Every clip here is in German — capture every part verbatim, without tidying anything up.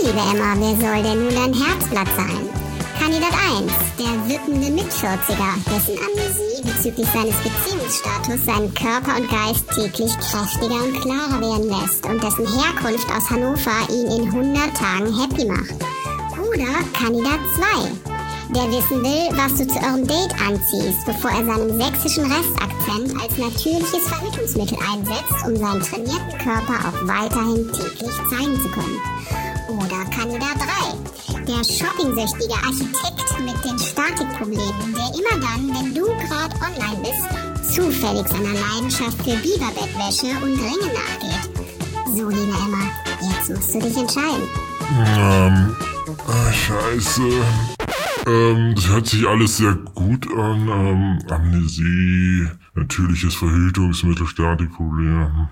liebe Emma, wer soll denn nun dein Herzblatt sein? Kandidat eins, der wippende Mitvierziger, dessen Amnesie bezüglich seines Beziehungsstatus seinen Körper und Geist täglich kräftiger und klarer werden lässt und dessen Herkunft aus Hannover ihn in hundert Tagen happy macht. Oder Kandidat zwei, der wissen will, was du zu eurem Date anziehst, bevor er seinen sächsischen Restakzent als natürliches Verhütungsmittel einsetzt, um seinen trainierten Körper auch weiterhin täglich zeigen zu können. Oder Kandidat drei, der shopping-süchtige Architekt mit den Statikproblemen, der immer dann, wenn du gerade online bist, zufällig seiner Leidenschaft für Biberbettwäsche und Ringe nachgeht. So, liebe Emma, jetzt musst du dich entscheiden. Ähm, ah, scheiße. Ähm, das hört sich alles sehr gut an. Ähm, Amnesie, natürliches Verhütungsmittel, Statikprobleme.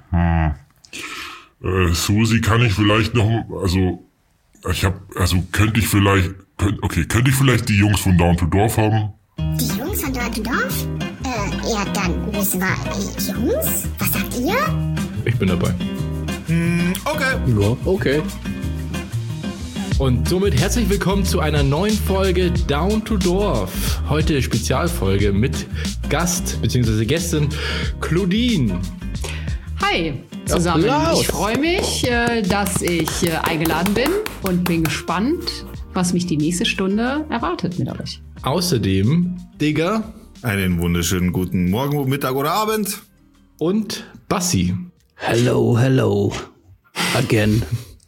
äh, Susi, kann ich vielleicht noch, also, ich hab, also könnte ich vielleicht, könnt, okay, könnte ich vielleicht die Jungs von Down to Dorf haben? Die Jungs von Down to Dorf? Äh, ja, dann müssen wir, die Jungs? Was sagt ihr? Ich bin dabei. Hm, okay. Ja, okay. Und somit herzlich willkommen zu einer neuen Folge Down to Dorf. Heute Spezialfolge mit Gast bzw. Gästin Claudine. Hi zusammen. Applaus. Ich freue mich, dass ich eingeladen bin und bin gespannt, was mich die nächste Stunde erwartet mit euch. Außerdem Digger Einen wunderschönen guten Morgen, Mittag oder Abend. und Bassi. Hello, hello. Again.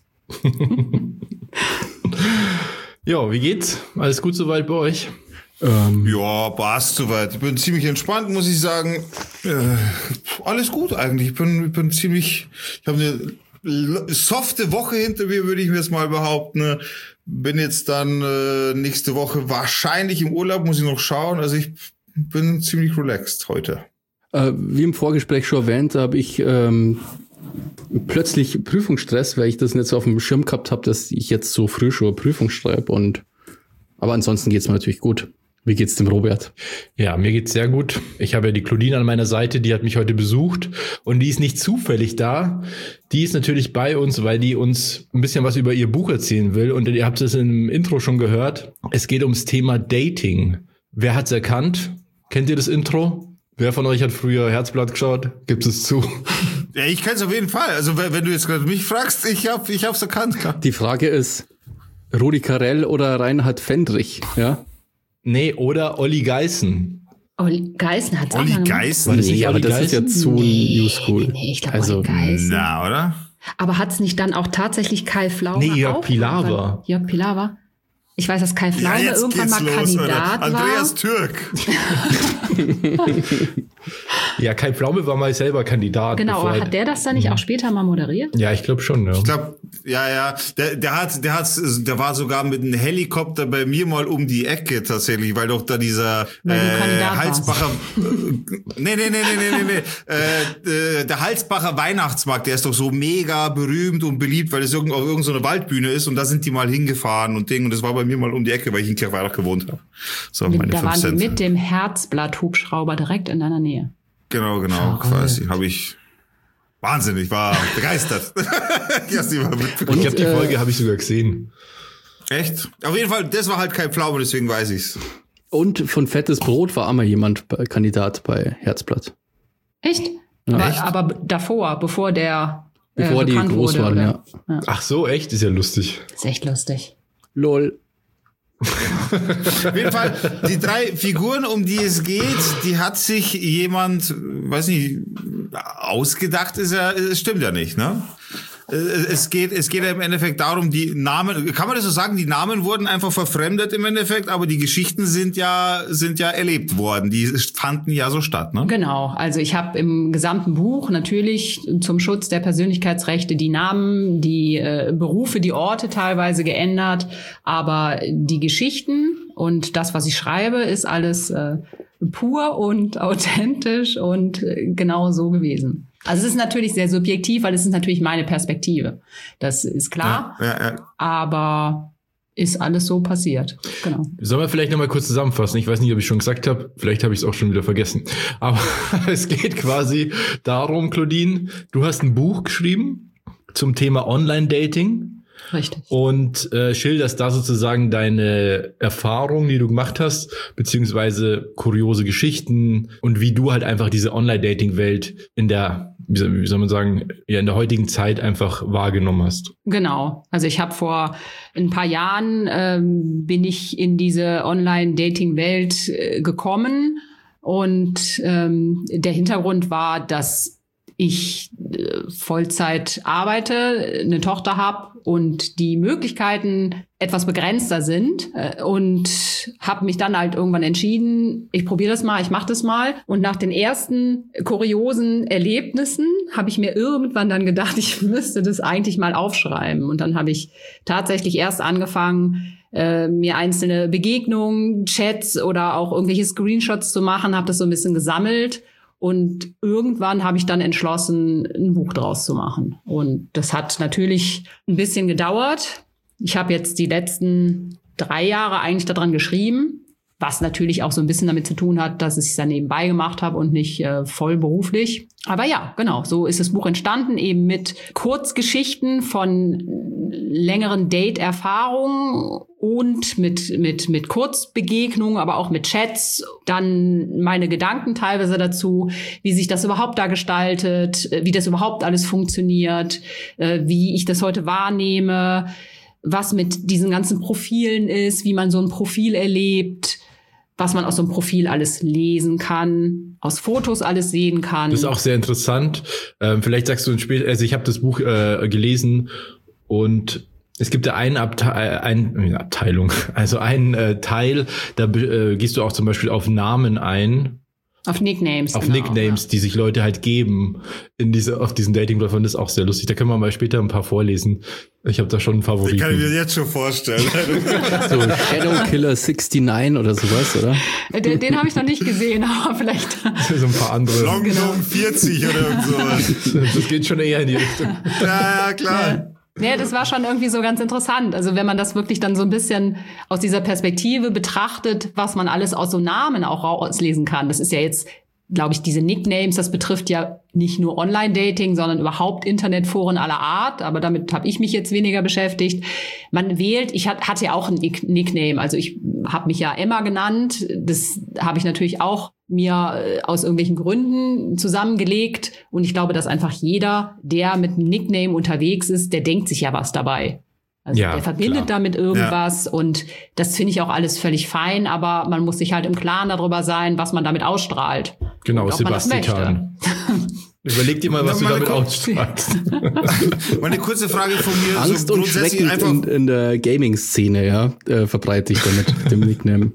Ja, wie geht's? Alles gut soweit bei euch? Ähm, Ja, passt soweit. Ich bin ziemlich entspannt, muss ich sagen. Äh, alles gut eigentlich. Ich bin, ich bin ziemlich, ich habe eine l- softe Woche hinter mir, würde ich mir jetzt mal behaupten. Bin jetzt dann äh, nächste Woche wahrscheinlich im Urlaub, muss ich noch schauen. Also ich bin ziemlich relaxed heute. äh, wie im Vorgespräch schon erwähnt, habe ich ähm, plötzlich Prüfungsstress, weil ich das nicht so auf dem Schirm gehabt habe, dass ich jetzt so früh schon Prüfung schreibe. Und aber ansonsten geht's mir natürlich gut. Wie geht's dem Robert? Ja, mir geht's sehr gut. Ich habe ja die Claudine an meiner Seite, die hat mich heute besucht und die ist nicht zufällig da. Die ist natürlich bei uns, weil die uns ein bisschen was über ihr Buch erzählen will und ihr habt es im Intro schon gehört. Es geht ums Thema Dating. Wer hat's erkannt? Kennt ihr das Intro? Wer von euch hat früher Herzblatt geschaut? Gibt es zu? Ja, ich kenn's auf jeden Fall. Also wenn, wenn du jetzt gerade mich fragst, ich hab, ich hab's erkannt. Die Frage ist, Rudi Carrell oder Reinhard Fendrich? Ja. Nee, oder Olli Geißen. Olli Geißen hat es auch Olli mal gemacht. Geißen? War das nicht Nee, aber Olli das ist ja Geißen? zu New School. Nee, nee, ich glaube Also, Olli Geißen. Na, oder? Aber hat es nicht dann auch tatsächlich Kai Pflaume Nee, Jörg auch Pilawa. irgendwann- Jörg Pilawa. Ich weiß, dass Kai Pflaume irgendwann mal Kandidat Alter. Andreas war. Türk. Ja, Kai Pflaume war mal selber Kandidat. Genau, bevor aber er- hat der das dann nicht auch später mal moderiert? Ja, ich glaube schon, ja. Ich glaube, ja, ja, der, der hat, der hat, der war sogar mit einem Helikopter bei mir mal um die Ecke tatsächlich, weil doch da dieser Weil du äh, Kandidat Halsbacher, äh, nee, nee, nee, nee, nee, nee, nee, äh, der Halsbacher Weihnachtsmarkt, der ist doch so mega berühmt und beliebt, weil es irgend, auf irgendeiner Waldbühne ist und da sind die mal hingefahren und Ding und das war bei mir mal um die Ecke, weil ich in Kirchweihach gewohnt habe. So, meine Da fünf waren die Cent. mit dem Herzblatt-Hubschrauber direkt in deiner Nähe. Genau, genau, quasi, habe ich. Wahnsinn, ich war begeistert. Ich hab's nicht mal mitbekommen. Ich habe die äh, Folge habe ich sogar gesehen. Echt? Auf jeden Fall, das war halt kein Pflaume, deswegen weiß ich's. Und von Fettes Brot war einmal jemand bei- Kandidat bei Herzblatt. Echt? Ja. aber, Echt? aber davor, bevor der äh, Bevor die bekannt groß wurde, waren, oder? ja. Ach so, echt? Ist ja lustig. Ist echt lustig. Lol. Auf jeden Fall, die drei Figuren, um die es geht, die hat sich jemand, weiß nicht, ausgedacht, ist ja, es stimmt ja nicht, ne? Es geht, es geht ja im Endeffekt darum, die Namen, kann man das so sagen, die Namen wurden einfach verfremdet im Endeffekt, aber die Geschichten sind ja, sind ja erlebt worden, die fanden ja so statt, ne? Genau, also ich habe im gesamten Buch natürlich zum Schutz der Persönlichkeitsrechte die Namen, die äh, Berufe, die Orte teilweise geändert, aber die Geschichten und das, was ich schreibe, ist alles äh, pur und authentisch und äh, genau so gewesen. Also es ist natürlich sehr subjektiv, weil es ist natürlich meine Perspektive. Das ist klar, Ja, ja, ja. aber ist alles so passiert. Genau. Sollen wir vielleicht nochmal kurz zusammenfassen? Ich weiß nicht, ob ich schon gesagt habe. Vielleicht habe ich es auch schon wieder vergessen. Aber es geht quasi darum, Claudine, du hast ein Buch geschrieben zum Thema Online-Dating. Richtig. Und äh, schilderst da sozusagen deine Erfahrungen, die du gemacht hast, beziehungsweise kuriose Geschichten und wie du halt einfach diese Online-Dating-Welt in der, wie soll, wie soll man sagen, ja in der heutigen Zeit einfach wahrgenommen hast. Genau. Also ich habe vor ein paar Jahren ähm, bin ich in diese Online-Dating-Welt äh, gekommen und ähm, der Hintergrund war, dass ich äh, Vollzeit arbeite, eine Tochter habe und die Möglichkeiten etwas begrenzter sind äh, und habe mich dann halt irgendwann entschieden, ich probiere das mal, ich mache das mal. Und nach den ersten kuriosen Erlebnissen habe ich mir irgendwann dann gedacht, ich müsste das eigentlich mal aufschreiben. Und dann habe ich tatsächlich erst angefangen, äh, mir einzelne Begegnungen, Chats oder auch irgendwelche Screenshots zu machen, habe das so ein bisschen gesammelt. Und irgendwann habe ich dann entschlossen, ein Buch draus zu machen. Und das hat natürlich ein bisschen gedauert. Ich habe jetzt die letzten drei Jahre eigentlich daran geschrieben, was natürlich auch so ein bisschen damit zu tun hat, dass ich es dann nebenbei gemacht habe und nicht äh, voll beruflich. Aber ja, genau, so ist das Buch entstanden, eben mit Kurzgeschichten von längeren Date-Erfahrungen und mit mit mit Kurzbegegnungen, aber auch mit Chats. Dann meine Gedanken teilweise dazu, wie sich das überhaupt da gestaltet, wie das überhaupt alles funktioniert, äh, wie ich das heute wahrnehme, was mit diesen ganzen Profilen ist, wie man so ein Profil erlebt, was man aus so einem Profil alles lesen kann, aus Fotos alles sehen kann. Das ist auch sehr interessant. Ähm, vielleicht sagst du ein Spiel, also ich habe das Buch äh, gelesen und es gibt da eine Abte- ein, Abteilung, also einen äh, Teil, da äh, gehst du auch zum Beispiel auf Namen ein. Auf Nicknames. Auf genau, Nicknames, ja. die sich Leute halt geben in diese, auf diesen Dating-Plattformen. Das ist auch sehr lustig. Da können wir mal später ein paar vorlesen. Ich habe da schon einen Favoriten. Den kann ich mir jetzt schon vorstellen. So Shadowkiller neunundsechzig oder sowas, oder? Den, den habe ich noch nicht gesehen, aber vielleicht. So ein paar andere. Long Genau. vierzig oder irgend sowas. Das geht schon eher in die Richtung. Ja, ja, klar. Ja, das war schon irgendwie so ganz interessant. Also wenn man das wirklich dann so ein bisschen aus dieser Perspektive betrachtet, was man alles aus so Namen auch rauslesen kann. Das ist ja jetzt, glaube ich, diese Nicknames, das betrifft ja nicht nur Online-Dating, sondern überhaupt Internetforen aller Art. Aber damit habe ich mich jetzt weniger beschäftigt. Man wählt, ich hat, hatte ja auch ein Nickname. Also ich habe mich ja Emma genannt. Das habe ich natürlich auch mir aus irgendwelchen Gründen zusammengelegt. Und ich glaube, dass einfach jeder, der mit einem Nickname unterwegs ist, der denkt sich ja was dabei. Also Ja, der verbindet klar. damit irgendwas und das finde ich auch alles völlig fein, aber man muss sich halt im Klaren darüber sein, was man damit ausstrahlt. Genau, und ob man das Sebastian. Überleg dir mal, was Na, du meine damit Ko- ausstrahlst. Meine kurze Frage von mir. Angst so und grundsätzlich Schrecken einfach. in, in der Gaming-Szene, ja, äh, verbreite ich damit, dem Nickname.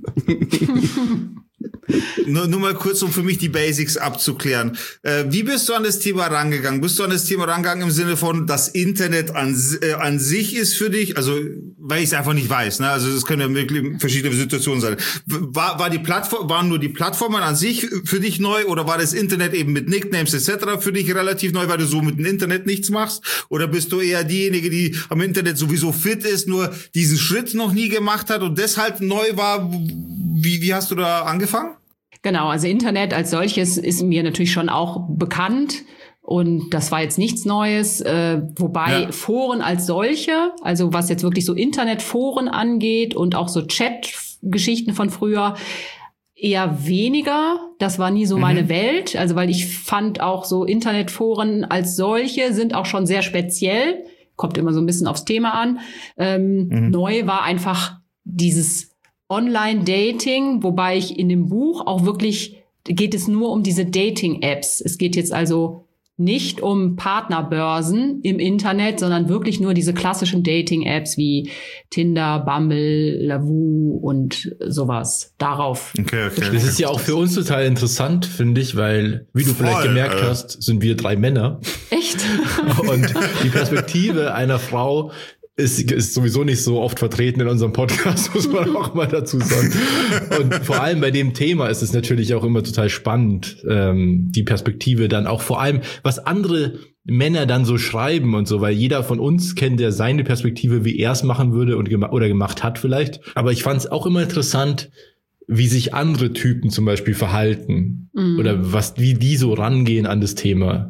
Nur, nur mal kurz, um für mich die Basics abzuklären. Äh, wie bist du an das Thema rangegangen? Bist du an das Thema rangegangen im Sinne von, das Internet an, äh, an sich ist für dich? Also, weil ich es einfach nicht weiß, ne? Also, es können ja wirklich verschiedene Situationen sein. War, war die Plattform, waren nur die Plattformen an sich für dich neu oder war das Internet eben mit Nicknames et cetera für dich relativ neu, weil du so mit dem Internet nichts machst? Oder bist du eher diejenige, die am Internet sowieso fit ist, nur diesen Schritt noch nie gemacht hat und deshalb neu war? Wie, wie hast du da angefangen? Genau, also Internet als solches ist mir natürlich schon auch bekannt und das war jetzt nichts Neues, äh, wobei Ja. Foren als solche, also was jetzt wirklich so Internetforen angeht und auch so Chat-Geschichten von früher, eher weniger. Das war nie so Mhm. meine Welt, also weil ich fand auch so Internetforen als solche sind auch schon sehr speziell, kommt immer so ein bisschen aufs Thema an. Ähm, Mhm. Neu war einfach dieses Online-Dating, wobei ich in dem Buch auch wirklich, geht es nur um diese Dating-Apps. Es geht jetzt also nicht um Partnerbörsen im Internet, sondern wirklich nur diese klassischen Dating-Apps wie Tinder, Bumble, Lavoo und sowas. Darauf. Okay, okay. Das ist ja auch für uns total interessant, finde ich, weil, wie du Voll, vielleicht gemerkt äh. hast, sind wir drei Männer. Echt? Und die Perspektive einer Frau ist, ist sowieso nicht so oft vertreten in unserem Podcast, muss man auch mal dazu sagen. Und vor allem bei dem Thema ist es natürlich auch immer total spannend, ähm, die Perspektive dann auch vor allem, was andere Männer dann so schreiben und so, weil jeder von uns kennt ja seine Perspektive, wie er es machen würde und gema- oder gemacht hat vielleicht. Aber ich fand es auch immer interessant, wie sich andere Typen zum Beispiel verhalten Mhm. oder was, wie die so rangehen an das Thema.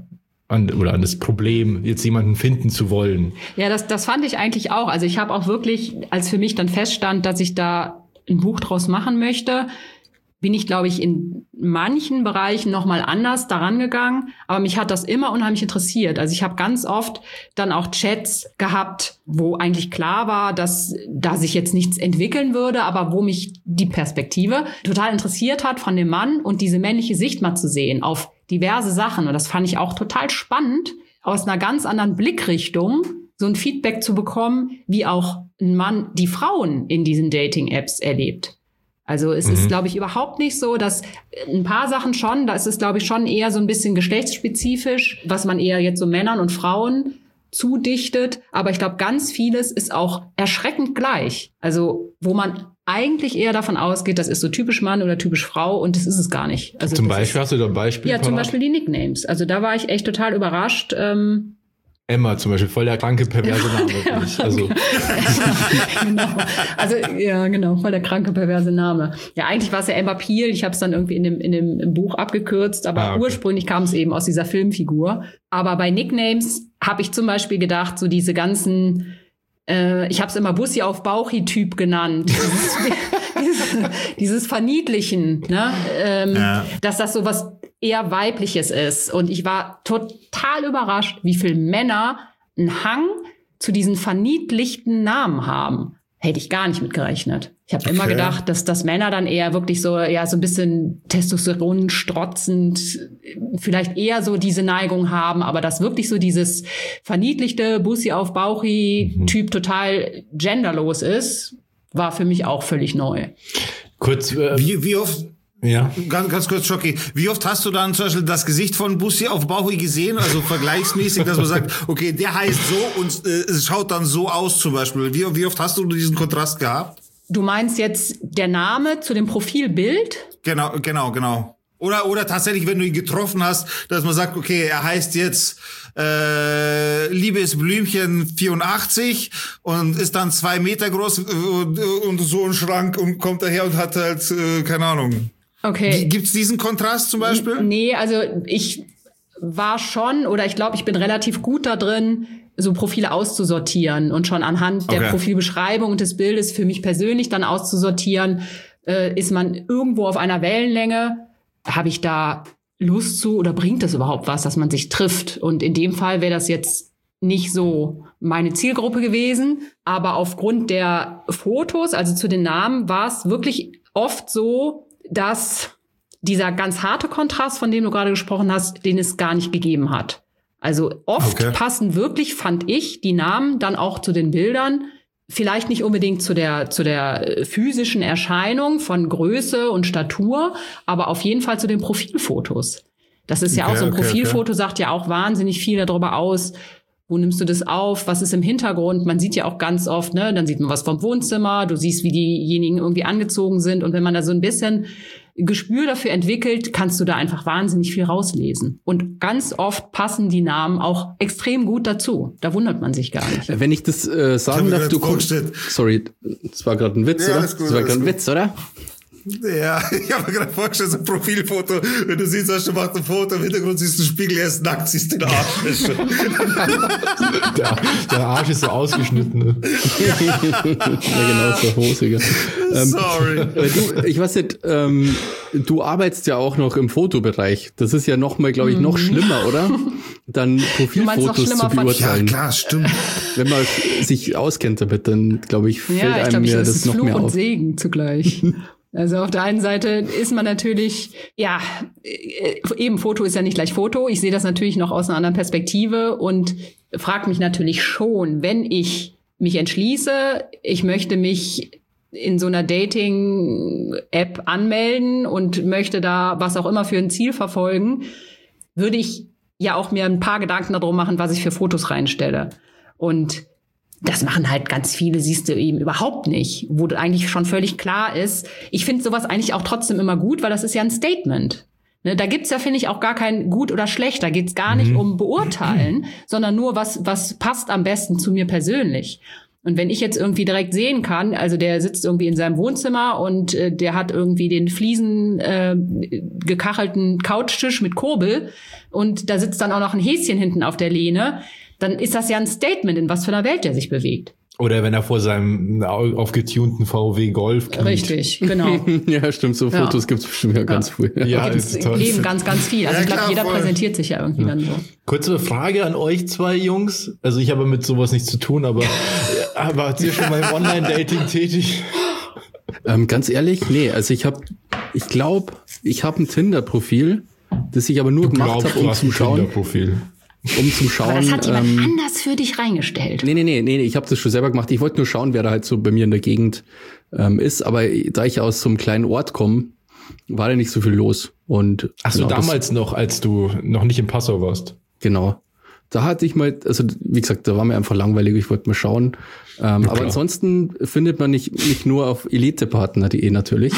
an, oder an das Problem, jetzt jemanden finden zu wollen. Ja, das, das fand ich eigentlich auch. Also ich habe auch wirklich, als für mich dann feststand, dass ich da ein Buch draus machen möchte, bin ich, glaube ich, in manchen Bereichen nochmal anders daran gegangen. Aber mich hat das immer unheimlich interessiert. Also ich habe ganz oft dann auch Chats gehabt, wo eigentlich klar war, dass da sich jetzt nichts entwickeln würde, aber wo mich die Perspektive total interessiert hat von dem Mann und diese männliche Sicht mal zu sehen auf diverse Sachen. Und das fand ich auch total spannend, aus einer ganz anderen Blickrichtung so ein Feedback zu bekommen, wie auch ein Mann die Frauen in diesen Dating-Apps erlebt. Also es mhm. ist, glaube ich, überhaupt nicht so, dass ein paar Sachen schon, da ist es, glaube ich, schon eher so ein bisschen geschlechtsspezifisch, was man eher jetzt so Männern und Frauen zudichtet. Aber ich glaube, ganz vieles ist auch erschreckend gleich. Also wo man eigentlich eher davon ausgeht, das ist so typisch Mann oder typisch Frau und das ist es gar nicht. Also zum Beispiel, ist, hast du da ein Beispiel? Ja, zum Beispiel die Nicknames. Also da war ich echt total überrascht. Ähm, Emma zum Beispiel, voll der kranke, perverse Name. Ja, also. genau. Also ja, genau, voll der kranke, perverse Name. Ja, eigentlich war es ja Emma Peel. Ich habe es dann irgendwie in dem, in dem im Buch abgekürzt, aber ah, okay. ursprünglich kam es eben aus dieser Filmfigur. Aber bei Nicknames habe ich zum Beispiel gedacht, so diese ganzen Äh, ich habe es immer Bussi auf Bauchi-Typ genannt. Dieses, dieses, dieses Verniedlichen, ne? Ähm, ja. Dass das so was eher Weibliches ist. Und ich war total überrascht, wie viele Männer einen Hang zu diesen verniedlichten Namen haben. Hätte ich gar nicht mit gerechnet. Ich habe okay. immer gedacht, dass, dass Männer dann eher wirklich so, ja, so ein bisschen Testosteron strotzend, vielleicht eher so diese Neigung haben, aber dass wirklich so dieses verniedlichte Bussi auf Bauchi-Typ mhm. total genderlos ist, war für mich auch völlig neu. Kurz, äh, wie, wie oft, ja. Ganz, ganz kurz, Schocki. Wie oft hast du dann zum Beispiel das Gesicht von Bussi auf Bauchi gesehen? Also vergleichsmäßig, dass man sagt, okay, der heißt so und äh, es schaut dann so aus zum Beispiel. Wie, wie oft hast du diesen Kontrast gehabt? Du meinst jetzt der Name zu dem Profilbild? Genau, genau, genau. Oder, oder tatsächlich, wenn du ihn getroffen hast, dass man sagt, okay, er heißt jetzt äh, Liebes Blümchen vierundachtzig und ist dann zwei Meter groß und, und so ein Schrank und kommt daher und hat halt, äh, keine Ahnung. Okay. Gibt's diesen Kontrast zum Beispiel? Nee, also ich war schon, oder ich glaube, ich bin relativ gut da drin, so Profile auszusortieren und schon anhand der okay. Profilbeschreibung und des Bildes für mich persönlich dann auszusortieren, äh, ist man irgendwo auf einer Wellenlänge, habe ich da Lust zu oder bringt das überhaupt was, dass man sich trifft? Und in dem Fall wäre das jetzt nicht so meine Zielgruppe gewesen, aber aufgrund der Fotos, also zu den Namen, war es wirklich oft so, dass dieser ganz harte Kontrast, von dem du gerade gesprochen hast, den es gar nicht gegeben hat. Also oft okay. passen wirklich, fand ich, die Namen dann auch zu den Bildern. Vielleicht nicht unbedingt zu der, zu der physischen Erscheinung von Größe und Statur, aber auf jeden Fall zu den Profilfotos. Das ist ja okay, auch so ein okay, Profilfoto, okay. sagt ja auch wahnsinnig viel darüber aus. Wo nimmst du das auf? Was ist im Hintergrund? Man sieht ja auch ganz oft, ne, dann sieht man was vom Wohnzimmer. Du siehst, wie diejenigen irgendwie angezogen sind. Und wenn man da so ein bisschen Gespür dafür entwickelt, kannst du da einfach wahnsinnig viel rauslesen. Und ganz oft passen die Namen auch extrem gut dazu. Da wundert man sich gar nicht. Wenn ich das äh, sagen darf, du kommst. Sorry, das war gerade ein Witz, ja, oder? Gut, das war gerade ein Witz, oder? Ja, ich habe mir gerade vorgestellt, so ein Profilfoto, wenn du siehst, du machst ein Foto, im Hintergrund siehst du einen Spiegel, er ist nackt, siehst den Arsch. der, der Arsch ist so ausgeschnitten. Ne? Ja, genau, so hosiger. Ähm, Sorry. Du, ich weiß nicht, ähm, du arbeitest ja auch noch im Fotobereich. Das ist ja noch mal, glaube ich, noch schlimmer, oder? Dann Profilfotos zu beurteilen. Ja, klar, stimmt. Wenn man sich auskennt damit, dann, glaube ich, fällt ja, ich einem glaub, ja das, das ist noch Fluch mehr und auf. Segen zugleich. Also auf der einen Seite ist man natürlich, ja, eben Foto ist ja nicht gleich Foto. Ich sehe das natürlich noch aus einer anderen Perspektive und frage mich natürlich schon, wenn ich mich entschließe, ich möchte mich in so einer Dating-App anmelden und möchte da was auch immer für ein Ziel verfolgen, würde ich ja auch mir ein paar Gedanken darum machen, was ich für Fotos reinstelle. Und das machen halt ganz viele, siehst du eben überhaupt nicht, wo eigentlich schon völlig klar ist. Ich finde sowas eigentlich auch trotzdem immer gut, weil das ist ja ein Statement. Ne, da gibt's ja, finde ich, auch gar kein gut oder schlecht. Da geht's gar nicht um Beurteilen, sondern nur, was was passt am besten zu mir persönlich. Und wenn ich jetzt irgendwie direkt sehen kann, also der sitzt irgendwie in seinem Wohnzimmer und äh, der hat irgendwie den Fliesen äh, gekachelten Couchtisch mit Kurbel und da sitzt dann auch noch ein Häschen hinten auf der Lehne, dann ist das ja ein Statement, in was für einer Welt der sich bewegt. Oder wenn er vor seinem aufgetunten V W Golf kniet. Richtig, genau. Ja, stimmt, so Ja. Fotos gibt's bestimmt ja ganz früh. Ja, Da gibt's ist toll. Leben ganz, ganz viel. Also Ja, ich glaube, klar, jeder voll. präsentiert sich ja irgendwie dann so. Kurze Frage an euch zwei Jungs. Also ich habe mit sowas nichts zu tun, aber, aber wart ihr schon beim Online-Dating tätig? Ähm, ganz ehrlich, nee, also ich habe, ich glaube, ich habe ein Tinder-Profil, das ich aber nur gemacht habe, um zu schauen, Profil. um zu schauen. Aber das hat jemand ähm, anders für dich reingestellt. Nee, nee, nee, nee, ich habe das schon selber gemacht. Ich wollte nur schauen, wer da halt so bei mir in der Gegend ähm, ist. Aber da ich aus so einem kleinen Ort komme, war da nicht so viel los. Und Ach so, genau, das- damals noch, als du noch nicht in Passau warst. Genau. Da hatte ich mal, also wie gesagt, da war mir einfach langweilig, ich wollte mal schauen. Ähm, aber ansonsten findet man nicht, nicht nur auf elitepartner punkt de natürlich.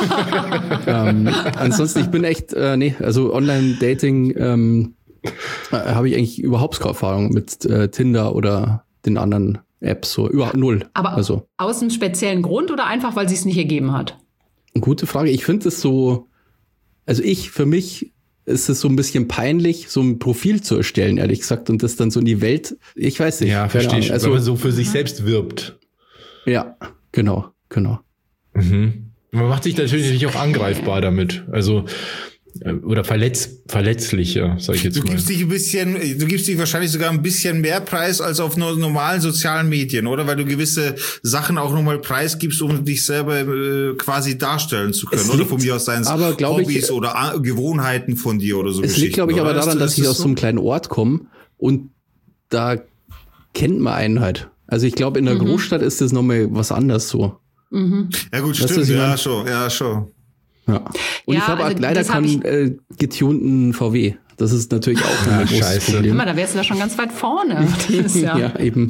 ähm, ansonsten, ich bin echt, äh, nee, also Online-Dating ähm, äh, habe ich eigentlich überhaupt keine Erfahrung mit äh, Tinder oder den anderen Apps, so überhaupt null. Aber also aus einem speziellen Grund oder einfach, weil sie es nicht ergeben hat? eine gute Frage. Ich finde es so, also ich, für mich ist es so ein bisschen peinlich, so ein Profil zu erstellen, ehrlich gesagt, und das dann so in die Welt, ich weiß nicht. Ja, keine verstehe ich. Ahnung. Also, Wenn man so für sich selbst wirbt. ja, genau, genau. Mhm. Man macht sich natürlich auch angreifbar damit. Also, äh, oder verletz, verletzlicher, sag ich jetzt Du mal. gibst dich ein bisschen, du gibst dich wahrscheinlich sogar ein bisschen mehr Preis als auf no- normalen sozialen Medien, oder? Weil du gewisse Sachen auch nochmal preisgibst, um dich selber äh, quasi darstellen zu können. Es Oder liegt von mir aus seien es aber, glaub ich, Hobbys oder A- Gewohnheiten von dir oder so. Es liegt, glaube ich, aber oder? daran, Ist- dass ist ich das aus so einem kleinen Ort komme und da kennt man einen halt. Also ich glaube, in der Großstadt ist das nochmal was anderes so. Ja gut, Weißt du, stimmt, was ich ja mein? schon, ja schon. Ja. Und Ja, ich habe also auch leider das hab keinen ich- äh, getunten V W. Das ist natürlich auch ein Ah, großes scheiße. Guck Problem. mal, da wärst du da schon ganz weit vorne. Das ist ja, Ja, eben.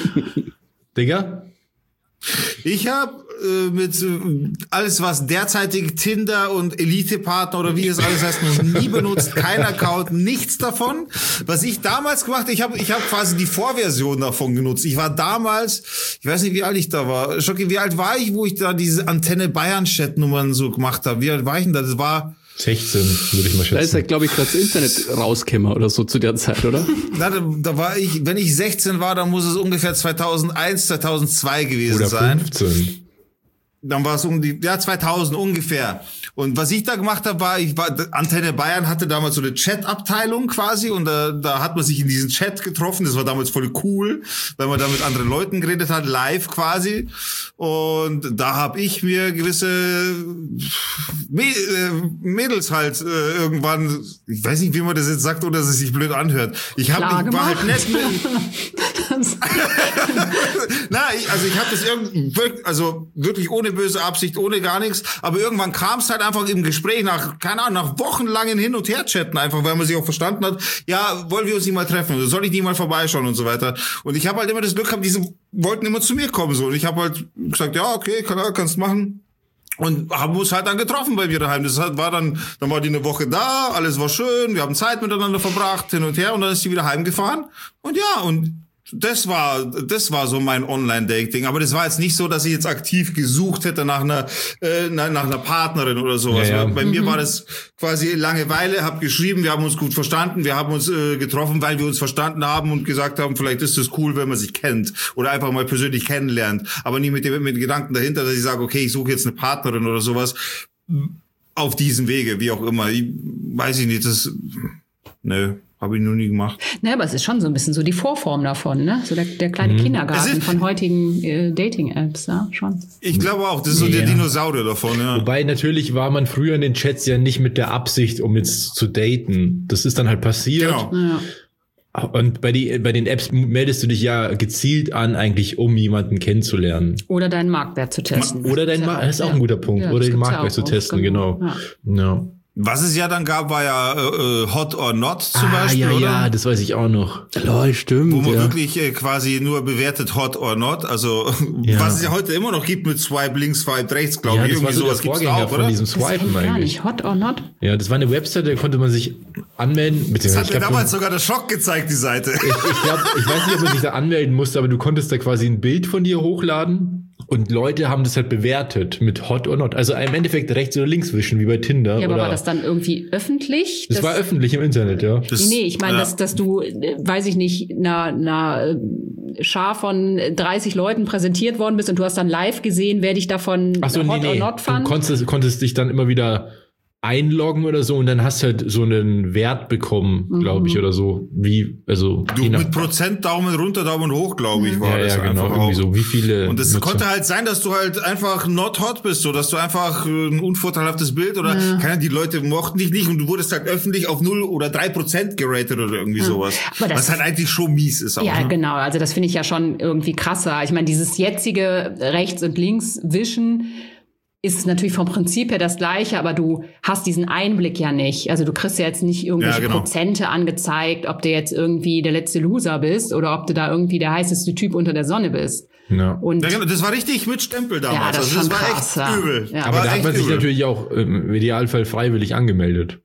Digga? Ich habe äh, mit äh, alles, was derzeitig Tinder und Elite-Partner oder wie es alles heißt, noch nie benutzt, kein Account, nichts davon. Was ich damals gemacht habe, ich habe ich hab quasi die Vorversion davon genutzt. Ich war damals, ich weiß nicht, wie alt ich da war. Schocki, wie alt war ich, wo ich da diese Antenne Bayern-Chat-Nummern so gemacht habe? Wie alt war ich denn da? Das war... sechzehn, würde ich mal Da ist schätzen. ja, glaube ich, gerade das Internet rausgekommen oder so zu der Zeit, oder? Na, da, da war ich, wenn ich sechzehn war, dann muss es ungefähr zweitausendeins, zweitausendzwei gewesen Oder sein. fünfzehn. Dann war es um die, ja, zweitausend ungefähr. Und was ich da gemacht habe, war, ich war, Antenne Bayern hatte damals so eine Chat-Abteilung quasi und da, da hat man sich in diesen Chat getroffen. Das war damals voll cool, weil man da mit anderen Leuten geredet hat, live quasi. Und da habe ich mir gewisse Mädels halt äh, irgendwann, ich weiß nicht, wie man das jetzt sagt, oder dass es sich blöd anhört. Ich hab, Klar ich war halt gemacht. nett mit, Na, ich, also ich habe das irgendwie, wirk- also wirklich ohne böse Absicht, ohne gar nichts. Aber irgendwann kam es halt einfach im Gespräch nach, keine Ahnung, nach wochenlangen Hin- und Her-Chatten einfach, weil man sich auch verstanden hat, ja, wollen wir uns nicht mal treffen, oder soll ich nicht mal vorbeischauen und so weiter. Und ich habe halt immer das Glück gehabt, diese wollten immer zu mir kommen so. Und ich habe halt gesagt, ja, okay, klar, kannst machen. Und haben uns halt dann getroffen bei mir daheim. Das war dann, dann war die eine Woche da, alles war schön, wir haben Zeit miteinander verbracht, hin und her, und dann ist sie wieder heimgefahren. Und ja, und das war, das war so mein Online-Dating. Aber das war jetzt nicht so, dass ich jetzt aktiv gesucht hätte nach einer, äh, nach einer Partnerin oder sowas. Ja, ja. Bei mir war das quasi Langeweile, hab geschrieben, wir haben uns gut verstanden, wir haben uns äh, getroffen, weil wir uns verstanden haben und gesagt haben, vielleicht ist es cool, wenn man sich kennt oder einfach mal persönlich kennenlernt. Aber nie mit dem, mit dem Gedanken dahinter, dass ich sage, okay, ich suche jetzt eine Partnerin oder sowas. Auf diesem Wege, wie auch immer. Ich, weiß ich nicht, das, nö. Habe ich noch nie gemacht. Ne, aber es ist schon so ein bisschen so die Vorform davon, ne? So der, der kleine Kindergarten Es ist- von heutigen äh, Dating-Apps, ja, schon. Ich glaube auch, das ist so der Ja. Dinosaurier davon, ja. Wobei natürlich war man früher in den Chats ja nicht mit der Absicht, um jetzt zu daten. Das ist dann halt passiert. Genau. Ja. Und bei, die, bei den Apps meldest du dich ja gezielt an, eigentlich um jemanden kennenzulernen. Oder deinen Marktwert zu testen. Oder dein ja Markt, das ist auch ja. ein guter Punkt. Ja, Oder das den gibt's ja Marktwert zu auch testen, oft, genau. Ja. Ja. Was es ja dann gab, war ja äh, Hot or Not zum Ah, Beispiel, ja, oder? ja, das weiß ich auch noch. Lol, stimmt. Wo man ja. wirklich äh, quasi nur bewertet Hot or Not. Also Ja. was es ja heute immer noch gibt mit Swipe links, Swipe rechts, glaube Ja, ich. das war Irgendwie so der sowas gibt's da Vorgänger auch, von oder? diesem Das kenn Swipen ich gar eigentlich. nicht. Hot or not? Ja, das war eine Website, da konnte man sich anmelden. Das hat Ich mir glaub, damals du, sogar der Schock gezeigt, die Seite. ich, ich, glaub, ich weiß nicht, ob man sich da anmelden musste, aber du konntest da quasi ein Bild von dir hochladen. Und Leute haben das halt bewertet mit Hot or Not. Also im Endeffekt rechts oder links wischen, wie bei Tinder. Ja, aber oder war das dann irgendwie öffentlich? Das, das war öffentlich im Internet, ja. Das, nee, ich meine, ja. dass, dass du, weiß ich nicht, einer, einer Schar von dreißig Leuten präsentiert worden bist und du hast dann live gesehen, wer dich davon Ach so, Hot nee, or nee. Not fand. Du konntest, konntest dich dann immer wieder einloggen oder so und dann hast du halt so einen Wert bekommen, Mhm. glaube ich, oder so. Wie, also. Du je nach- mit Prozent Daumen runter, Daumen hoch, glaube ich, war ja, das ja, genau, einfach irgendwie auch. so. Wie viele. Und es Nutzer- konnte halt sein, dass du halt einfach not hot bist, so dass du einfach äh, ein unvorteilhaftes Bild oder Ja. keine Ahnung, die Leute mochten dich nicht und du wurdest halt öffentlich auf null oder drei Prozent geratet oder irgendwie sowas. Aber das- was halt eigentlich schon mies ist auch. Ja, ne? genau. Also das finde ich ja schon irgendwie krasser. Ich meine, dieses jetzige rechts und links wischen ist natürlich vom Prinzip her das Gleiche, aber du hast diesen Einblick ja nicht. Also du kriegst ja jetzt nicht irgendwelche Ja, genau. Prozente angezeigt, ob du jetzt irgendwie der letzte Loser bist oder ob du da irgendwie der heißeste Typ unter der Sonne bist. Ja. Und Ja, genau, das war richtig mit Stempel damals. Ja, das ist also das schon war krass, echt ja. übel. Ja. Aber War da hat echt man sich übel. natürlich auch im Idealfall freiwillig angemeldet.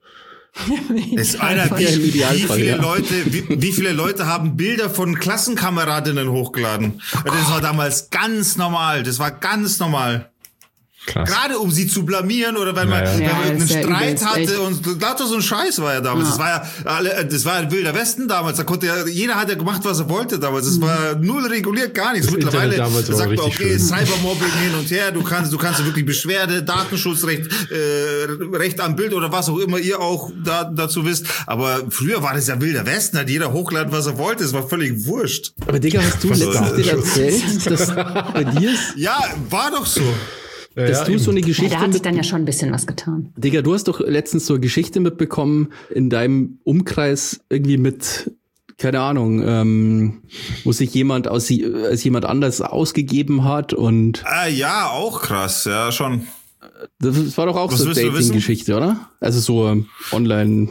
Es, Alter, wie, Ja, im wie Idealfall, viele ja. Leute, wie, wie viele Leute haben Bilder von Klassenkameradinnen hochgeladen? Das war damals ganz normal. Das war ganz normal. Krass. Gerade um sie zu blamieren oder wenn man, Ja, ja. wenn Ja, man ist irgendeinen ja Streit übelst, hatte echt. und lauter so ein Scheiß war ja damals. Ja. Das war ja alle, das war ein wilder Westen damals. Da konnte ja, jeder hat ja gemacht, was er wollte damals. Es war null reguliert, gar nichts. Das Mittlerweile Internet damals war sagt man, richtig okay, schön. Cybermobbing hin und her. Du kannst, du kannst wirklich Beschwerde, Datenschutzrecht, äh, Recht am Bild oder was auch immer ihr auch da, dazu wisst. Aber früher war das ja wilder Westen. Hat jeder hochgeladen, was er wollte. Es war völlig wurscht. Aber Digga, hast du Was letztens soll dir das? erzählt, dass bei dir ist, Ja, war doch so. Ja, dass ja, du eben. so eine ja, Geschichte da hat sich mit, dann ja schon ein bisschen was getan. Digga, du hast doch letztens so eine Geschichte mitbekommen in deinem Umkreis irgendwie mit, keine Ahnung, ähm, wo sich jemand aus, als jemand anders ausgegeben hat und Ah, ja, auch krass. Ja, schon. das war doch auch Was so willst du Dating-Geschichte, oder? Also so ähm, online.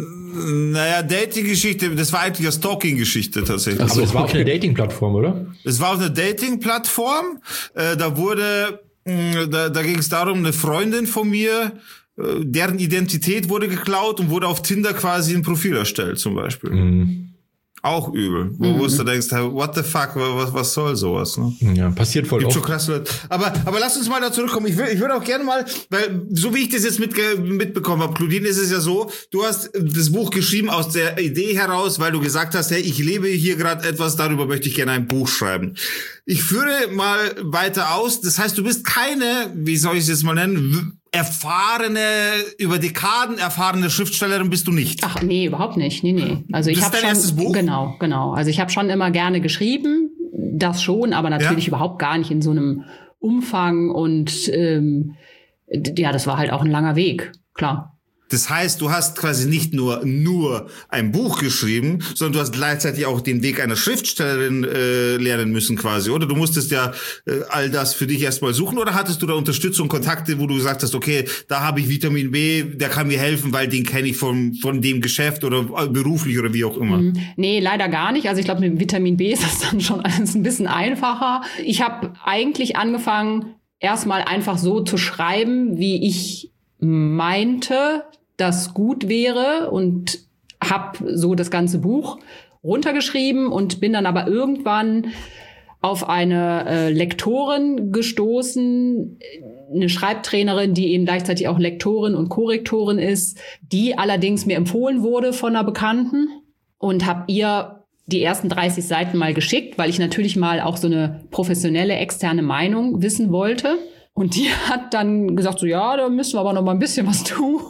Naja, Dating-Geschichte, das war eigentlich eine Stalking-Geschichte tatsächlich. Ach so. Aber es war auf einer Dating-Plattform, oder? Es war auf einer Dating-Plattform. Äh, da wurde, mh, da, da ging es darum, eine Freundin von mir, äh, deren Identität wurde geklaut und wurde auf Tinder quasi ein Profil erstellt, zum Beispiel. Mhm. Auch übel. Wo, wo du denkst, hey, what the fuck, was, was soll sowas, ne? Ja, passiert voll Gibt oft. schon krasse Leute. Aber, aber lass uns mal da zurückkommen. Ich würde ich würde auch gerne mal, weil so wie ich das jetzt mitge mitbekommen habe, Claudine, ist es ja so, du hast das Buch geschrieben aus der Idee heraus, weil du gesagt hast, hey, ich lebe hier gerade etwas, darüber möchte ich gerne ein Buch schreiben. Ich führe mal weiter aus. Das heißt, du bist keine, wie soll ich es jetzt mal nennen, erfahrene, über Dekaden erfahrene Schriftstellerin bist du nicht. Ach nee, überhaupt nicht. Nee, nee. Also ich Das ist habe dein schon erstes Buch? genau, genau. Also ich habe schon immer gerne geschrieben, das schon, aber natürlich Ja. überhaupt gar nicht in so einem Umfang und ähm, d- ja, das war halt auch ein langer Weg, klar. Das heißt, du hast quasi nicht nur nur ein Buch geschrieben, sondern du hast gleichzeitig auch den Weg einer Schriftstellerin äh, lernen müssen quasi, oder? Du musstest ja äh, all das für dich erstmal suchen, oder hattest du da Unterstützung, Kontakte, wo du gesagt hast, okay, da habe ich Vitamin B, der kann mir helfen, weil den kenne ich von von dem Geschäft oder äh, beruflich oder wie auch immer. Mhm. Nee, leider gar nicht. Also ich glaube, mit Vitamin B ist das dann schon alles ein bisschen einfacher. Ich habe eigentlich angefangen, erstmal einfach so zu schreiben, wie ich meinte, das gut wäre, und habe so das ganze Buch runtergeschrieben und bin dann aber irgendwann auf eine äh, Lektorin gestoßen, eine Schreibtrainerin, die eben gleichzeitig auch Lektorin und Korrektorin ist, die allerdings mir empfohlen wurde von einer Bekannten, und habe ihr die ersten dreißig Seiten mal geschickt, weil ich natürlich mal auch so eine professionelle externe Meinung wissen wollte. Und die hat dann gesagt, so ja, da müssen wir aber noch mal ein bisschen was tun.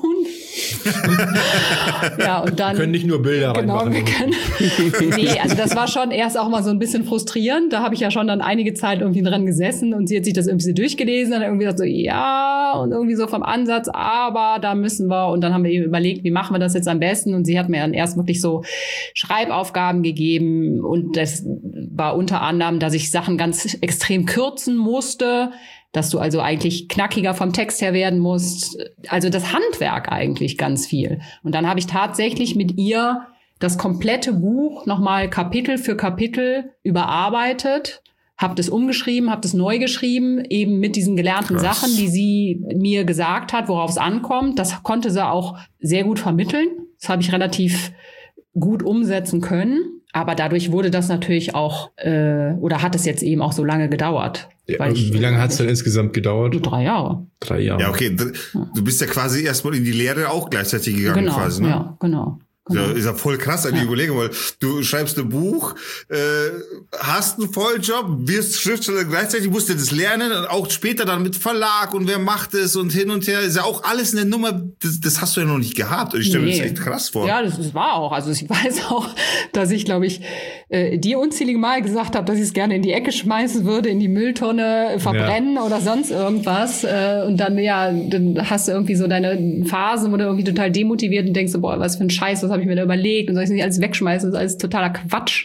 Ja, und dann Wir können nicht nur Bilder genau, reinmachen. wir können. Nee, also das war schon erst auch mal so ein bisschen frustrierend. Da habe ich ja schon dann einige Zeit irgendwie dran gesessen und sie hat sich das irgendwie so durchgelesen und dann irgendwie gesagt so, ja, und irgendwie so vom Ansatz, aber da müssen wir, und dann haben wir eben überlegt, wie machen wir das jetzt am besten, und sie hat mir dann erst wirklich so Schreibaufgaben gegeben, und das war unter anderem, dass ich Sachen ganz extrem kürzen musste, dass du also eigentlich knackiger vom Text her werden musst. Also das Handwerk eigentlich ganz viel. Und dann habe ich tatsächlich mit ihr das komplette Buch nochmal Kapitel für Kapitel überarbeitet, habe das umgeschrieben, habe das neu geschrieben, eben mit diesen gelernten Krass. Sachen, die sie mir gesagt hat, worauf es ankommt. Das konnte sie auch sehr gut vermitteln. Das habe ich relativ gut umsetzen können. Aber dadurch wurde das natürlich auch, äh, oder hat es jetzt eben auch so lange gedauert. Ja, ich, wie lange hat es denn insgesamt gedauert? Drei Jahre. Drei Jahre. Ja, okay. Du bist ja quasi erstmal in die Lehre auch gleichzeitig gegangen, genau, quasi, ne? Ja, genau. Genau. Ja, ist ja voll krass, eine ja. Überlegung, weil du schreibst ein Buch, äh, hast einen Volljob, wirst Schriftsteller gleichzeitig, musst du das lernen und auch später dann mit Verlag und wer macht es und hin und her, ist ja auch alles eine Nummer, das, das hast du ja noch nicht gehabt und ich stelle nee. mir das echt krass vor. Ja, das, das war auch, also ich weiß auch, dass ich, glaube ich, äh, dir unzählige Mal gesagt habe, dass ich es gerne in die Ecke schmeißen würde, in die Mülltonne verbrennen ja. oder sonst irgendwas äh, und dann, ja, dann hast du irgendwie so deine Phasen, wo du irgendwie total demotiviert und denkst so, boah, was für ein Scheiß, was habe ich mir da überlegt und soll ich es nicht alles wegschmeißen, das ist alles totaler Quatsch.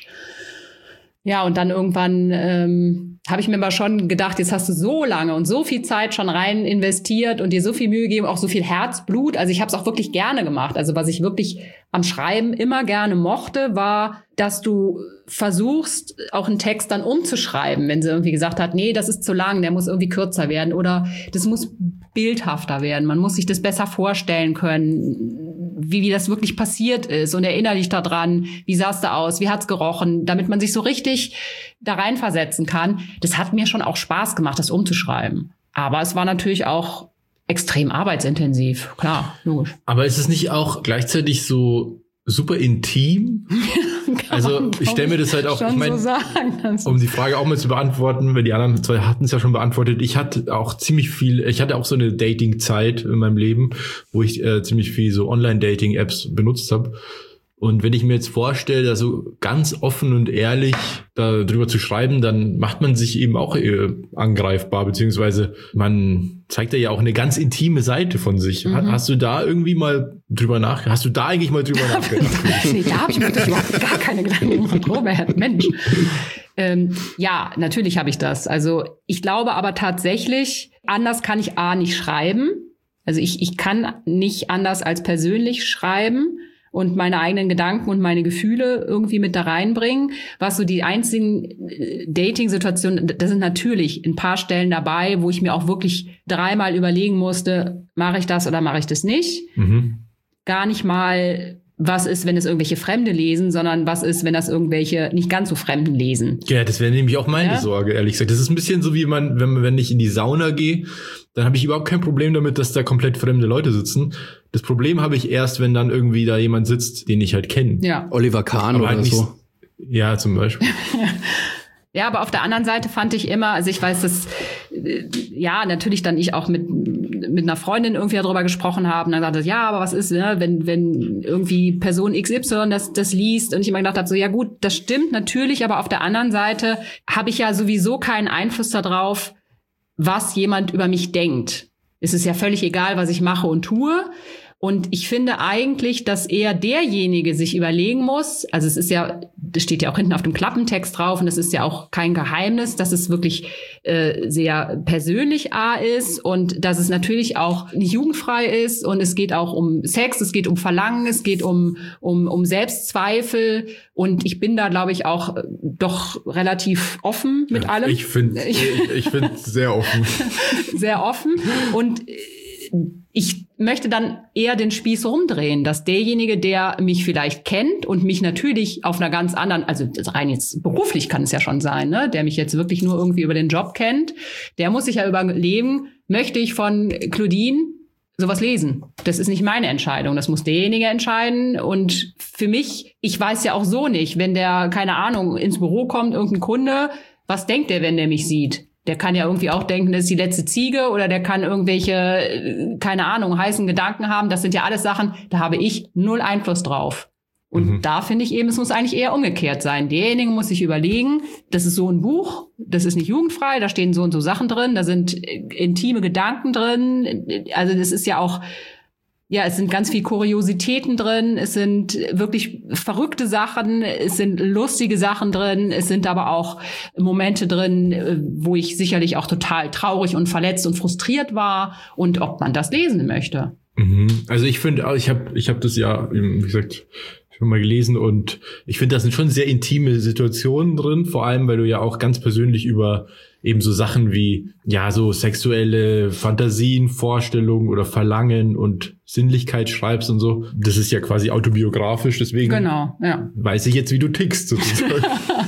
Ja, und dann irgendwann ähm, habe ich mir aber schon gedacht, jetzt hast du so lange und so viel Zeit schon rein investiert und dir so viel Mühe gegeben, auch so viel Herzblut. Also ich habe es auch wirklich gerne gemacht. Also was ich wirklich am Schreiben immer gerne mochte, war, dass du versuchst, auch einen Text dann umzuschreiben, wenn sie irgendwie gesagt hat, nee, das ist zu lang, der muss irgendwie kürzer werden oder das muss bildhafter werden. Man muss sich das besser vorstellen können, wie, wie das wirklich passiert ist und erinnere dich daran, wie sah es da aus, wie hat's gerochen, damit man sich so richtig da reinversetzen kann. Das hat mir schon auch Spaß gemacht, das umzuschreiben. Aber es war natürlich auch extrem arbeitsintensiv, klar, logisch. Aber ist es nicht auch gleichzeitig so super intim? Also ich stelle mir das halt auch, ich meine, so um die Frage auch mal zu beantworten, weil die anderen zwei hatten es ja schon beantwortet, ich hatte auch ziemlich viel, ich hatte auch so eine Dating-Zeit in meinem Leben, wo ich äh, ziemlich viel so Online-Dating-Apps benutzt habe. Und wenn ich mir jetzt vorstelle, da so ganz offen und ehrlich darüber zu schreiben, dann macht man sich eben auch äh, angreifbar, beziehungsweise man zeigt ja auch eine ganz intime Seite von sich. Mhm. Hast du da irgendwie mal drüber nach, hast du da eigentlich mal drüber nachgedacht? Nee, da habe ich mir überhaupt gar keine Gedanken gemacht, Robert, Mensch. Ähm, ja, natürlich habe ich das. Also ich glaube aber tatsächlich, anders kann ich A nicht schreiben. Also ich, ich kann nicht anders als persönlich schreiben und meine eigenen Gedanken und meine Gefühle irgendwie mit da reinbringen. Was so die einzigen Dating-Situationen, das sind natürlich ein paar Stellen dabei, wo ich mir auch wirklich dreimal überlegen musste, mache ich das oder mache ich das nicht? Mhm. Gar nicht mal, was ist, wenn es irgendwelche Fremde lesen, sondern was ist, wenn das irgendwelche nicht ganz so Fremden lesen. Ja, das wäre nämlich auch meine ja? Sorge, ehrlich gesagt. Das ist ein bisschen so, wie man, wenn, wenn ich in die Sauna gehe, dann habe ich überhaupt kein Problem damit, dass da komplett fremde Leute sitzen. Das Problem habe ich erst, wenn dann irgendwie da jemand sitzt, den ich halt kenne. Ja. Oliver Kahn oder halt so. Ja, zum Beispiel. Ja, aber auf der anderen Seite fand ich immer, also ich weiß, dass, ja, natürlich dann ich auch mit mit einer Freundin irgendwie darüber gesprochen habe und dann sagte, ja, aber was ist, ne, wenn wenn irgendwie Person X Y das das liest und ich immer gedacht habe, so, ja gut, das stimmt natürlich, aber auf der anderen Seite habe ich ja sowieso keinen Einfluss darauf, was jemand über mich denkt. Es ist ja völlig egal, was ich mache und tue. Und ich finde eigentlich, dass eher derjenige sich überlegen muss, also es ist ja, das steht ja auch hinten auf dem Klappentext drauf und es ist ja auch kein Geheimnis, dass es wirklich äh, sehr persönlich A ist und dass es natürlich auch nicht jugendfrei ist und es geht auch um Sex, es geht um Verlangen, es geht um um um Selbstzweifel und ich bin da, glaube ich, auch doch relativ offen mit allem. Ich finde ich, ich finde sehr offen. Sehr offen und ich möchte dann eher den Spieß rumdrehen, dass derjenige, der mich vielleicht kennt und mich natürlich auf einer ganz anderen, also rein jetzt beruflich kann es ja schon sein, ne, der mich jetzt wirklich nur irgendwie über den Job kennt, der muss sich ja überlegen, möchte ich von Claudine sowas lesen? Das ist nicht meine Entscheidung, das muss derjenige entscheiden und für mich, ich weiß ja auch so nicht, wenn der, keine Ahnung, ins Büro kommt, irgendein Kunde, was denkt der, wenn der mich sieht? Der kann ja irgendwie auch denken, das ist die letzte Ziege oder der kann irgendwelche, keine Ahnung, heißen Gedanken haben. Das sind ja alles Sachen, da habe ich null Einfluss drauf. Und mhm. da finde ich eben, es muss eigentlich eher umgekehrt sein. Derjenige muss sich überlegen, das ist so ein Buch, das ist nicht jugendfrei, da stehen so und so Sachen drin, da sind intime Gedanken drin. Also das ist ja auch, ja, es sind ganz viel Kuriositäten drin, es sind wirklich verrückte Sachen, es sind lustige Sachen drin, es sind aber auch Momente drin, wo ich sicherlich auch total traurig und verletzt und frustriert war und ob man das lesen möchte. Mhm. Also ich finde, ich habe ich hab das ja, wie gesagt, schon mal gelesen und ich finde, da sind schon sehr intime Situationen drin, vor allem, weil du ja auch ganz persönlich über eben so Sachen wie, ja, so sexuelle Fantasien, Vorstellungen oder Verlangen und Sinnlichkeit schreibst und so. Das ist ja quasi autobiografisch, deswegen genau, ja. weiß ich jetzt, wie du tickst sozusagen.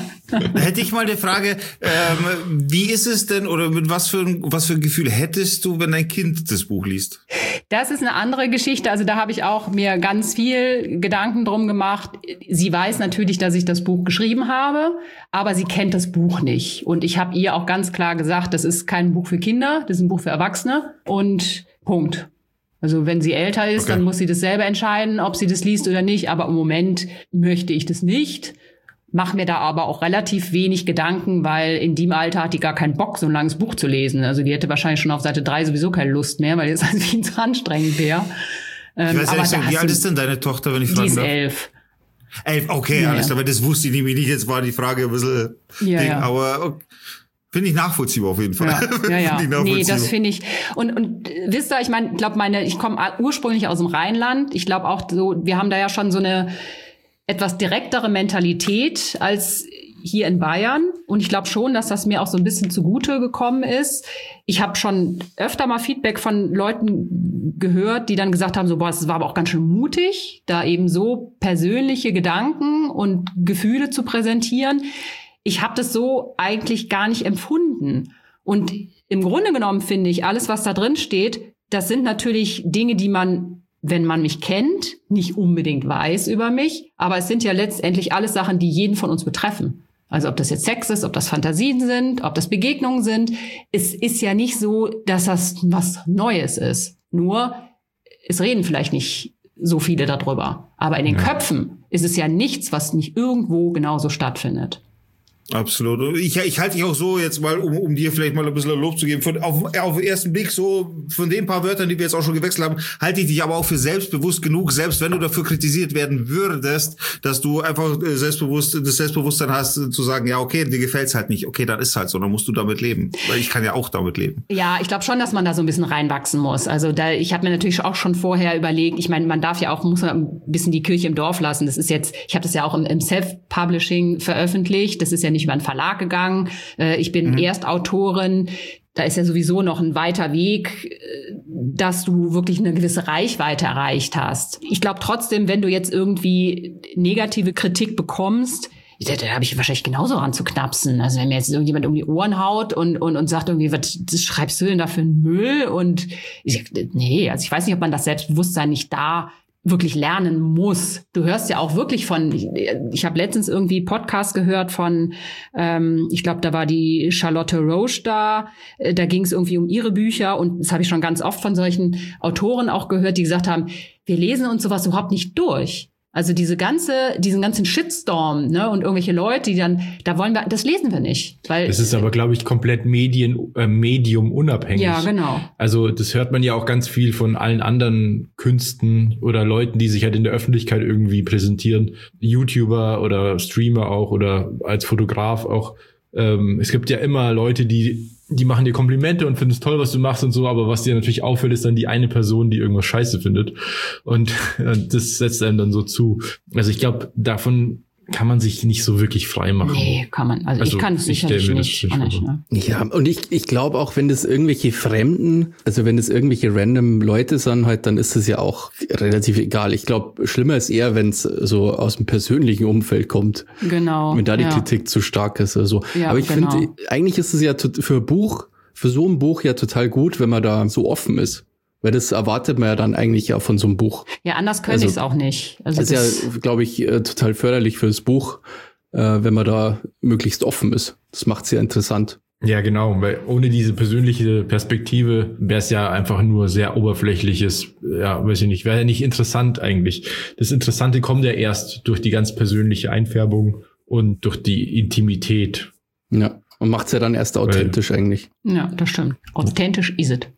Hätte ich mal die Frage, ähm, wie ist es denn oder mit was für, was für ein Gefühl hättest du, wenn dein Kind das Buch liest? Das ist eine andere Geschichte. Also da habe ich auch mir ganz viel Gedanken drum gemacht. Sie weiß natürlich, dass ich das Buch geschrieben habe, aber sie kennt das Buch nicht. Und ich habe ihr auch ganz klar gesagt, das ist kein Buch für Kinder, das ist ein Buch für Erwachsene und Punkt. Also wenn sie älter ist, okay. dann muss sie das selber entscheiden, ob sie das liest oder nicht. Aber im Moment möchte ich das nicht. Mache mir da aber auch relativ wenig Gedanken, weil in dem Alter hat die gar keinen Bock, so ein langes Buch zu lesen. Also die hätte wahrscheinlich schon auf Seite drei sowieso keine Lust mehr, weil jetzt halt viel zu anstrengend wäre. Ähm, ich weiß ja nicht, so, wie alt ist denn deine Tochter, wenn ich fragen darf? Die ist elf. Elf, okay, ja, alles klar, aber das wusste ich nämlich nicht. Jetzt war die Frage ein bisschen ja, Ding, ja. aber okay. Finde ich nachvollziehbar auf jeden Fall. Ja, ja, ja. Nee, das finde ich. Und, und wisst ihr, ich meine, ich glaube, meine, ich komme ursprünglich aus dem Rheinland. Ich glaube auch so, wir haben da ja schon so eine etwas direktere Mentalität als hier in Bayern. Und ich glaube schon, dass das mir auch so ein bisschen zugute gekommen ist. Ich habe schon öfter mal Feedback von Leuten gehört, die dann gesagt haben, so, boah, es war aber auch ganz schön mutig, da eben so persönliche Gedanken und Gefühle zu präsentieren. Ich habe das so eigentlich gar nicht empfunden. Und im Grunde genommen finde ich, alles, was da drin steht, das sind natürlich Dinge, die man, wenn man mich kennt, nicht unbedingt weiß über mich. Aber es sind ja letztendlich alles Sachen, die jeden von uns betreffen. Also ob das jetzt Sex ist, ob das Fantasien sind, ob das Begegnungen sind. Es ist ja nicht so, dass das was Neues ist. Nur, es reden vielleicht nicht so viele darüber. Aber in den ja. Köpfen ist es ja nichts, was nicht irgendwo genauso stattfindet. Absolut. Ich, ich halte dich auch so jetzt mal, um, um dir vielleicht mal ein bisschen Lob zu geben. Von, auf, auf den ersten Blick so, von den paar Wörtern, die wir jetzt auch schon gewechselt haben, halte ich dich aber auch für selbstbewusst genug, selbst wenn du dafür kritisiert werden würdest, dass du einfach selbstbewusst, das Selbstbewusstsein hast, zu sagen, ja, okay, dir gefällt's halt nicht. Okay, dann ist halt so, dann musst du damit leben. Weil ich kann ja auch damit leben. Ja, ich glaube schon, dass man da so ein bisschen reinwachsen muss. Also da, ich habe mir natürlich auch schon vorher überlegt, ich meine, man darf ja auch, muss man ein bisschen die Kirche im Dorf lassen. Das ist jetzt, ich habe das ja auch im, im Self-Publishing veröffentlicht. Das ist ja nicht über einen Verlag gegangen. Ich bin mhm. Erstautorin. Da ist ja sowieso noch ein weiter Weg, dass du wirklich eine gewisse Reichweite erreicht hast. Ich glaube trotzdem, wenn du jetzt irgendwie negative Kritik bekommst, da, da habe ich wahrscheinlich genauso ranzuknapsen. Also wenn mir jetzt irgendjemand um die Ohren haut und, und, und sagt irgendwie, was das schreibst du denn da für einen Müll? Und ich, nee, also ich weiß nicht, ob man das Selbstbewusstsein nicht da wirklich lernen muss. Du hörst ja auch wirklich von, ich, ich habe letztens irgendwie Podcast gehört von, ähm, ich glaube, da war die Charlotte Roche da, äh, da ging es irgendwie um ihre Bücher und das habe ich schon ganz oft von solchen Autoren auch gehört, die gesagt haben, wir lesen uns sowas überhaupt nicht durch. Also diese ganze, diesen ganzen Shitstorm, ne, und irgendwelche Leute, die dann, da wollen wir, das lesen wir nicht, weil. Das ist aber, glaube ich, komplett Medien, äh, Medium unabhängig. Ja, genau. Also, das hört man ja auch ganz viel von allen anderen Künsten oder Leuten, die sich halt in der Öffentlichkeit irgendwie präsentieren. YouTuber oder Streamer auch oder als Fotograf auch. Ähm, es gibt ja immer Leute, die, die machen dir Komplimente und finden es toll, was du machst und so, aber was dir natürlich auffällt, ist dann die eine Person, die irgendwas scheiße findet. Und äh, das setzt einem dann so zu. Also ich glaube, davon kann man sich nicht so wirklich frei machen. Nee, kann man. Also, also ich kann es sicherlich nicht. nicht ne? Ja, und ich, ich glaube auch, wenn das irgendwelche Fremden, also wenn das irgendwelche random Leute sind, halt, dann ist das ja auch relativ egal. Ich glaube, schlimmer ist eher, wenn es so aus dem persönlichen Umfeld kommt. Genau. Wenn da die ja. Kritik zu stark ist oder so. Ja, aber ich genau. finde, eigentlich ist es ja für ein Buch, für so ein Buch ja total gut, wenn man da so offen ist. Weil das erwartet man ja dann eigentlich ja von so einem Buch. Ja, anders könnte also, ich es auch nicht. Also das ist ja, glaube ich, total förderlich für das Buch, wenn man da möglichst offen ist. Das macht es ja interessant. Ja, genau, weil ohne diese persönliche Perspektive wäre es ja einfach nur sehr oberflächliches, ja, weiß ich nicht, wäre ja nicht interessant eigentlich. Das Interessante kommt ja erst durch die ganz persönliche Einfärbung und durch die Intimität. Ja, und macht es ja dann erst authentisch weil, eigentlich. Ja, das stimmt. Authentisch ist es.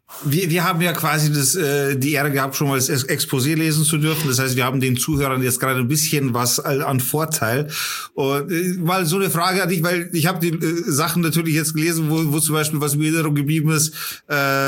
Wir, wir haben ja quasi das, äh, die Ehre gehabt, schon mal das Exposé lesen zu dürfen. Das heißt, wir haben den Zuhörern jetzt gerade ein bisschen was an Vorteil. Und äh, mal so eine Frage an dich, weil ich habe die äh, Sachen natürlich jetzt gelesen, wo, wo zum Beispiel, was mir in Erinnerung geblieben ist,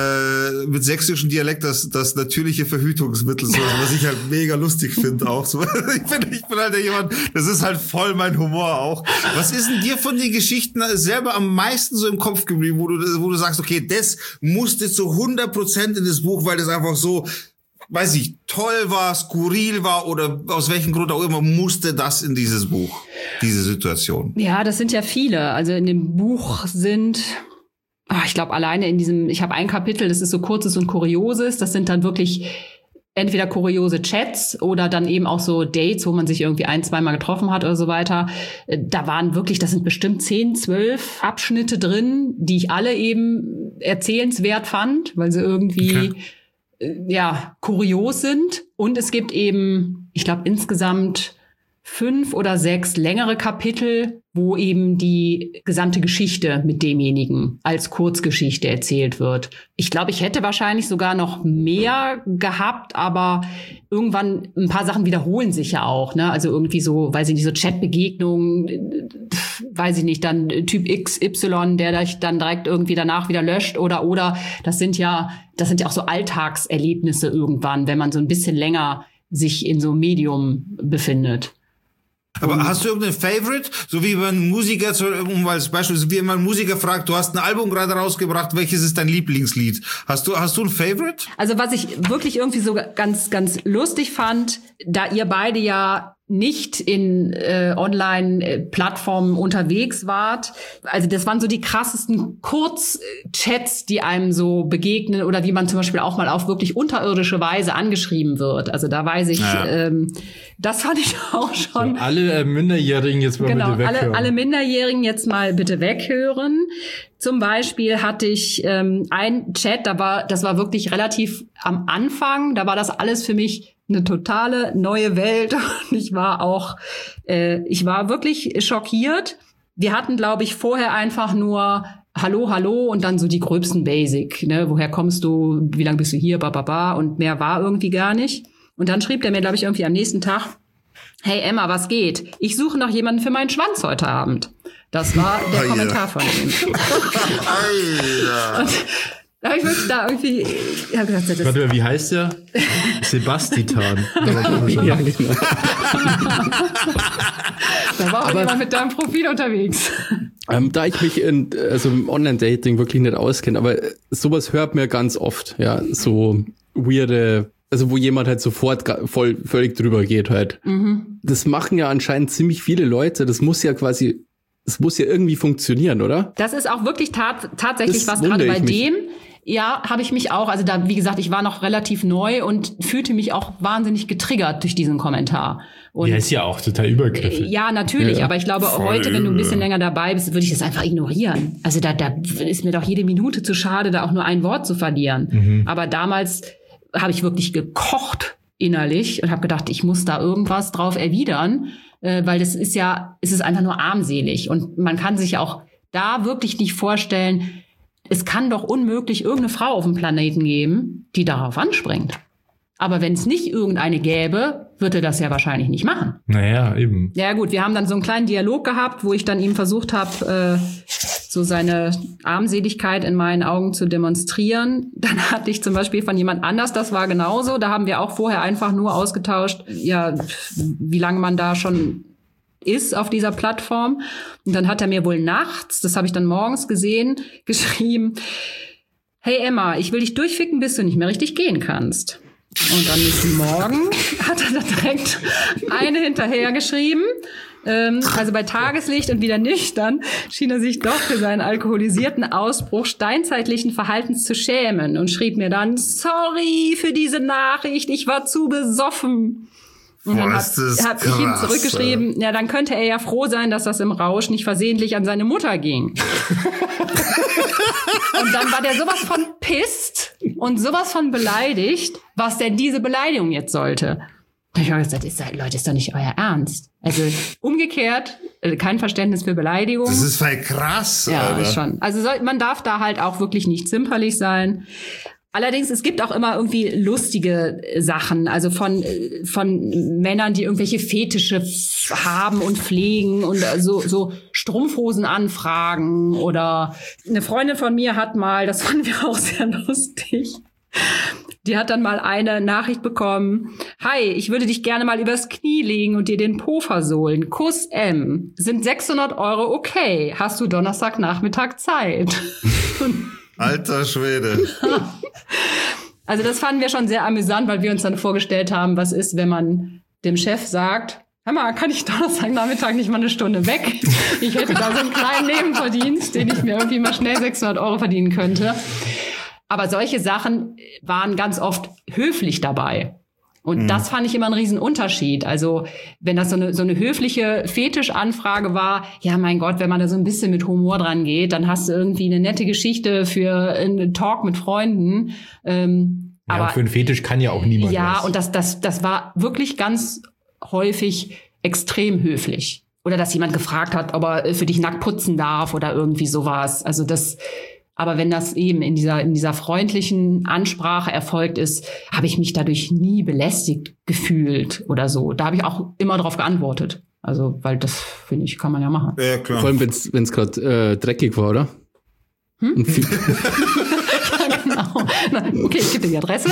äh, mit sächsischem Dialekt, das, das natürliche Verhütungsmittel, so, was ich halt mega lustig finde auch. So. Ich bin, ich bin halt der jemand, das ist halt voll mein Humor auch. Was ist denn dir von den Geschichten selber am meisten so im Kopf geblieben, wo du, wo du sagst, okay, das musste zu hundert Prozent in das Buch, weil das einfach so, weiß ich, toll war, skurril war oder aus welchem Grund auch immer, musste das in dieses Buch, diese Situation? Ja, das sind ja viele. Also in dem Buch sind, oh, ich glaube alleine in diesem, ich habe ein Kapitel, das ist so Kurzes und Kurioses, das sind dann wirklich entweder kuriose Chats oder dann eben auch so Dates, wo man sich irgendwie ein, zweimal getroffen hat oder so weiter. Da waren wirklich, das sind bestimmt zehn, zwölf Abschnitte drin, die ich alle eben erzählenswert fand, weil sie irgendwie, okay. ja, kurios sind. Und es gibt eben, ich glaube, insgesamt fünf oder sechs längere Kapitel, wo eben die gesamte Geschichte mit demjenigen als Kurzgeschichte erzählt wird. Ich glaube, ich hätte wahrscheinlich sogar noch mehr gehabt, aber irgendwann ein paar Sachen wiederholen sich ja auch, ne? Also irgendwie so, weiß ich nicht, so Chatbegegnungen, weiß ich nicht, dann Typ X Y, der dich dann direkt irgendwie danach wieder löscht oder oder das sind ja, das sind ja auch so Alltagserlebnisse irgendwann, wenn man so ein bisschen länger sich in so einem Medium befindet. Aber und hast du irgendeinen Favorite? So wie man Musiker, um als Beispiel, so wie man einen Musiker fragt, du hast ein Album gerade rausgebracht, welches ist dein Lieblingslied? Hast du, hast du ein Favorite? Also was ich wirklich irgendwie so ganz, ganz lustig fand, da ihr beide ja nicht in äh, Online-Plattformen unterwegs wart. Also das waren so die krassesten Kurzchats, die einem so begegnen oder wie man zum Beispiel auch mal auf wirklich unterirdische Weise angeschrieben wird. Also da weiß ich, ja. ähm, das fand ich auch schon. So, alle äh, Minderjährigen jetzt mal genau, bitte weghören. Alle, alle Minderjährigen jetzt mal bitte weghören. Zum Beispiel hatte ich ähm, ein Chat, da war, das war wirklich relativ am Anfang, da war das alles für mich eine totale neue Welt und ich war auch, äh, ich war wirklich schockiert. Wir hatten, glaube ich, vorher einfach nur Hallo, Hallo und dann so die gröbsten Basic, ne? Woher kommst du, wie lange bist du hier, ba, ba, ba, und mehr war irgendwie gar nicht. Und dann schrieb der mir, glaube ich, irgendwie am nächsten Tag, hey Emma, was geht? Ich suche noch jemanden für meinen Schwanz heute Abend. Das war der oh, Kommentar yeah. von ihm. Und da habe ich wirklich da irgendwie, ich hab gedacht, das warte mal, wie heißt der? Sebastian. Ja, genau. Da war auch aber jemand mit deinem Profil unterwegs. Ähm, da ich mich in, also im Online-Dating wirklich nicht auskenne, aber sowas hört mir ganz oft, ja, so weirde, also wo jemand halt sofort voll, völlig drüber geht halt. Mhm. Das machen ja anscheinend ziemlich viele Leute, das muss ja quasi, das muss ja irgendwie funktionieren, oder? Das ist auch wirklich tat, tatsächlich das was gerade bei dem. Ja, habe ich mich auch, also da, wie gesagt, ich war noch relativ neu und fühlte mich auch wahnsinnig getriggert durch diesen Kommentar. Und ja, ist ja auch total übergriffig. Ja, natürlich, ja, aber ich glaube, voll heute, wenn du ein bisschen übel. länger dabei bist, würde ich das einfach ignorieren. Also da, da ist mir doch jede Minute zu schade, da auch nur ein Wort zu verlieren. Mhm. Aber damals habe ich wirklich gekocht innerlich und habe gedacht, ich muss da irgendwas drauf erwidern, äh, weil das ist ja, es ist einfach nur armselig und man kann sich auch da wirklich nicht vorstellen, es kann doch unmöglich irgendeine Frau auf dem Planeten geben, die darauf anspringt. Aber wenn es nicht irgendeine gäbe, würde er das ja wahrscheinlich nicht machen. Naja, eben. Ja gut, wir haben dann so einen kleinen Dialog gehabt, wo ich dann ihm versucht habe, äh, so seine Armseligkeit in meinen Augen zu demonstrieren. Dann hatte ich zum Beispiel von jemand anders, das war genauso. Da haben wir auch vorher einfach nur ausgetauscht, ja, wie lange man da schon ist auf dieser Plattform. Und dann hat er mir wohl nachts, das habe ich dann morgens gesehen, geschrieben, hey Emma, ich will dich durchficken, bis du nicht mehr richtig gehen kannst. Und am nächsten Morgen hat er da direkt eine hinterher geschrieben. Ähm, also bei Tageslicht und wieder nüchtern schien er sich doch für seinen alkoholisierten Ausbruch steinzeitlichen Verhaltens zu schämen und schrieb mir dann, sorry für diese Nachricht, ich war zu besoffen. Und dann habe hab ich ihm zurückgeschrieben, ja, dann könnte er ja froh sein, dass das im Rausch nicht versehentlich an seine Mutter ging. Und dann war der sowas von pisst und sowas von beleidigt, was denn diese Beleidigung jetzt sollte. Da hab ich auch gesagt, ist, Leute, ist doch nicht euer Ernst. Also umgekehrt, kein Verständnis für Beleidigung. Das ist voll krass, ja, Alter. Ist schon. Also soll, man darf da halt auch wirklich nicht zimperlich sein. Allerdings, es gibt auch immer irgendwie lustige Sachen, also von, von Männern, die irgendwelche Fetische haben und pflegen und so, so Strumpfhosen anfragen. Oder eine Freundin von mir hat mal, das fanden wir auch sehr lustig, die hat dann mal eine Nachricht bekommen: Hi, ich würde dich gerne mal übers Knie legen und dir den Po versohlen. Kuss M. Sind sechshundert Euro okay? Hast du Donnerstagnachmittag Zeit? Alter Schwede. Also das fanden wir schon sehr amüsant, weil wir uns dann vorgestellt haben, was ist, wenn man dem Chef sagt: Hör mal, kann ich Donnerstagnachmittag nicht mal eine Stunde weg? Ich hätte da so einen kleinen Nebenverdienst, den ich mir irgendwie mal schnell sechshundert Euro verdienen könnte. Aber solche Sachen waren ganz oft höflich dabei. Und mhm. das fand ich immer einen riesen Unterschied. Also wenn das so eine, so eine höfliche Fetischanfrage war, ja mein Gott, wenn man da so ein bisschen mit Humor dran geht, dann hast du irgendwie eine nette Geschichte für einen Talk mit Freunden. Ähm, ja, aber für einen Fetisch kann ja auch niemand Ja, was. und das, das, das war wirklich ganz häufig extrem höflich. Oder dass jemand gefragt hat, ob er für dich nackt putzen darf oder irgendwie sowas. Also das... Aber wenn das eben in dieser, in dieser freundlichen Ansprache erfolgt ist, habe ich mich dadurch nie belästigt gefühlt oder so. Da habe ich auch immer drauf geantwortet. Also, weil das, finde ich, kann man ja machen. Ja, klar. Vor allem, wenn es gerade äh, dreckig war, oder? Hm? Und viel Ja, genau. Na, okay, ich gebe dir die Adresse.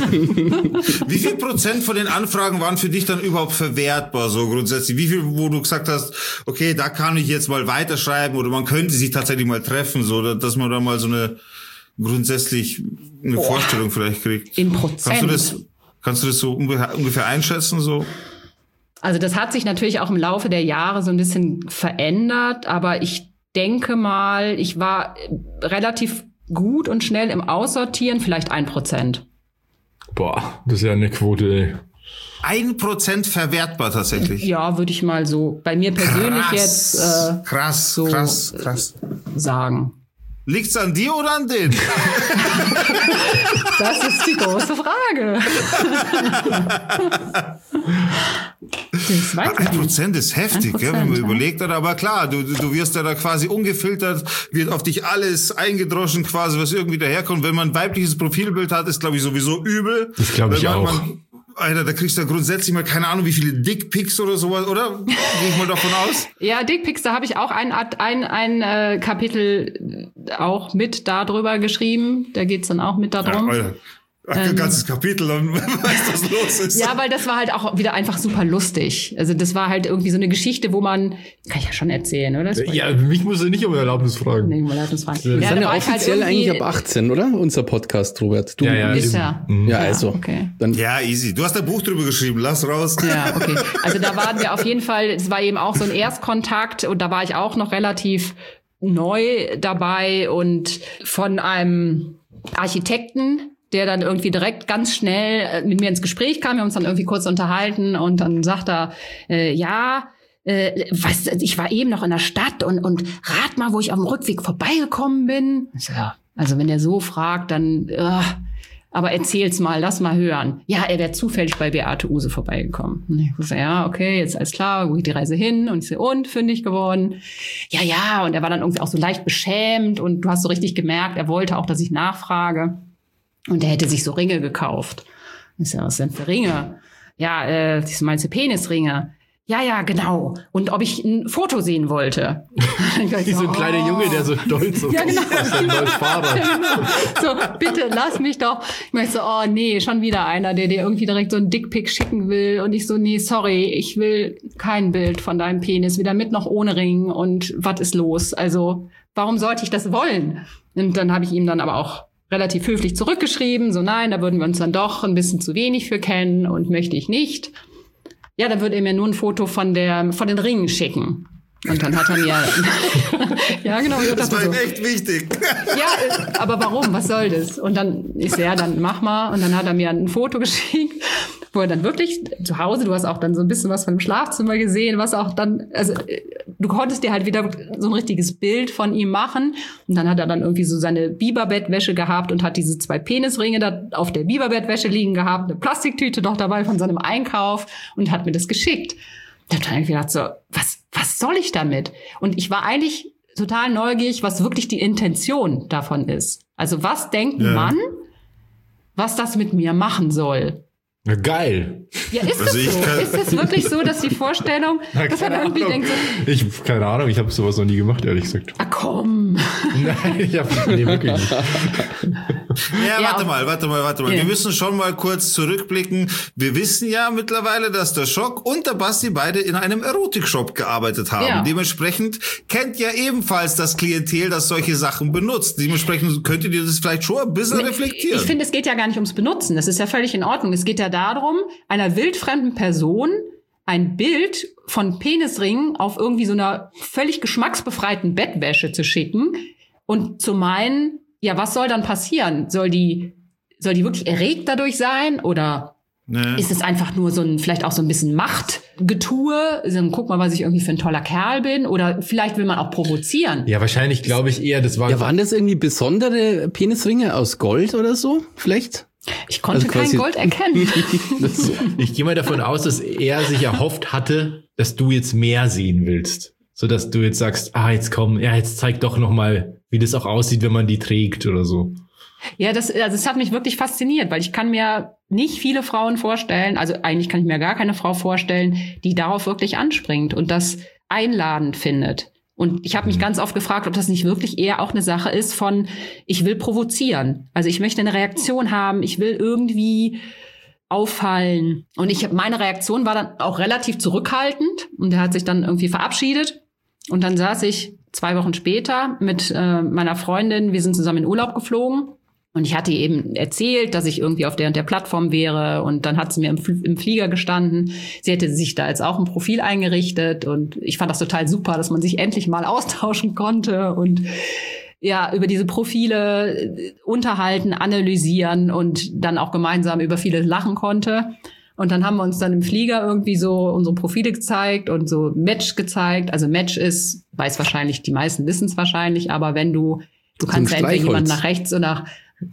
Wie viel Prozent von den Anfragen waren für dich dann überhaupt verwertbar, so grundsätzlich? Wie viel, wo du gesagt hast, okay, da kann ich jetzt mal weiterschreiben oder man könnte sich tatsächlich mal treffen, so, dass man da mal so eine grundsätzlich eine Boah. Vorstellung vielleicht kriegt? In Prozent. Kannst du das, kannst du das so ungefähr, ungefähr einschätzen, so? Also das hat sich natürlich auch im Laufe der Jahre so ein bisschen verändert, aber ich denke mal, ich war relativ gut und schnell im Aussortieren, vielleicht ein Prozent. Boah, das ist ja eine Quote, ey. Ein Prozent verwertbar tatsächlich. Ja, würde ich mal so bei mir persönlich krass, jetzt äh, krass, so krass, krass. sagen. Liegt's an dir oder an denen? Das ist die große Frage. Das weiß Ein ich Prozent ist heftig, Prozent, gell, wenn man ja. überlegt hat. Aber klar, du, du wirst ja da quasi ungefiltert, wird auf dich alles eingedroschen quasi, was irgendwie daherkommt. Wenn man ein weibliches Profilbild hat, ist, glaube ich, sowieso übel. Das glaube ich man, auch. Man, Alter, da kriegst du ja grundsätzlich mal keine Ahnung, wie viele Dickpics oder sowas, oder? Gehe ich mal davon aus? Ja, Dickpics, da habe ich auch ein, ein, ein äh, Kapitel auch mit da drüber geschrieben. Da geht's dann auch mit da drum. Ja, Alter. Ach, ein Ähm, ganzes Kapitel, dann weißt was los ist. Ja, weil das war halt auch wieder einfach super lustig. Also das war halt irgendwie so eine Geschichte, wo man, kann ich ja schon erzählen, oder? Das Ja, mich muss er nicht um Erlaubnis fragen. Nee, um Erlaubnis fragen. Wir Ja, sind da ja war ich halt offiziell irgendwie- eigentlich ab achtzehn, oder? Unser Podcast, Robert. Du Ja, ja. Ist eben. ja. Ja, also. Okay. Dann Ja, easy. Du hast ein Buch drüber geschrieben, lass raus. Ja, okay. Also da waren wir auf jeden Fall, es war eben auch so ein Erstkontakt und da war ich auch noch relativ neu dabei und von einem Architekten, der dann irgendwie direkt ganz schnell mit mir ins Gespräch kam. Wir haben uns dann irgendwie kurz unterhalten und dann sagt er, äh, ja, äh, was, ich war eben noch in der Stadt und, und rat mal, wo ich auf dem Rückweg vorbeigekommen bin. Ich so, ja, also wenn der so fragt, dann, äh, aber erzähl's mal, lass mal hören. Ja, er wäre zufällig bei Beate Uhse vorbeigekommen. Und ich so, ja, okay, jetzt alles klar, wo geht die Reise hin? Und ich so, und, fündig geworden? Ja, ja, und er war dann irgendwie auch so leicht beschämt und du hast so richtig gemerkt, er wollte auch, dass ich nachfrage. Und er hätte sich so Ringe gekauft. Ich so, was sind für Ringe? Ja, äh, das meinst du Penisringe? Ja, ja, genau. Und ob ich ein Foto sehen wollte. Wie so ein kleiner Junge, der so stolz ist Ja, genau. auf sein neues Fahrrad. Ja, genau. So, bitte, lass mich doch. Ich meinte so, oh nee, schon wieder einer, der dir irgendwie direkt so ein Dickpic schicken will. Und ich so, nee, sorry, ich will kein Bild von deinem Penis, weder mit noch ohne Ring. Und was ist los? Also, warum sollte ich das wollen? Und dann habe ich ihm dann aber auch relativ höflich zurückgeschrieben, so nein, da würden wir uns dann doch ein bisschen zu wenig für kennen und möchte ich nicht. Ja, dann würde er mir nur ein Foto von der von den Ringen schicken. Und dann hat er mir ja genau, ich Das dachte war ihm so, echt wichtig. ja, äh, aber warum? Was soll das? Und dann ist er, dann mach mal. Und dann hat er mir ein Foto geschickt, wo er dann wirklich zu Hause, du hast auch dann so ein bisschen was von dem Schlafzimmer gesehen, was auch dann, also du konntest dir halt wieder so ein richtiges Bild von ihm machen. Und dann hat er dann irgendwie so seine Biberbettwäsche gehabt und hat diese zwei Penisringe da auf der Biberbettwäsche liegen gehabt, eine Plastiktüte noch dabei von seinem Einkauf und hat mir das geschickt. Da habe ich gedacht so, was, was soll ich damit? Und ich war eigentlich total neugierig, was wirklich die Intention davon ist. Also was denkt ein Ja. Mann, was das mit mir machen soll. Na, geil. Ja, ist Also das ich so? kann- Ist das wirklich so, dass die Vorstellung, Na, dass man keine irgendwie Ahnung. denkt so, Ich, keine Ahnung, ich habe sowas noch nie gemacht, ehrlich gesagt. ah komm. Nein, ich habe nee, wirklich nicht. Ja, Ja, warte auf- mal, warte mal, warte mal. Ja. Wir müssen schon mal kurz zurückblicken. Wir wissen ja mittlerweile, dass der Schock und der Basti beide in einem Erotikshop gearbeitet haben. Ja. Dementsprechend kennt ja ebenfalls das Klientel, das solche Sachen benutzt. Dementsprechend könntet ihr das vielleicht schon ein bisschen reflektieren. Ich finde, es geht ja gar nicht ums Benutzen. Das ist ja völlig in Ordnung. Es geht ja darum, einer wildfremden Person ein Bild von Penisringen auf irgendwie so einer völlig geschmacksbefreiten Bettwäsche zu schicken und zu meinen, ja, was soll dann passieren? Soll die, soll die wirklich erregt dadurch sein oder Ne? ist es einfach nur so ein, vielleicht auch so ein bisschen Machtgetue? So, guck mal, was ich irgendwie für ein toller Kerl bin. Oder vielleicht will man auch provozieren. Ja, wahrscheinlich glaube ich eher, das war. Ja, waren das irgendwie besondere Penisringe aus Gold oder so? Vielleicht? Ich konnte Also quasi- kein Gold erkennen. Das so. Ich gehe mal davon aus, dass er sich erhofft hatte, dass du jetzt mehr sehen willst. So dass du jetzt sagst, ah, jetzt komm, ja, jetzt zeig doch noch mal, wie das auch aussieht, wenn man die trägt oder so. Ja, das, also das hat mich wirklich fasziniert, weil ich kann mir nicht viele Frauen vorstellen, also eigentlich kann ich mir gar keine Frau vorstellen, die darauf wirklich anspringt und das einladend findet. Und ich habe mich ganz oft gefragt, ob das nicht wirklich eher auch eine Sache ist von, ich will provozieren. Also ich möchte eine Reaktion haben, ich will irgendwie auffallen. Und ich meine Reaktion war dann auch relativ zurückhaltend und er hat sich dann irgendwie verabschiedet. Und dann saß ich zwei Wochen später mit äh, meiner Freundin, wir sind zusammen in Urlaub geflogen. Und ich hatte ihr eben erzählt, dass ich irgendwie auf der und der Plattform wäre. Und dann hat sie mir im, Fl- im Flieger gestanden. Sie hätte sich da jetzt auch ein Profil eingerichtet. Und ich fand das total super, dass man sich endlich mal austauschen konnte und ja, über diese Profile äh, unterhalten, analysieren und dann auch gemeinsam über vieles lachen konnte. Und dann haben wir uns dann im Flieger irgendwie so unsere Profile gezeigt und so Match gezeigt. Also Match ist, weiß wahrscheinlich, die meisten wissen es wahrscheinlich, aber wenn du, du kannst ja entweder jemanden nach rechts oder nach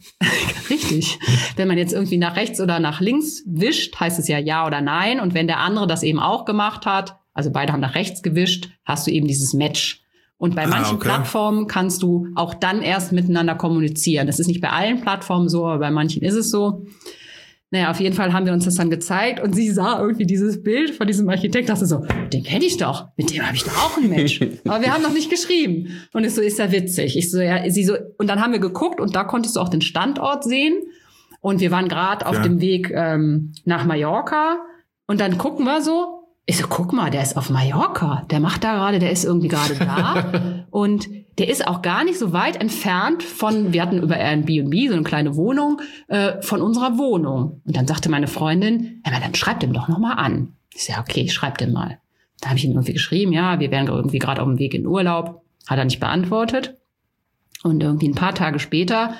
richtig. Wenn man jetzt irgendwie nach rechts oder nach links wischt, heißt es ja ja oder nein. Und wenn der andere das eben auch gemacht hat, also beide haben nach rechts gewischt, hast du eben dieses Match. Und bei Ah, manchen okay. Plattformen kannst du auch dann erst miteinander kommunizieren. Das ist nicht bei allen Plattformen so, aber bei manchen ist es so. Naja, auf jeden Fall haben wir uns das dann gezeigt und sie sah irgendwie dieses Bild von diesem Architekt, dachte so, den kenne ich doch, mit dem habe ich doch auch ein Match. Aber wir haben noch nicht geschrieben. Und ich so, ist ja witzig. Ich so, ja, sie so, und dann haben wir geguckt und da konntest du auch den Standort sehen. Und wir waren gerade auf Ja. dem Weg ähm, nach Mallorca und dann gucken wir so, ich so, guck mal, der ist auf Mallorca, der macht da gerade, der ist irgendwie gerade da und der ist auch gar nicht so weit entfernt von, wir hatten über Airbnb so eine kleine Wohnung, äh, von unserer Wohnung. Und dann sagte meine Freundin, ja, dann schreib dem doch noch mal an. Ich so, ja, okay, ich schreib dem mal. Da habe ich ihm irgendwie geschrieben, ja, wir wären irgendwie gerade auf dem Weg in Urlaub. Hat er nicht beantwortet. Und irgendwie ein paar Tage später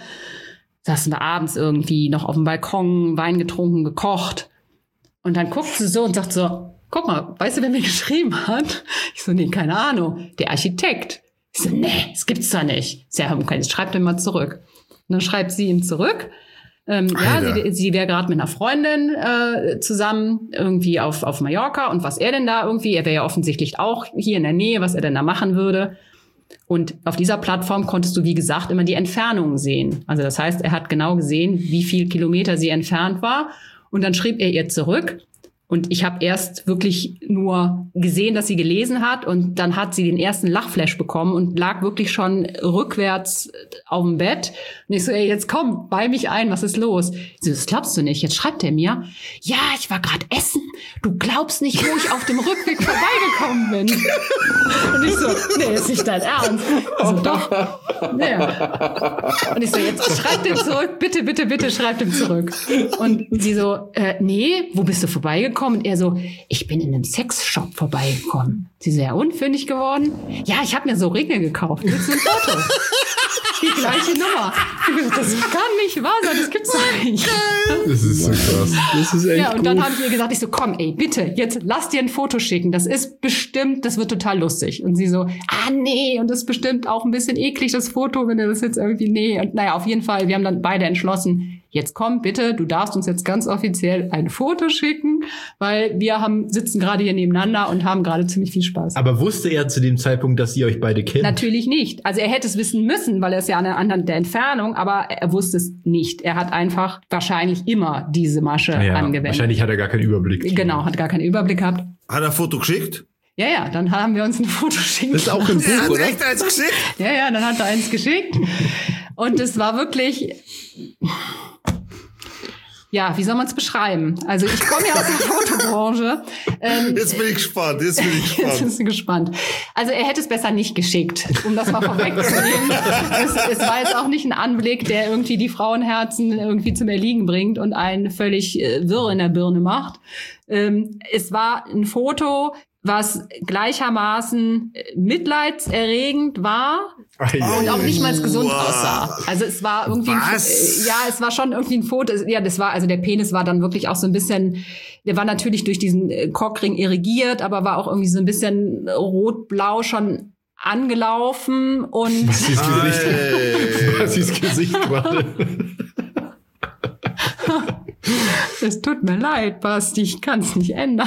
saßen wir abends irgendwie noch auf dem Balkon, Wein getrunken, gekocht. Und dann guckt sie so und sagt so, guck mal, weißt du, wer mir geschrieben hat? Ich so, nee, keine Ahnung. Der Architekt. Ich so, nee, das gibt's da nicht. Ich so, ja, okay, jetzt schreibt ihm mal zurück. Und dann schreibt sie ihm zurück. Ähm, ja, Alter. sie, sie wäre gerade mit einer Freundin äh, zusammen irgendwie auf, auf Mallorca. Und was er denn da irgendwie, er wäre ja offensichtlich auch hier in der Nähe, was er denn da machen würde. Und auf dieser Plattform konntest du, wie gesagt, immer die Entfernungen sehen. Also das heißt, er hat genau gesehen, wie viel Kilometer sie entfernt war. Und dann schrieb er ihr zurück. Und ich habe erst wirklich nur gesehen, dass sie gelesen hat. Und dann hat sie den ersten Lachflash bekommen und lag wirklich schon rückwärts auf dem Bett. Und ich so, ey, jetzt komm, bei mich ein, was ist los? Ich so, das glaubst du nicht. Jetzt schreibt er mir, ja, ich war gerade essen. Du glaubst nicht, wo ich auf dem Rückweg vorbeigekommen bin. Und ich so, nee, ist nicht dein Ernst. Also doch. Nee. Und ich so, jetzt schreib dem zurück, bitte, bitte, bitte, schreib dem zurück. Und sie so, äh, nee, wo bist du vorbeigekommen? Und er so, ich bin in einem Sexshop vorbeigekommen. Sie so, ja, unfündig geworden? Ja, ich habe mir so Ringe gekauft. Willst du ein Foto? Die gleiche Nummer. Ich so, das kann nicht wahr sein, das gibt's doch nicht. Das ist so krass. Das ist echt Ja, und dann gut. habe ich ihr gesagt, ich so, komm, ey, bitte, jetzt lass dir ein Foto schicken. Das ist bestimmt, das wird total lustig. Und sie so, ah, nee, und das ist bestimmt auch ein bisschen eklig, das Foto, wenn du das jetzt irgendwie, nee. Und naja, auf jeden Fall, wir haben dann beide entschlossen, jetzt komm bitte, du darfst uns jetzt ganz offiziell ein Foto schicken, weil wir haben sitzen gerade hier nebeneinander und haben gerade ziemlich viel Spaß. Aber wusste er zu dem Zeitpunkt, dass ihr euch beide kennt? Natürlich nicht. Also er hätte es wissen müssen, weil er es ja anhand der Entfernung, aber er wusste es nicht. Er hat einfach wahrscheinlich immer diese Masche ja, angewendet. Wahrscheinlich hat er gar keinen Überblick. Genau, hat gar keinen Überblick gehabt. Hat er ein Foto geschickt? Ja, ja, dann haben wir uns ein Foto schicken. Das ist auch im Buch, Er hat oder? echt eins geschickt? Ja, ja, dann hat er eins geschickt. Und es war wirklich, ja, wie soll man es beschreiben? Also ich komme ja aus der Fotobranche. Ähm, Jetzt bin ich gespannt, jetzt bin ich Jetzt gespannt. bist du gespannt. Also er hätte es besser nicht geschickt, um das mal vorwegzunehmen. es, es war jetzt auch nicht ein Anblick, der irgendwie die Frauenherzen irgendwie zum Erliegen bringt und einen völlig äh, wirr in der Birne macht. Ähm, es war ein Foto, was gleichermaßen mitleidserregend war und auch nicht mal gesund Wow. aussah. Also es war irgendwie, Was? ein, ja, es war schon irgendwie ein Foto. Ja, das war, also der Penis war dann wirklich auch so ein bisschen, der war natürlich durch diesen äh, Cockring irrigiert, aber war auch irgendwie so ein bisschen rot-blau schon angelaufen und Was ist Gesicht? Ey. Was ist Gesicht gerade? es tut mir leid, Basti, ich kann es nicht ändern.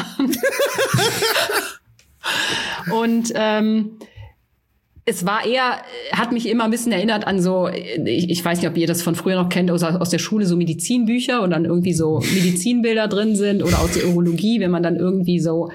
Und ähm, es war eher, hat mich immer ein bisschen erinnert an so, ich, ich weiß nicht, ob ihr das von früher noch kennt, aus, aus der Schule, so Medizinbücher und dann irgendwie so Medizinbilder drin sind oder aus der Urologie, wenn man dann irgendwie so,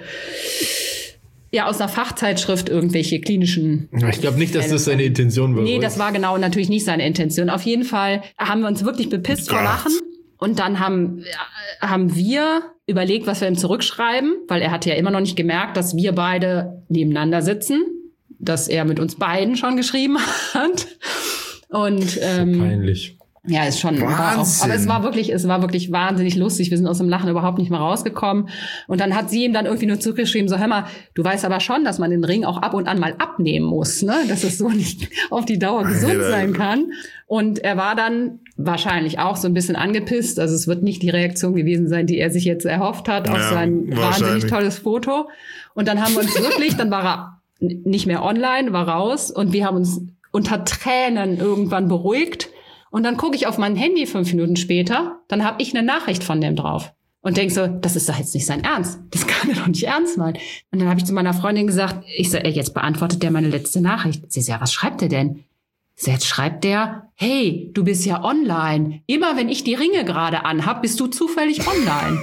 ja, aus einer Fachzeitschrift irgendwelche klinischen. Ich glaube nicht, dass das seine Intention war. Nee, oder? das war genau natürlich nicht seine Intention. Auf jeden Fall haben wir uns wirklich bepisst vor Gott. Lachen. Und dann haben, haben wir überlegt, was wir ihm zurückschreiben, weil er hatte ja immer noch nicht gemerkt, dass wir beide nebeneinander sitzen, dass er mit uns beiden schon geschrieben hat. Und ähm, Peinlich. ja, ist schon. War auch, Wahnsinn. aber es war wirklich, es war wirklich wahnsinnig lustig. Wir sind aus dem Lachen überhaupt nicht mehr rausgekommen. Und dann hat sie ihm dann irgendwie nur zurückgeschrieben, so, hör mal, du weißt aber schon, dass man den Ring auch ab und an mal abnehmen muss, ne? Dass es so nicht auf die Dauer gesund Alter. sein kann. Und er war dann wahrscheinlich auch so ein bisschen angepisst. Also es wird nicht die Reaktion gewesen sein, die er sich jetzt erhofft hat auf Ja, sein wahnsinnig wahrscheinlich. tolles Foto. Und dann haben wir uns wirklich, dann war er n- nicht mehr online, war raus. Und wir haben uns unter Tränen irgendwann beruhigt. Und dann gucke ich auf mein Handy fünf Minuten später, dann habe ich eine Nachricht von dem drauf. Und denk so, das ist doch jetzt nicht sein Ernst. Das kann er doch nicht ernst meinen. Und dann habe ich zu meiner Freundin gesagt, ich so, ey, jetzt beantwortet der meine letzte Nachricht. Sie so, ja, was schreibt er denn? So, jetzt schreibt der, hey, du bist ja online. Immer wenn ich die Ringe gerade anhab, bist du zufällig online.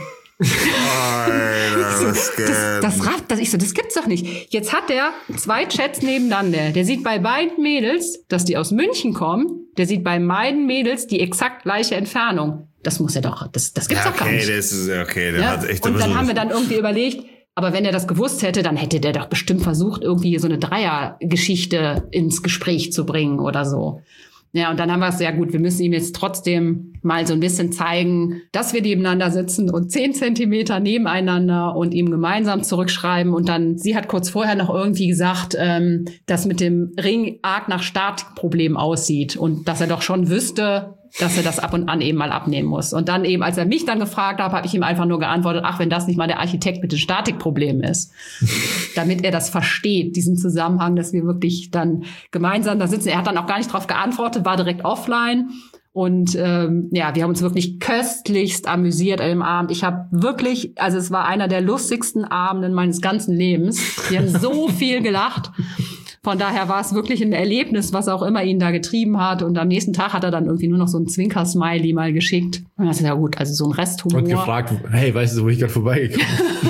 Alter, das geht. Das, das rafft, das, ich so, das gibt's doch nicht. Jetzt hat der zwei Chats nebeneinander. Der sieht bei beiden Mädels, dass die aus München kommen. Der sieht bei beiden Mädels die exakt gleiche Entfernung. Das muss er doch, das, das gibt's Ja, doch gar okay, nicht. das ist okay, der Ja? hat echt Und ein dann bisschen- haben wir dann irgendwie überlegt, aber wenn er das gewusst hätte, dann hätte der doch bestimmt versucht, irgendwie so eine Dreiergeschichte ins Gespräch zu bringen oder so. Ja, und dann haben wir es, ja gut, wir müssen ihm jetzt trotzdem mal so ein bisschen zeigen, dass wir nebeneinander sitzen und zehn Zentimeter nebeneinander und ihm gemeinsam zurückschreiben. Und dann, sie hat kurz vorher noch irgendwie gesagt, ähm, dass mit dem Ring arg nach Statikproblem aussieht und dass er doch schon wüsste, dass er das ab und an eben mal abnehmen muss. Und dann eben, als er mich dann gefragt hat, habe ich ihm einfach nur geantwortet, ach, wenn das nicht mal der Architekt mit den Statikproblemen ist. Damit er das versteht, diesen Zusammenhang, dass wir wirklich dann gemeinsam da sitzen. Er hat dann auch gar nicht drauf geantwortet, war direkt offline. Und ähm, ja, wir haben uns wirklich köstlichst amüsiert an dem Abend. Ich habe wirklich, also es war einer der lustigsten Abenden meines ganzen Lebens. Wir haben so viel gelacht. Von daher war es wirklich ein Erlebnis, was auch immer ihn da getrieben hat. Und am nächsten Tag hat er dann irgendwie nur noch so ein Zwinker-Smiley mal geschickt. Und das ist ja gut, also so ein Resthumor. Und gefragt, hey, weißt du, wo ich gerade vorbeigekommen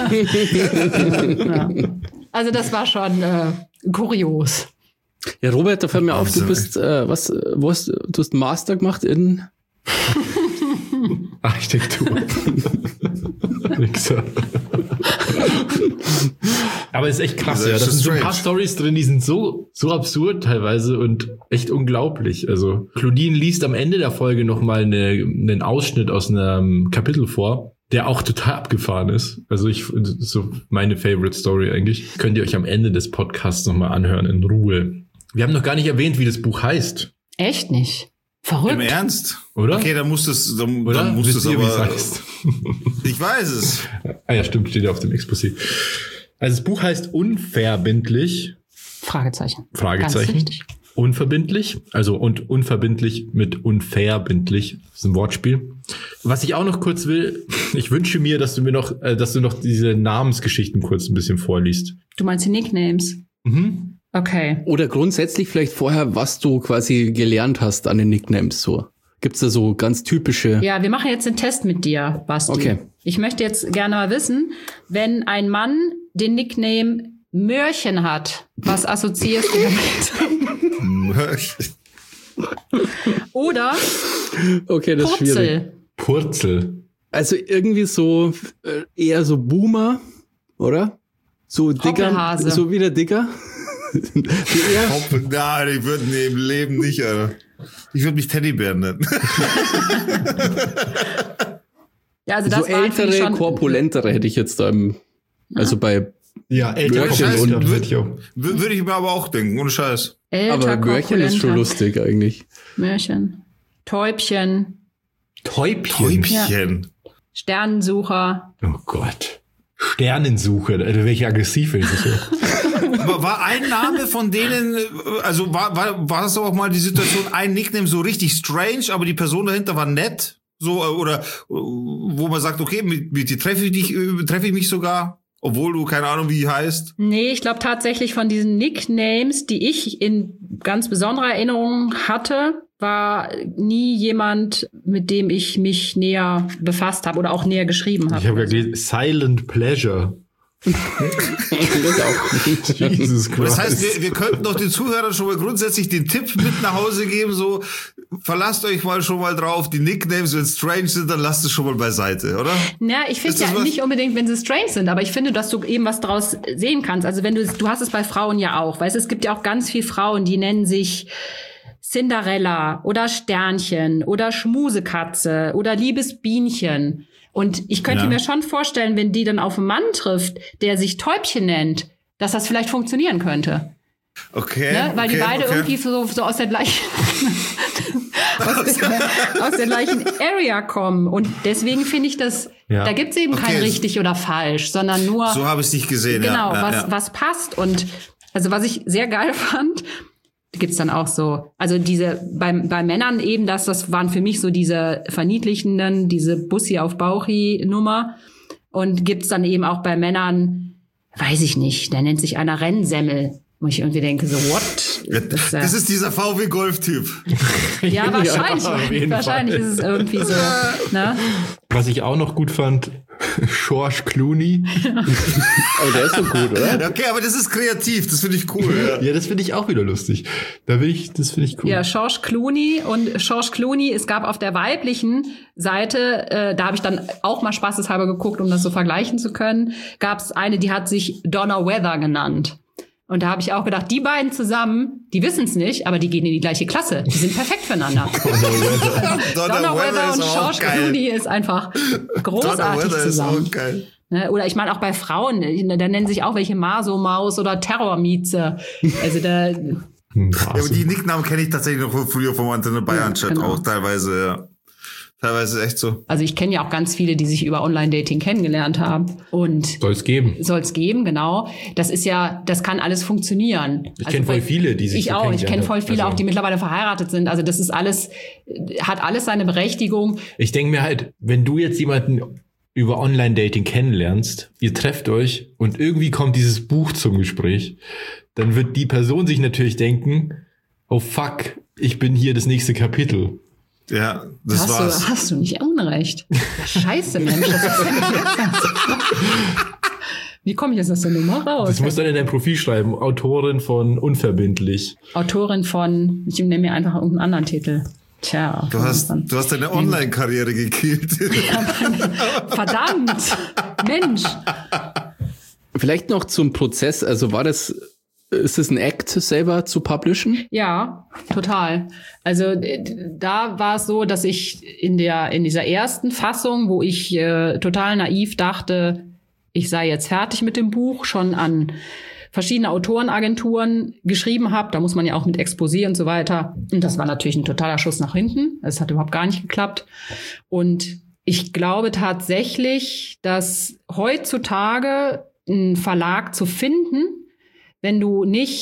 bin? Ja. Also das war schon äh, kurios. Ja, Robert, da fällt mir auf, du Also- bist, äh, was, äh, wo hast, du hast einen Master gemacht in, Architektur. Wichser. Aber es ist echt krass, Das ja. ist Da sind so ein strange. paar Storys drin, die sind so, so absurd teilweise und echt unglaublich. Also, Claudine liest am Ende der Folge nochmal eine, einen Ausschnitt aus einem Kapitel vor, der auch total abgefahren ist. Also, ich, das ist so meine Favorite Story eigentlich. Könnt ihr euch am Ende des Podcasts nochmal anhören in Ruhe. Wir haben noch gar nicht erwähnt, wie das Buch heißt, Echt nicht. Verrückt. Im Ernst? oder? Okay, dann muss es, dann, Oder? dann muss Wisst es ihr, wie es aber, heißt? ich weiß es. Ah ja, stimmt, steht ja auf dem Exposé. Also das Buch heißt Unverbindlich, Fragezeichen. Fragezeichen. Ganz richtig. unverbindlich, also und unverbindlich mit unverbindlich. Das ist ein Wortspiel. Was ich auch noch kurz will, ich wünsche mir, dass du mir noch, äh, dass du noch diese Namensgeschichten kurz ein bisschen vorliest. Du meinst die Nicknames? Mhm. Okay. Oder grundsätzlich vielleicht vorher, was du quasi gelernt hast an den Nicknames so. Gibt's da so ganz typische? Ja, wir machen jetzt einen Test mit dir, Basti. Okay. Ich möchte jetzt gerne mal wissen, wenn ein Mann den Nickname Möhrchen hat, was assoziierst du damit? Möhrchen. Oder Okay, das ist schwierig. Purzel. Purzel. Also irgendwie so äh, eher so Boomer, oder? So Digger, Hoppelhase. so wie der Digger. eher, Hopp, nein, ich würde nee, im Leben nicht, Alter. Ich würde mich Teddybär nennen. Ja, also das so war eigentlich ältere, schon korpulentere hätte ich jetzt da im, also bei Ja, ältere Möhrchen Möhrchen und- und hätte ich auch. W- Würde ich mir aber auch denken, ohne Scheiß. älter, aber Möhrchen ist schon korpulenter. lustig eigentlich. Möhrchen. Täubchen. Täubchen. Täubchen. Sternensucher. Oh Gott. Sternensuche. Da wäre ich aggressiv, wenn ich das höre. War, war ein Name von denen, also war, war, war es auch mal die Situation, ein Nickname so richtig strange, aber die Person dahinter war nett? So, oder wo man sagt, okay, mit, mit dir treffe ich dich, äh, treffe ich mich sogar, obwohl du keine Ahnung, wie heißt. Nee, ich glaube tatsächlich von diesen Nicknames, die ich in ganz besonderer Erinnerung hatte, war nie jemand, mit dem ich mich näher befasst habe oder auch näher geschrieben habe. Ich habe ja gelesen, Silent Pleasure. Das auch. Jesus Christ. Das heißt, wir, wir könnten doch den Zuhörern schon mal grundsätzlich den Tipp mit nach Hause geben, so, verlasst euch mal schon mal drauf, die Nicknames, wenn strange sind, dann lasst es schon mal beiseite, oder? Na, ich finde Ist das ja was- nicht unbedingt, wenn sie strange sind, aber ich finde, dass du eben was draus sehen kannst. Also wenn du, du hast es bei Frauen ja auch, weißt du, es gibt ja auch ganz viele Frauen, die nennen sich Cinderella oder Sternchen oder Schmusekatze oder liebes Bienchen. Und ich könnte Ja. mir schon vorstellen, wenn die dann auf einen Mann trifft, der sich Täubchen nennt, dass das vielleicht funktionieren könnte. Okay. Ne? Weil okay, die beide okay. irgendwie so, so aus der gleichen aus, der, aus der gleichen Area kommen. Und deswegen finde ich das, Ja. da gibt's eben kein Okay. richtig oder falsch, sondern nur So habe ich es nicht gesehen, genau, ja. ja, was, ja. was passt. Und also was ich sehr geil fand, gibt's dann auch so, also diese, bei, bei Männern eben, das, das waren für mich so diese verniedlichenden, diese Bussi auf Bauchi-Nummer. Und gibt's dann eben auch bei Männern, weiß ich nicht, der nennt sich einer Rennsemmel. Wo ich irgendwie denke, so, what? Das, äh, Das ist dieser V W-Golf-Typ. ja, wahrscheinlich. auf jeden wahrscheinlich Fall. ist es irgendwie so. Ne? Was ich auch noch gut fand, George Clooney. Aber der ist doch gut, oder? Okay, aber das ist kreativ, das finde ich cool. Ja. Ja, das finde ich auch wieder lustig. Da will ich, das finde ich cool. Ja, George Clooney und George Clooney, es gab auf der weiblichen Seite, äh, da habe ich dann auch mal spaßeshalber geguckt, um das so vergleichen zu können, gab es eine, die hat sich Donna Weather genannt. Und da habe ich auch gedacht, die beiden zusammen, die wissen es nicht, aber die gehen in die gleiche Klasse. Die sind perfekt füreinander. Donna Weather und ist auch George geil. Clooney ist einfach Donna großartig Weather ist zusammen. auch geil. Ne? Oder ich meine auch bei Frauen, ne, da nennen sich auch welche Maso-Maus oder Terrormieze. Also da, Hm, Ja, aber die Nicknamen kenne ich tatsächlich noch von früher vom Antenne Bayern-Chat genau. auch teilweise, ja. Teilweise echt so. also ich kenne ja auch ganz viele, die sich über Online-Dating kennengelernt haben. Und Soll es geben. soll es geben, genau. Das ist ja, das kann alles funktionieren. Ich kenn voll weil- viele, die sich Ich so auch. Ich kennengelernt kenne voll haben. viele Also- auch, die mittlerweile verheiratet sind. Also das ist alles, hat alles seine Berechtigung. Ich denke mir halt, wenn du jetzt jemanden über Online-Dating kennenlernst, ihr trefft euch und irgendwie kommt dieses Buch zum Gespräch, dann wird die Person sich natürlich denken, oh fuck, ich bin hier das nächste Kapitel. Ja, das hast, war's. du, hast du nicht Unrecht. Scheiße, Mensch. Das ist Wie komme ich jetzt aus der Nummer raus? Das musst du dann in dein Profil schreiben, Autorin von Unverbindlich. Autorin von, ich nehme mir einfach irgendeinen anderen Titel. Tja. Du hast, du hast deine Online-Karriere gekillt. Verdammt. Mensch. Vielleicht noch zum Prozess. Also war das, ist das ein Act, selber zu publishen? Ja, total. Also äh, da war es so, dass ich in der in dieser ersten Fassung, wo ich äh, total naiv dachte, ich sei jetzt fertig mit dem Buch, schon an verschiedene Autorenagenturen geschrieben habe. Da muss man ja auch mit Exposé und so weiter. Und das war natürlich ein totaler Schuss nach hinten. Es hat überhaupt gar nicht geklappt. Und ich glaube tatsächlich, dass heutzutage ein Verlag zu finden, wenn du nicht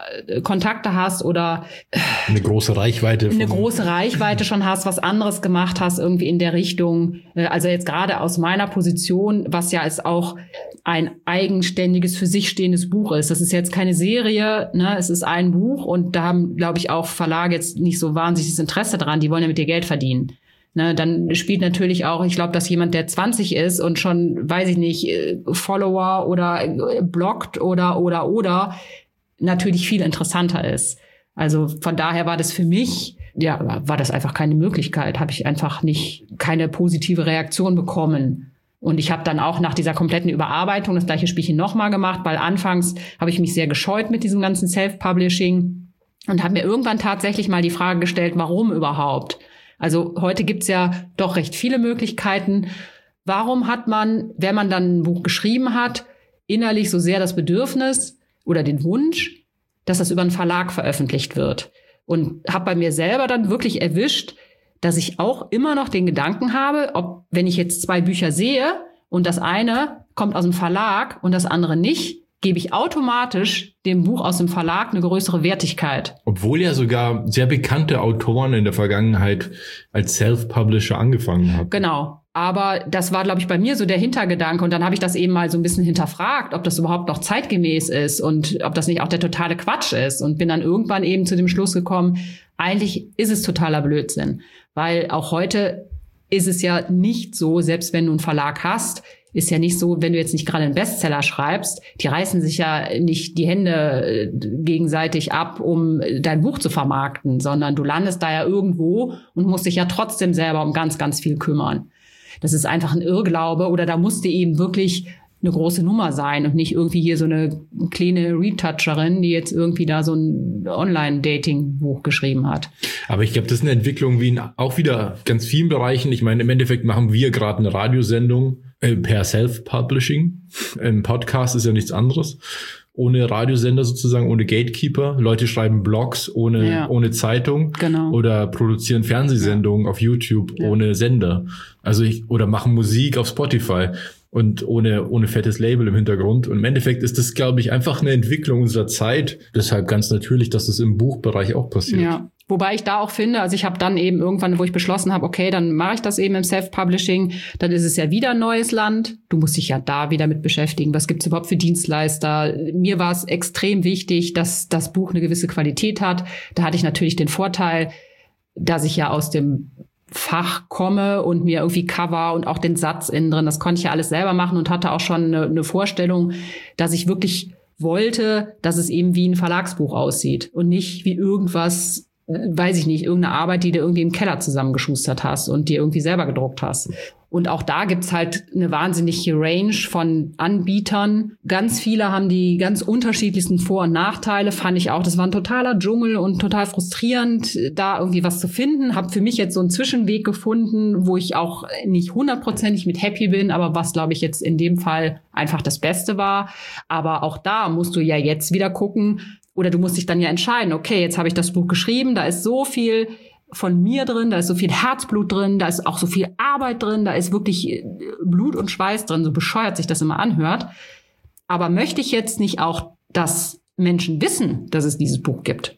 Kontakte hast oder eine große Reichweite. Eine große Reichweite schon hast, was anderes gemacht hast, irgendwie in der Richtung. Also jetzt gerade aus meiner Position, was ja ist auch ein eigenständiges, für sich stehendes Buch ist. Das ist jetzt keine Serie, ne? Es ist ein Buch und da haben, glaube ich, auch Verlage jetzt nicht so wahnsinniges Interesse dran. Die wollen ja mit dir Geld verdienen. Ne, dann spielt natürlich auch, ich glaube, dass jemand, der zwanzig ist und schon, weiß ich nicht, Follower oder bloggt oder, oder, oder, natürlich viel interessanter ist. Also von daher war das für mich, ja, war das einfach keine Möglichkeit. Habe ich einfach nicht, keine positive Reaktion bekommen. Und ich habe dann auch nach dieser kompletten Überarbeitung das gleiche Spielchen nochmal gemacht, weil anfangs habe ich mich sehr gescheut mit diesem ganzen Self-Publishing und habe mir irgendwann tatsächlich mal die Frage gestellt, warum überhaupt? Also heute gibt's ja doch recht viele Möglichkeiten. Warum hat man, wenn man dann ein Buch geschrieben hat, innerlich so sehr das Bedürfnis oder den Wunsch, dass das über einen Verlag veröffentlicht wird? Und habe bei mir selber dann wirklich erwischt, dass ich auch immer noch den Gedanken habe, ob, wenn ich jetzt zwei Bücher sehe und das eine kommt aus dem Verlag und das andere nicht, gebe ich automatisch dem Buch aus dem Verlag eine größere Wertigkeit. Obwohl ja sogar sehr bekannte Autoren in der Vergangenheit als Self-Publisher angefangen haben. Genau. Aber das war, glaube ich, bei mir so der Hintergedanke. Und dann habe ich das eben mal so ein bisschen hinterfragt, ob das überhaupt noch zeitgemäß ist und ob das nicht auch der totale Quatsch ist. Und bin dann irgendwann eben zu dem Schluss gekommen, eigentlich ist es totaler Blödsinn. Weil auch heute ist es ja nicht so, selbst wenn du einen Verlag hast, ist ja nicht so, wenn du jetzt nicht gerade einen Bestseller schreibst, die reißen sich ja nicht die Hände gegenseitig ab, um dein Buch zu vermarkten, sondern du landest da ja irgendwo und musst dich ja trotzdem selber um ganz, ganz viel kümmern. Das ist einfach ein Irrglaube oder da musste eben wirklich eine große Nummer sein und nicht irgendwie hier so eine kleine Retoucherin, die jetzt irgendwie da so ein Online-Dating-Buch geschrieben hat. Aber ich glaube, das ist eine Entwicklung wie in auch wieder ganz vielen Bereichen. Ich meine, im Endeffekt machen wir gerade eine Radiosendung äh, per Self-Publishing. Ein Podcast ist ja nichts anderes. Ohne Radiosender sozusagen, ohne Gatekeeper. Leute schreiben Blogs ohne, ja. ohne Zeitung. Genau. Oder produzieren Fernsehsendungen ja. auf YouTube ja. ohne Sender. Also ich, oder machen Musik auf Spotify. Und ohne, ohne fettes Label im Hintergrund. Und im Endeffekt ist das, glaube ich, einfach eine Entwicklung unserer Zeit. Deshalb ganz natürlich, dass das im Buchbereich auch passiert. Ja. Wobei ich da auch finde, also ich habe dann eben irgendwann, wo ich beschlossen habe, okay, dann mache ich das eben im Self-Publishing, dann ist es ja wieder ein neues Land. Du musst dich ja da wieder mit beschäftigen. Was gibt's überhaupt für Dienstleister? Mir war es extrem wichtig, dass das Buch eine gewisse Qualität hat. Da hatte ich natürlich den Vorteil, dass ich ja aus dem Fach komme und mir irgendwie Cover und auch den Satz innen drin, das konnte ich ja alles selber machen und hatte auch schon eine, eine Vorstellung, dass ich wirklich wollte, dass es eben wie ein Verlagsbuch aussieht und nicht wie irgendwas, weiß ich nicht, irgendeine Arbeit, die du irgendwie im Keller zusammengeschustert hast und dir irgendwie selber gedruckt hast. Und auch da gibt's halt eine wahnsinnige Range von Anbietern. Ganz viele haben die ganz unterschiedlichsten Vor- und Nachteile, fand ich auch. Das war ein totaler Dschungel und total frustrierend, da irgendwie was zu finden. Hab für mich jetzt so einen Zwischenweg gefunden, wo ich auch nicht hundertprozentig mit happy bin, aber was, glaube ich, jetzt in dem Fall einfach das Beste war. Aber auch da musst du ja jetzt wieder gucken, oder du musst dich dann ja entscheiden, okay, jetzt habe ich das Buch geschrieben, da ist so viel von mir drin, da ist so viel Herzblut drin, da ist auch so viel Arbeit drin, da ist wirklich Blut und Schweiß drin, so bescheuert sich das immer anhört. Aber möchte ich jetzt nicht auch, dass Menschen wissen, dass es dieses Buch gibt?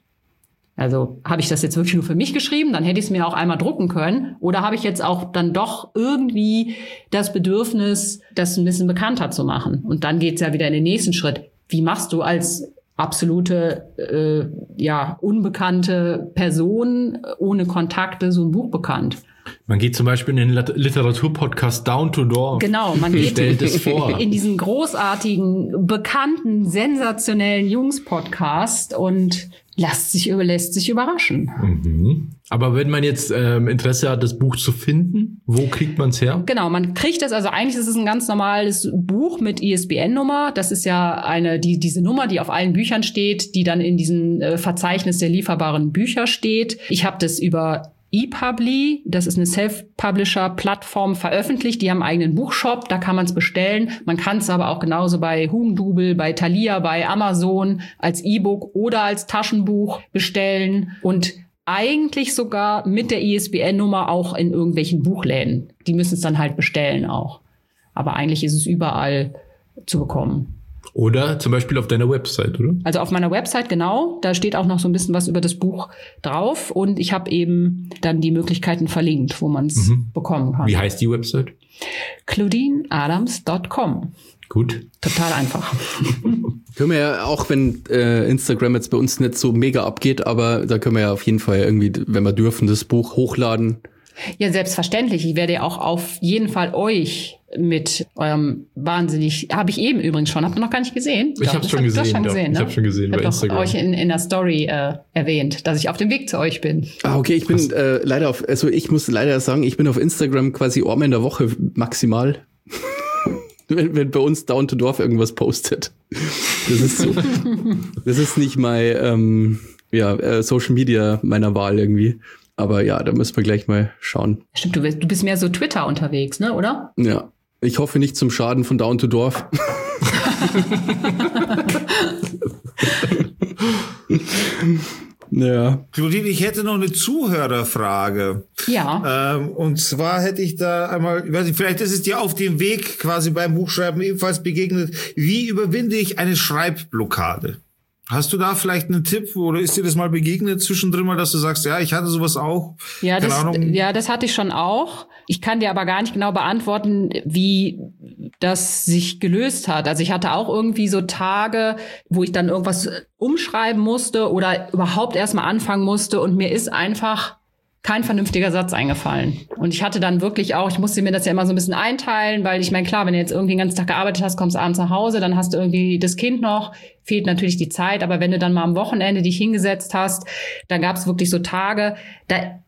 Also habe ich das jetzt wirklich nur für mich geschrieben, dann hätte ich es mir auch einmal drucken können. Oder habe ich jetzt auch dann doch irgendwie das Bedürfnis, das ein bisschen bekannter zu machen? Und dann geht's ja wieder in den nächsten Schritt. Wie machst du als absolute, äh, ja, unbekannte Person ohne Kontakte so ein Buch bekannt? Man geht zum Beispiel in den Literaturpodcast Down to Door. Genau, man geht stellt es vor. in diesen großartigen, bekannten, sensationellen Jungs-Podcast und lässt sich, lässt sich überraschen. Mhm. Aber wenn man jetzt ähm, Interesse hat, das Buch zu finden, wo kriegt man es her? Genau, man kriegt es, also eigentlich ist es ein ganz normales Buch mit I S B N-Nummer. Das ist ja eine, die diese Nummer, die auf allen Büchern steht, die dann in diesem äh, Verzeichnis der lieferbaren Bücher steht. Ich habe das über ePubli, das ist eine Self-Publisher-Plattform, veröffentlicht. Die haben einen eigenen Buchshop, da kann man es bestellen. Man kann es aber auch genauso bei Hugendubel, bei Thalia, bei Amazon als E-Book oder als Taschenbuch bestellen und eigentlich sogar mit der I S B N-Nummer auch in irgendwelchen Buchläden. Die müssen es dann halt bestellen auch. Aber eigentlich ist es überall zu bekommen. Oder zum Beispiel auf deiner Website, oder? Also auf meiner Website, genau. Da steht auch noch so ein bisschen was über das Buch drauf. Und ich habe eben dann die Möglichkeiten verlinkt, wo man es mhm. bekommen kann. Wie heißt die Website? claudine adams Punkt com. Gut. Total einfach. Können wir ja, auch wenn äh, Instagram jetzt bei uns nicht so mega abgeht, aber da können wir ja auf jeden Fall irgendwie, wenn wir dürfen, das Buch hochladen. Ja, selbstverständlich. Ich werde ja auch auf jeden Fall euch mit eurem wahnsinnig, habe ich eben übrigens schon, habt ihr noch gar nicht gesehen? Ich habe schon gesehen, schon gesehen, ne? Ich habe schon gesehen ich bei Instagram. Ich habe euch in, in der Story äh, erwähnt, dass ich auf dem Weg zu euch bin. Ah, okay, ich bin äh, leider auf, also ich muss leider sagen, ich bin auf Instagram quasi einmal in der Woche maximal. wenn, wenn bei uns Down to Dorf irgendwas postet. Das ist so. Das ist nicht mein ähm, ja, äh, Social Media meiner Wahl irgendwie. Aber ja, da müssen wir gleich mal schauen. Stimmt, du bist, du bist mehr so Twitter unterwegs, ne, oder? Ja. Ich hoffe nicht zum Schaden von Down to Dorf. Ja. Claudine, ich hätte noch eine Zuhörerfrage. Ja. Ähm, und zwar hätte ich da einmal, ich weiß nicht, vielleicht ist es dir auf dem Weg quasi beim Buchschreiben ebenfalls begegnet. Wie überwinde ich eine Schreibblockade? Hast du da vielleicht einen Tipp oder ist dir das mal begegnet zwischendrin mal, dass du sagst, ja, ich hatte sowas auch? Ja, Keine das, Ahnung. ja, das hatte ich schon auch. Ich kann dir aber gar nicht genau beantworten, wie das sich gelöst hat. Also ich hatte auch irgendwie so Tage, wo ich dann irgendwas umschreiben musste oder überhaupt erstmal anfangen musste und mir ist einfach kein vernünftiger Satz eingefallen. Und ich hatte dann wirklich auch, ich musste mir das ja immer so ein bisschen einteilen, weil ich meine, klar, wenn du jetzt irgendwie den ganzen Tag gearbeitet hast, kommst abends nach Hause, dann hast du irgendwie das Kind noch, fehlt natürlich die Zeit, aber wenn du dann mal am Wochenende dich hingesetzt hast, dann gab es wirklich so Tage, da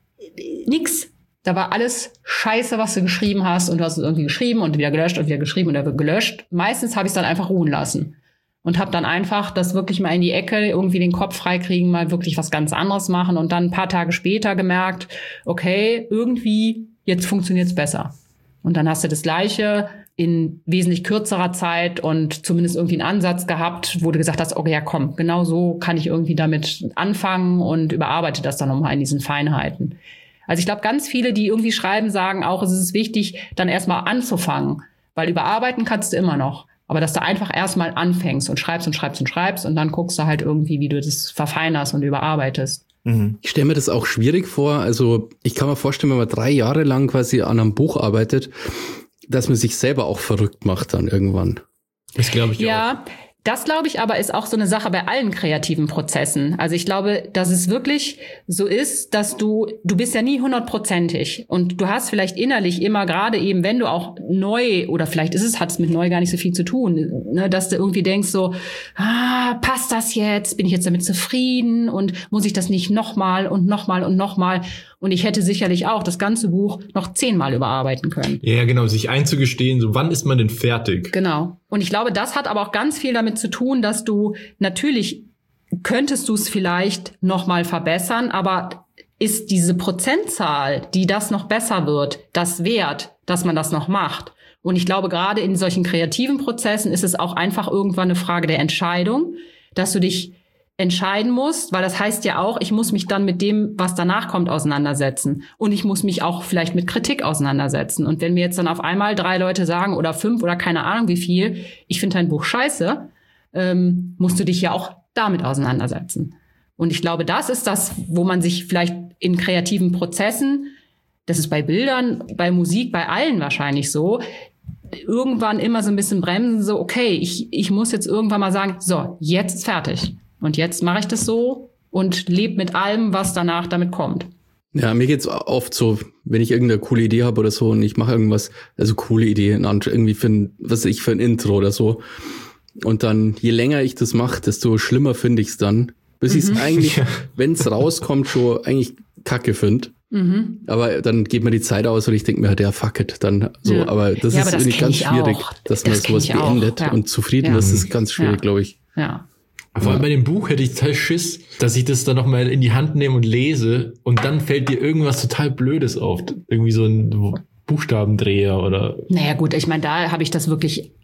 nix. Da war alles scheiße, was du geschrieben hast und du hast es irgendwie geschrieben und wieder gelöscht und wieder geschrieben und wieder gelöscht. Meistens habe ich es dann einfach ruhen lassen. Und habe dann einfach das wirklich mal in die Ecke, irgendwie den Kopf freikriegen, mal wirklich was ganz anderes machen und dann ein paar Tage später gemerkt, okay, irgendwie, jetzt funktioniert's besser. Und dann hast du das Gleiche in wesentlich kürzerer Zeit und zumindest irgendwie einen Ansatz gehabt, wo du gesagt hast, okay, ja komm, genau so kann ich irgendwie damit anfangen und überarbeite das dann nochmal in diesen Feinheiten. Also ich glaube, ganz viele, die irgendwie schreiben, sagen auch, es ist wichtig, dann erstmal anzufangen, weil überarbeiten kannst du immer noch. Aber dass du einfach erstmal anfängst und schreibst und schreibst und schreibst und dann guckst du halt irgendwie, wie du das verfeinerst und überarbeitest. Ich stelle mir das auch schwierig vor. Also ich kann mir vorstellen, wenn man drei Jahre lang quasi an einem Buch arbeitet, dass man sich selber auch verrückt macht dann irgendwann. Das glaube ich ja, auch. Das glaube ich aber ist auch so eine Sache bei allen kreativen Prozessen. Also ich glaube, dass es wirklich so ist, dass du, du bist ja nie hundertprozentig und du hast vielleicht innerlich immer gerade eben, wenn du auch neu oder vielleicht ist es, hat es mit neu gar nicht so viel zu tun, ne, dass du irgendwie denkst so, ah, passt das jetzt? Bin ich jetzt damit zufrieden und muss ich das nicht nochmal und nochmal und nochmal? Und ich hätte sicherlich auch das ganze Buch noch zehnmal überarbeiten können. Ja, genau, sich einzugestehen, so wann ist man denn fertig? Genau. Und ich glaube, das hat aber auch ganz viel damit zu tun, dass du natürlich könntest du es vielleicht noch mal verbessern, aber ist diese Prozentzahl, die das noch besser wird, das wert, dass man das noch macht? Und ich glaube, gerade in solchen kreativen Prozessen ist es auch einfach irgendwann eine Frage der Entscheidung, dass du dich entscheiden musst, weil das heißt ja auch, ich muss mich dann mit dem, was danach kommt, auseinandersetzen. Und ich muss mich auch vielleicht mit Kritik auseinandersetzen. Und wenn mir jetzt dann auf einmal drei Leute sagen oder fünf oder keine Ahnung wie viel, ich finde dein Buch scheiße, ähm, musst du dich ja auch damit auseinandersetzen. Und ich glaube, das ist das, wo man sich vielleicht in kreativen Prozessen, das ist bei Bildern, bei Musik, bei allen wahrscheinlich so, irgendwann immer so ein bisschen bremsen, so okay, ich, ich muss jetzt irgendwann mal sagen, so, jetzt ist fertig. Und jetzt mache ich das so und lebe mit allem, was danach damit kommt. Ja, mir geht's oft so, wenn ich irgendeine coole Idee habe oder so und ich mache irgendwas, also coole Idee, irgendwie für ein, was weiß ich, für ein Intro oder so. Und dann, je länger ich das mache, desto schlimmer finde ich es dann. Bis mhm. ich es eigentlich, wenn es rauskommt, schon eigentlich kacke finde. Mhm. Aber dann geht mir die Zeit aus und ich denke mir, der fuck it, dann so. Ja. Aber das ja, ist aber das irgendwie ganz schwierig, auch. dass man das sowas beendet. Ja. Und zufrieden, ja. das ist ganz schwierig, ja. glaube ich. Ja. Vor allem bei dem Buch hätte ich total Schiss, dass ich das dann nochmal in die Hand nehme und lese und dann fällt dir irgendwas total Blödes auf. Irgendwie so ein Buchstabendreher oder... Naja gut, ich meine, da habe ich das wirklich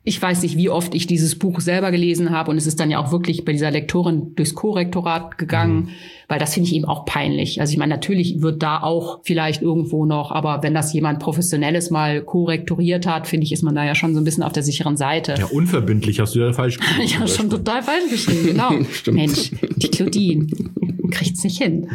ich weiß nicht, wie oft ich dieses Buch selber gelesen habe und es ist dann ja auch wirklich bei dieser Lektorin durchs Korrektorat gegangen, mhm. weil das finde ich eben auch peinlich. Also ich meine, natürlich wird da auch vielleicht irgendwo noch, aber wenn das jemand Professionelles mal korrektoriert hat, finde ich, ist man da ja schon so ein bisschen auf der sicheren Seite. Ja, unverbindlich hast du ja falsch geschrieben. Ich habe schon total falsch geschrieben, genau. Mensch, die Claudine kriegt's nicht hin.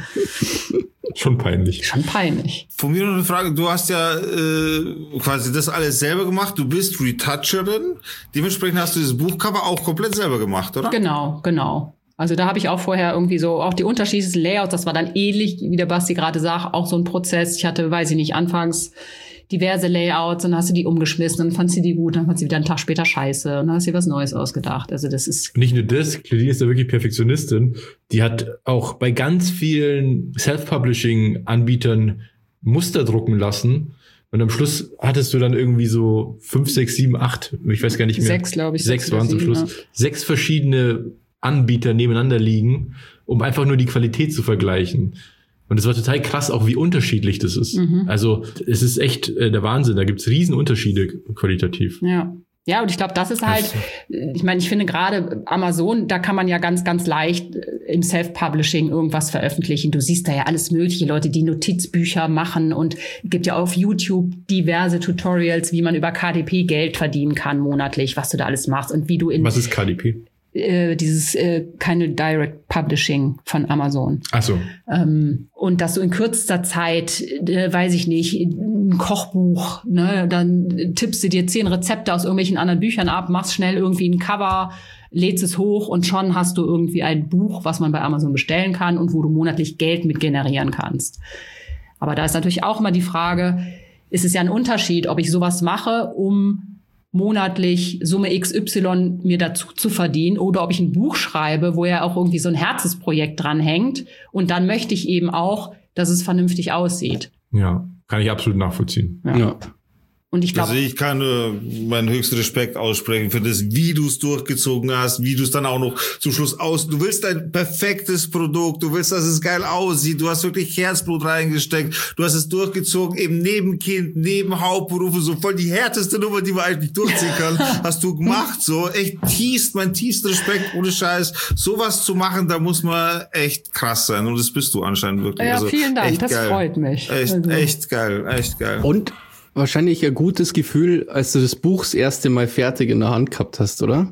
Schon peinlich. Schon peinlich. Von mir noch eine Frage. Du hast ja äh, quasi das alles selber gemacht. Du bist Retoucherin. Dementsprechend hast du das Buchcover auch komplett selber gemacht, oder? Genau, genau. Also da habe ich auch vorher irgendwie so, auch die unterschiedlichen Layouts, das war dann ähnlich, wie der Basti gerade sagt, auch so ein Prozess. Ich hatte, weiß ich nicht, anfangs diverse Layouts, dann hast du die umgeschmissen, dann fandst du die gut, dann fandst du wieder einen Tag später scheiße und dann hast du dir was Neues ausgedacht. Also das ist... Nicht nur das, Claudine ist ja wirklich Perfektionistin. Die hat auch bei ganz vielen Self-Publishing-Anbietern Muster drucken lassen und am Schluss hattest du dann irgendwie so fünf, sechs, sieben, acht, ich weiß gar nicht mehr. Sechs, glaube ich. Sechs waren es am Schluss. Ja. Sechs verschiedene Anbieter nebeneinander liegen, um einfach nur die Qualität zu vergleichen. Und es war total krass, auch wie unterschiedlich das ist. Mhm. Also es ist echt äh, der Wahnsinn. Da gibt's Riesenunterschiede qualitativ. Ja. Ja, und ich glaube, das ist halt, ich meine, ich finde gerade Amazon, da kann man ja ganz, ganz leicht im Self-Publishing irgendwas veröffentlichen. Du siehst da ja alles mögliche, Leute, die Notizbücher machen und es gibt ja auf YouTube diverse Tutorials, wie man über K D P Geld verdienen kann monatlich, was du da alles machst und wie du in... Was ist K D P? Äh, dieses äh, keine Direct Publishing von Amazon. Ach so. Ähm, und dass du in kürzester Zeit, äh, weiß ich nicht, ein Kochbuch, ne, dann tippst du dir zehn Rezepte aus irgendwelchen anderen Büchern ab, machst schnell irgendwie ein Cover, lädst es hoch und schon hast du irgendwie ein Buch, was man bei Amazon bestellen kann und wo du monatlich Geld mit generieren kannst. Aber da ist natürlich auch immer die Frage, ist es ja ein Unterschied, ob ich sowas mache, um monatlich Summe X Y mir dazu zu verdienen oder ob ich ein Buch schreibe, wo ja auch irgendwie so ein Herzensprojekt dran hängt und dann möchte ich eben auch, dass es vernünftig aussieht. Ja, kann ich absolut nachvollziehen. Ja. ja. Und ich glaube, also ich kann nur meinen höchsten Respekt aussprechen für das, wie du es durchgezogen hast, wie du es dann auch noch zum Schluss aus. Du willst ein perfektes Produkt, du willst, dass es geil aussieht, du hast wirklich Herzblut reingesteckt, du hast es durchgezogen, eben neben Kind, neben Hauptberufe, so voll die härteste Nummer, die man eigentlich durchziehen kann, hast du gemacht, so echt tiefst, mein tiefster Respekt, ohne Scheiß, sowas zu machen, da muss man echt krass sein und das bist du anscheinend wirklich. Ja, also, vielen Dank, das geil. freut mich. Echt, also. echt geil, echt geil. Und wahrscheinlich ein gutes Gefühl, als du das Buch das erste Mal fertig in der Hand gehabt hast, oder?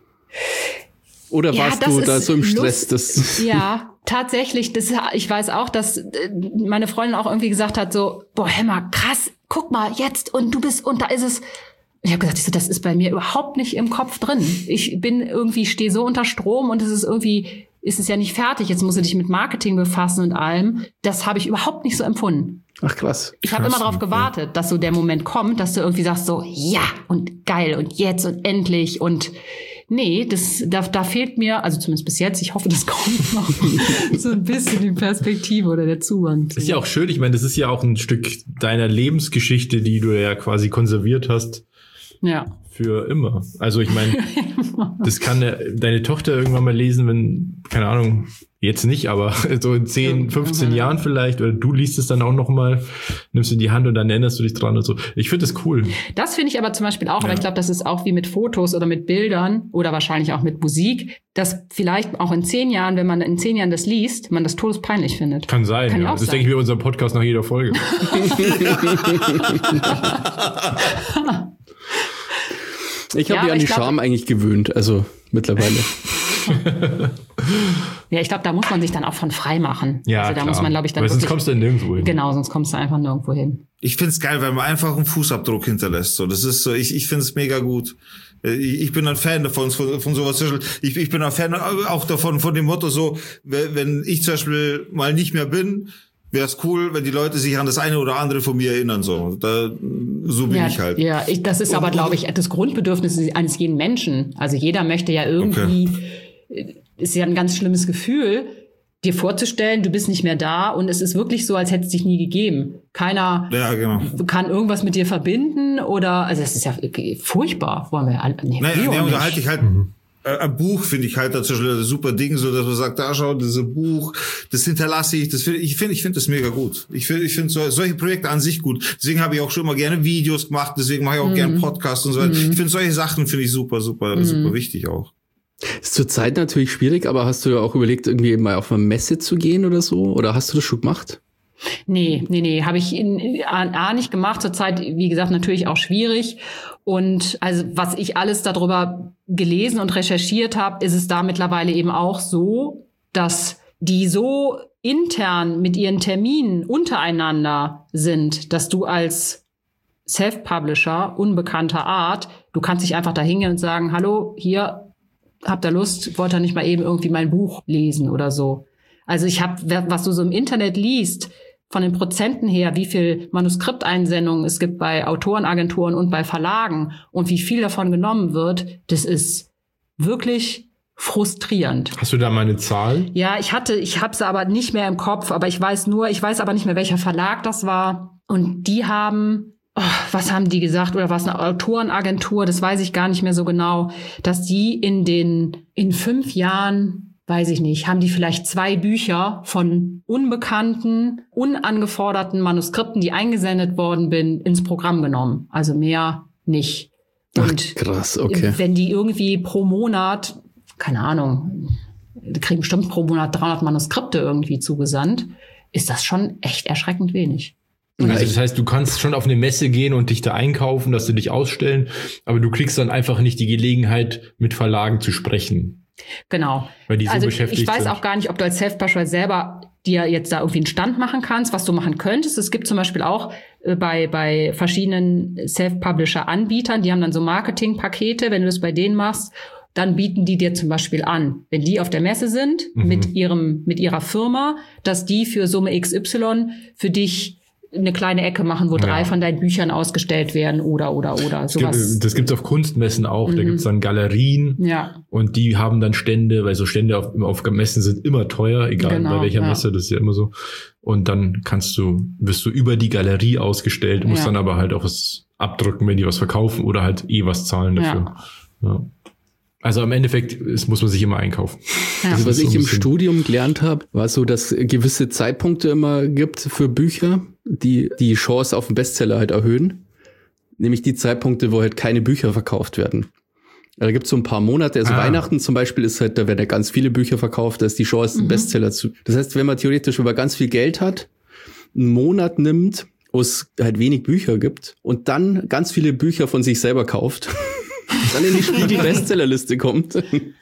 Oder ja, warst du da so im Stress? Das ja, tatsächlich. Das, ich weiß auch, dass meine Freundin auch irgendwie gesagt hat, so, boah, Emma, krass, guck mal, jetzt und du bist, und da ist es. Ich habe gesagt, ich so, das ist bei mir überhaupt nicht im Kopf drin. Ich bin irgendwie, stehe so unter Strom und es ist irgendwie, ist es ja nicht fertig. Jetzt musst du dich mit Marketing befassen und allem. Das habe ich überhaupt nicht so empfunden. Ach krass. Ich habe immer darauf gewartet, dass so der Moment kommt, dass du irgendwie sagst so, ja und geil und jetzt und endlich und nee, das da, da fehlt mir, also zumindest bis jetzt, ich hoffe, das kommt noch so ein bisschen die Perspektive oder der Zugang. Das ist ja auch schön, ich meine, das ist ja auch ein Stück deiner Lebensgeschichte, die du ja quasi konserviert hast. Ja. Für immer. Also ich meine, das kann deine Tochter irgendwann mal lesen, wenn, keine Ahnung, jetzt nicht, aber so in zehn, fünfzehn okay. Jahren vielleicht, oder du liest es dann auch noch mal, nimmst du in die Hand und dann erinnerst du dich dran und so. Ich finde das cool. Das finde ich aber zum Beispiel auch, ja. aber ich glaube, das ist auch wie mit Fotos oder mit Bildern oder wahrscheinlich auch mit Musik, dass vielleicht auch in zehn Jahren, wenn man in zehn Jahren das liest, man das todespeinlich findet. Kann sein, Kann ja. Das sein. Denke ich mir in unserem Podcast nach jeder Folge. Ich habe ja, mich an die glaub, Scham eigentlich gewöhnt, also mittlerweile. Ja, ich glaube, da muss man sich dann auch von frei machen. Ja, also da klar. muss man, glaube ich, dann weil sonst kommst du nirgendwo hin. Genau, sonst kommst du einfach nirgendwo hin. Ich find's geil, weil man einfach einen Fußabdruck hinterlässt. So, das ist so, ich ich find's mega gut. Ich, ich bin ein Fan davon, von, von sowas. Ich, ich bin ein Fan auch davon, von dem Motto so, wenn ich zum Beispiel mal nicht mehr bin, wäre es cool, wenn die Leute sich an das eine oder andere von mir erinnern. So, da, so bin ja, ich halt. Ja, ich, das ist aber, glaube ich, das Grundbedürfnis eines jeden Menschen. Also jeder möchte ja irgendwie, okay. ist ja ein ganz schlimmes Gefühl, dir vorzustellen, du bist nicht mehr da und es ist wirklich so, als hätte es dich nie gegeben. Keiner ja, genau. kann irgendwas mit dir verbinden oder, also das ist ja furchtbar. Wollen wir alle, nee, naja, nee, unterhalte ich halt, ein Buch finde ich halt dazu ein super Ding, so dass man sagt, da schau, dieses Buch, das hinterlasse ich, das find, ich finde, ich finde das mega gut. Ich finde, ich finde so, solche Projekte an sich gut. Deswegen habe ich auch schon immer gerne Videos gemacht, deswegen mache ich auch mhm. gerne Podcasts und so weiter. Mhm. Ich finde solche Sachen finde ich super, super, mhm. super wichtig auch. Ist zur Zeit natürlich schwierig, aber hast du ja auch überlegt, irgendwie mal auf eine Messe zu gehen oder so? Oder hast du das schon gemacht? Nee, nee, nee, habe ich in A nicht gemacht. Zurzeit, wie gesagt, natürlich auch schwierig. Und also was ich alles darüber gelesen und recherchiert habe, ist es da mittlerweile eben auch so, dass die so intern mit ihren Terminen untereinander sind, dass du als Self-Publisher unbekannter Art, du kannst dich einfach da hingehen und sagen, hallo, hier, habt ihr Lust, wollt ihr nicht mal eben irgendwie mein Buch lesen oder so. Also ich habe, was du so im Internet liest, von den Prozenten her, wie viel Manuskripteinsendungen es gibt bei Autorenagenturen und bei Verlagen und wie viel davon genommen wird, das ist wirklich frustrierend. Hast du da mal eine Zahl? Ja, ich hatte, ich habe sie aber nicht mehr im Kopf, aber ich weiß nur, ich weiß aber nicht mehr, welcher Verlag das war. Und die haben, oh, was haben die gesagt, oder was eine Autorenagentur, das weiß ich gar nicht mehr so genau, dass die in den, in fünf Jahren, weiß ich nicht, haben die vielleicht zwei Bücher von unbekannten, unangeforderten Manuskripten, die eingesendet worden bin, ins Programm genommen. Also mehr nicht. Und ach, krass, okay. Wenn die irgendwie pro Monat, keine Ahnung, die kriegen bestimmt pro Monat dreihundert Manuskripte irgendwie zugesandt, ist das schon echt erschreckend wenig. Also das heißt, du kannst schon auf eine Messe gehen und dich da einkaufen, dass sie dich ausstellen, aber du kriegst dann einfach nicht die Gelegenheit, mit Verlagen zu sprechen. Genau. Weil die so also beschäftigt ich weiß sind. auch gar nicht, ob du als Self-Publisher selber dir jetzt da irgendwie einen Stand machen kannst, was du machen könntest. Es gibt zum Beispiel auch äh, bei bei verschiedenen Self-Publisher-Anbietern, die haben dann so Marketingpakete, wenn du das bei denen machst, dann bieten die dir zum Beispiel an, wenn die auf der Messe sind, mhm. mit ihrem mit ihrer Firma, dass die für Summe X Y für dich eine kleine Ecke machen, wo drei ja. von deinen Büchern ausgestellt werden oder, oder, oder sowas. Das, das gibt's auf Kunstmessen auch. Mhm. Da gibt's dann Galerien. Ja. Und die haben dann Stände, weil so Stände auf, auf Messen sind immer teuer, egal genau, bei welcher ja. Messe, das ist ja immer so. Und dann kannst du, wirst du über die Galerie ausgestellt, musst ja. dann aber halt auch was abdrücken, wenn die was verkaufen oder halt eh was zahlen dafür. Ja. Ja. Also im Endeffekt es muss man sich immer einkaufen. Ja. Also was ich im Studium gelernt habe, war so, dass es gewisse Zeitpunkte immer gibt für Bücher, die die Chance auf einen Bestseller halt erhöhen. Nämlich die Zeitpunkte, wo halt keine Bücher verkauft werden. Da gibt es so ein paar Monate, also ah. Weihnachten zum Beispiel ist halt, da werden ja ganz viele Bücher verkauft, da ist die Chance, einen mhm. Bestseller zu. Das heißt, wenn man theoretisch über ganz viel Geld hat, einen Monat nimmt, wo es halt wenig Bücher gibt und dann ganz viele Bücher von sich selber kauft, dann in die Spiegel-Bestsellerliste kommt.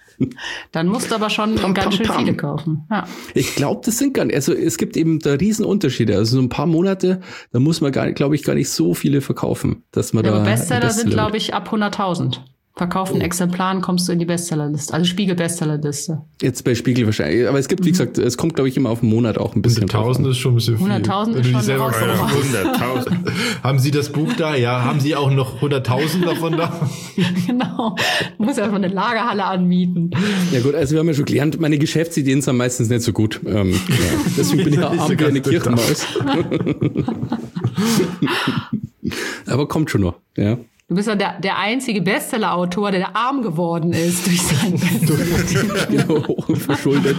Dann musst du aber schon pam, ganz pam, schön pam. viele kaufen. Ja. Ich glaube, das sind gar nicht, also es gibt eben da Riesenunterschiede. Also so ein paar Monate, da muss man gar, glaube ich, gar nicht so viele verkaufen, dass man ja, da. Aber Bestseller, Bestseller sind, glaube ich, ab hunderttausend. Verkauften oh. Exemplaren kommst du in die Bestsellerliste, also Spiegel-Bestsellerliste. Jetzt bei Spiegel wahrscheinlich, aber es gibt, wie gesagt, es kommt, glaube ich, immer auf den Monat auch ein bisschen. hunderttausend ist schon ein bisschen viel. hunderttausend ist schon hunderttausend. Haben Sie das Buch da? Ja, haben Sie auch noch hunderttausend davon da? Genau. Du musst ja mal eine Lagerhalle anmieten. Ja gut, also wir haben ja schon gelernt, meine Geschäftsideen sind meistens nicht so gut. Ähm, ja. Deswegen bin ich ja arm wie eine Kirchenmaus. Aber kommt schon noch, ja. Du bist ja der, der einzige Bestseller-Autor, der arm geworden ist durch seinen Bestseller. Genau, verschuldet.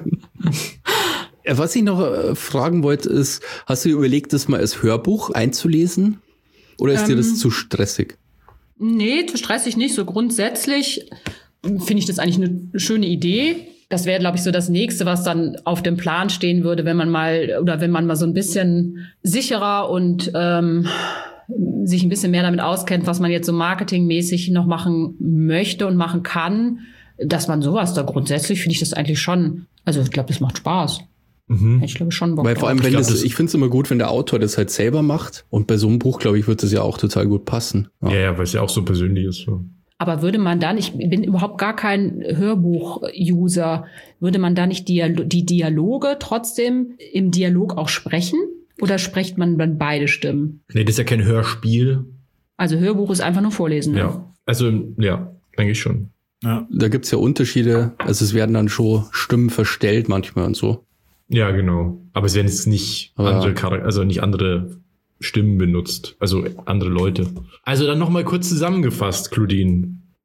Was ich noch äh, fragen wollte, ist, hast du dir überlegt, das mal als Hörbuch einzulesen? Oder ist ähm, dir das zu stressig? Nee, zu stressig nicht. So grundsätzlich finde ich das eigentlich eine schöne Idee. Das wäre, glaube ich, so das Nächste, was dann auf dem Plan stehen würde, wenn man mal, oder wenn man mal so ein bisschen sicherer und ähm, sich ein bisschen mehr damit auskennt, was man jetzt so marketingmäßig noch machen möchte und machen kann, dass man sowas da grundsätzlich, finde ich das eigentlich schon, also ich glaube, das macht Spaß. Mhm. Ich glaube schon Bock Weil vor allem, wenn ich, das, ich finde es immer gut, wenn der Autor das halt selber macht und bei so einem Buch, glaube ich, wird das ja auch total gut passen. Ja, ja, ja, weil es ja auch so persönlich ist. So. Aber würde man dann, ich bin überhaupt gar kein Hörbuch-User, würde man da nicht Dialo- die Dialoge trotzdem im Dialog auch sprechen? Oder spricht man dann beide Stimmen? Nee, das ist ja kein Hörspiel. Also Hörbuch ist einfach nur Vorlesen. Ne? Ja, also ja, denke ich schon. Ja. Da gibt's ja Unterschiede. Also es werden dann schon Stimmen verstellt manchmal und so. Ja, genau. Aber es werden jetzt nicht Aber andere Charak- also nicht andere Stimmen benutzt. Also andere Leute. Also dann nochmal kurz zusammengefasst, Claudine.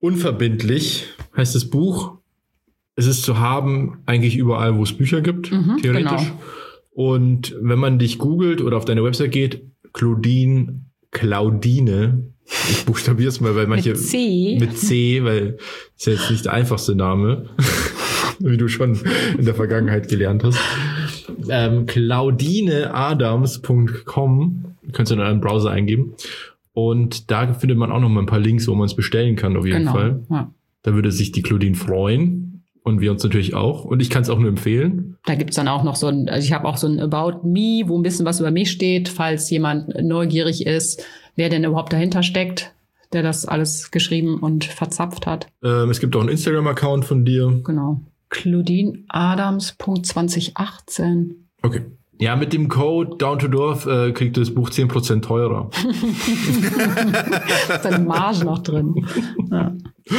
Unverbindlich heißt das Buch. Es ist zu haben eigentlich überall, wo es Bücher gibt, Mhm, theoretisch. genau. Und wenn man dich googelt oder auf deine Website geht, Claudine, Claudine, ich buchstabiere es mal, weil manche Mit C. mit C, weil ist ja jetzt nicht der einfachste Name, wie du schon in der Vergangenheit gelernt hast. Ähm, claudine adams punkt com könntest du in einen Browser eingeben. Und da findet man auch noch mal ein paar Links, wo man es bestellen kann, auf jeden Genau. Fall. Ja. Da würde sich die Claudine freuen. Und wir uns natürlich auch. Und ich kann es auch nur empfehlen. Da gibt's dann auch noch so ein, also ich habe auch so ein About Me, wo ein bisschen was über mich steht, falls jemand neugierig ist, wer denn überhaupt dahinter steckt, der das alles geschrieben und verzapft hat. Ähm, es gibt auch einen Instagram-Account von dir. Genau. claudine adams punkt zwanzig achtzehn. Okay. Ja, mit dem Code Down to Dorf äh, kriegt das Buch zehn Prozent teurer. Da ist eine Marge noch drin. Ja.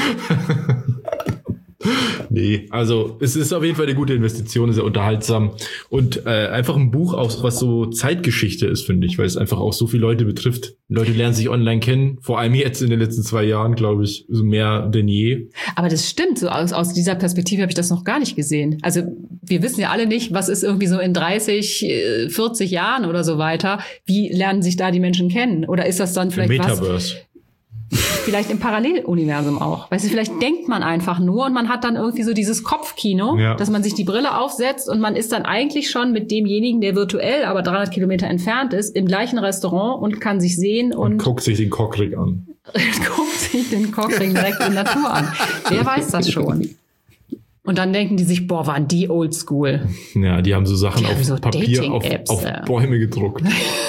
Nee, also es ist auf jeden Fall eine gute Investition, sehr unterhaltsam und äh, einfach ein Buch auch, was so Zeitgeschichte ist, finde ich, weil es einfach auch so viele Leute betrifft. Leute lernen sich online kennen, vor allem jetzt in den letzten zwei Jahren, glaube ich, so mehr denn je. Aber das stimmt, so aus, aus dieser Perspektive habe ich das noch gar nicht gesehen. Also wir wissen ja alle nicht, was ist irgendwie so in dreißig, vierzig Jahren oder so weiter. Wie lernen sich da die Menschen kennen? Oder ist das dann vielleicht Im was? Metaverse. Vielleicht im Paralleluniversum auch. Weißt du, vielleicht denkt man einfach nur und man hat dann irgendwie so dieses Kopfkino, Ja. dass man sich die Brille aufsetzt und man ist dann eigentlich schon mit demjenigen, der virtuell aber dreihundert Kilometer entfernt ist, im gleichen Restaurant und kann sich sehen Und und, guckt sich den Cockring an. guckt sich den Cockring direkt in Natur an. Wer weiß das schon? Und dann denken die sich, boah, waren die oldschool. Ja, die haben so Sachen Die auf haben so Papier, auf, Dating-Apps, auf ja. Bäume gedruckt.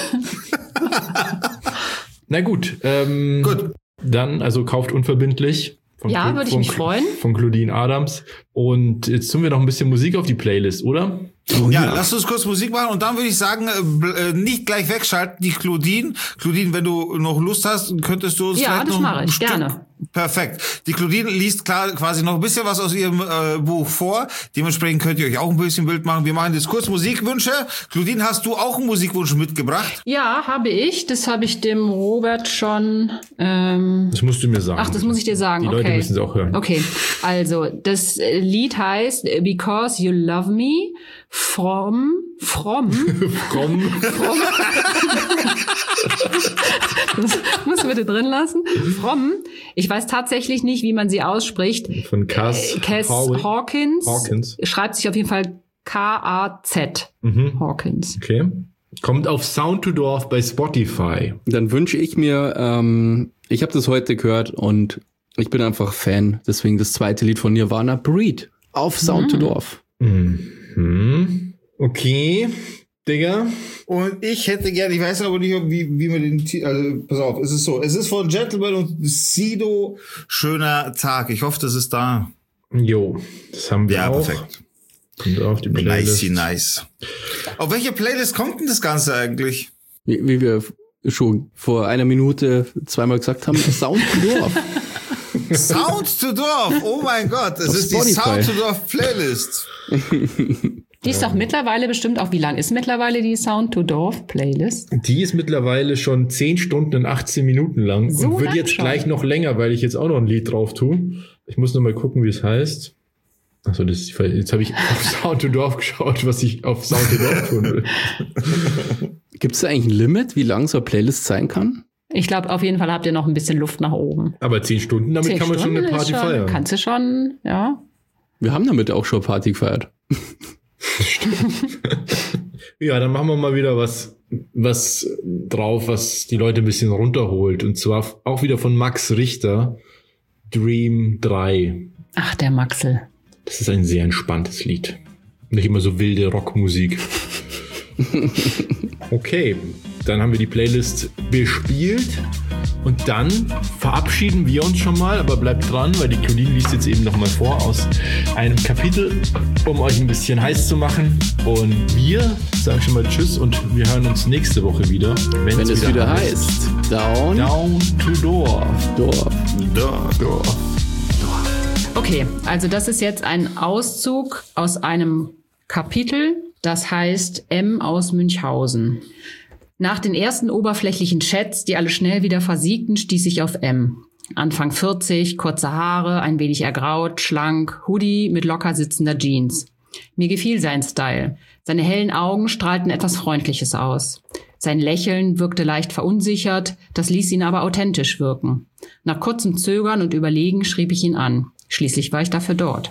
Na gut, ähm, Gut. dann also kauft unverbindlich. Von Ja, Cla- würde ich von mich Cla- freuen. Von Claudine Adams. Und jetzt tun wir noch ein bisschen Musik auf die Playlist, oder? Ja, lass uns kurz Musik machen und dann würde ich sagen, äh, bl- äh, nicht gleich wegschalten, die Claudine. Claudine, wenn du noch Lust hast, könntest du uns Ja, vielleicht das noch mache ein ich, Stück. gerne. Perfekt. Die Claudine liest klar quasi noch ein bisschen was aus ihrem äh, Buch vor. Dementsprechend könnt ihr euch auch ein bisschen Bild machen. Wir machen jetzt kurz Musikwünsche. Claudine, hast du auch einen Musikwunsch mitgebracht? Ja, habe ich. Das habe ich dem Robert schon. Ähm, Das musst du mir sagen. ach, das muss ich dir sagen. Die okay. Leute müssen es auch hören. Okay, also das äh, Lied heißt Because You Love Me from from. Komm. Das musst du bitte drin lassen. From. Ich weiß tatsächlich nicht, wie man sie ausspricht. Von Cass, Äh, Cass Howe- Hawkins. Hawkins. Schreibt sich auf jeden Fall K A Z. Mhm. Hawkins. Okay. Kommt auf Sound to Dorf bei Spotify. Dann wünsche ich mir, ähm, ich habe das heute gehört und ich bin einfach Fan. Deswegen das zweite Lied von Nirvana, Breed, auf Sound to Dorf. Mhm. Okay. Digga. Und ich hätte gerne, ich weiß aber nicht, wie, wie man den, Ti- also, pass auf, es ist so, es ist von Gentleman und Sido, Schöner Tag. Ich hoffe, das ist da. Jo. Das haben wir Ja, auch. perfekt. Kommt auf die Playlist. Nice, nice. Auf welche Playlist kommt denn das Ganze eigentlich? Wie, wie wir schon vor einer Minute zweimal gesagt haben, Sound to Dorf. Sound to Dorf, oh mein Gott, es Auf ist Spotify. die Sound to Dorf Playlist. Die ist doch mittlerweile bestimmt auch, wie lang ist mittlerweile die Sound to Dorf Playlist? Die ist mittlerweile schon zehn Stunden und achtzehn Minuten lang So und wird lang jetzt schon? gleich noch länger, weil ich jetzt auch noch ein Lied drauf tue. Ich muss noch mal gucken, wie es heißt. Achso, das ist, jetzt habe ich auf Sound to Dorf geschaut, was ich auf Sound to Dorf tun will. Gibt es da eigentlich ein Limit, wie lang so eine Playlist sein kann? Ich glaube, auf jeden Fall habt ihr noch ein bisschen Luft nach oben. Aber zehn Stunden, damit Zehn kann man Stunden schon eine ist Party schon, feiern. Kannst du schon, ja. Wir haben damit auch schon Party gefeiert. Ja, dann machen wir mal wieder was, was drauf, was die Leute ein bisschen runterholt. Und zwar auch wieder von Max Richter, Dream drei. Ach, der Maxel. Das ist ein sehr entspanntes Lied. Nicht immer so wilde Rockmusik. Okay, dann haben wir die Playlist bespielt. Und dann verabschieden wir uns schon mal, aber bleibt dran, weil die Claudine liest jetzt eben noch mal vor aus einem Kapitel, um euch ein bisschen heiß zu machen. Und wir sagen schon mal Tschüss und wir hören uns nächste Woche wieder, wenn, Wenn es wieder heißt, Down, Down to Dorf. Dorf. Dorf. Dorf. Okay, also das ist jetzt ein Auszug aus einem Kapitel, das heißt M aus Münchhausen. Nach den ersten oberflächlichen Chats, die alle schnell wieder versiegten, stieß ich auf M. Anfang vierzig, kurze Haare, ein wenig ergraut, schlank, Hoodie mit locker sitzender Jeans. Mir gefiel sein Style. Seine hellen Augen strahlten etwas Freundliches aus. Sein Lächeln wirkte leicht verunsichert, das ließ ihn aber authentisch wirken. Nach kurzem Zögern und Überlegen schrieb ich ihn an. Schließlich war ich dafür dort.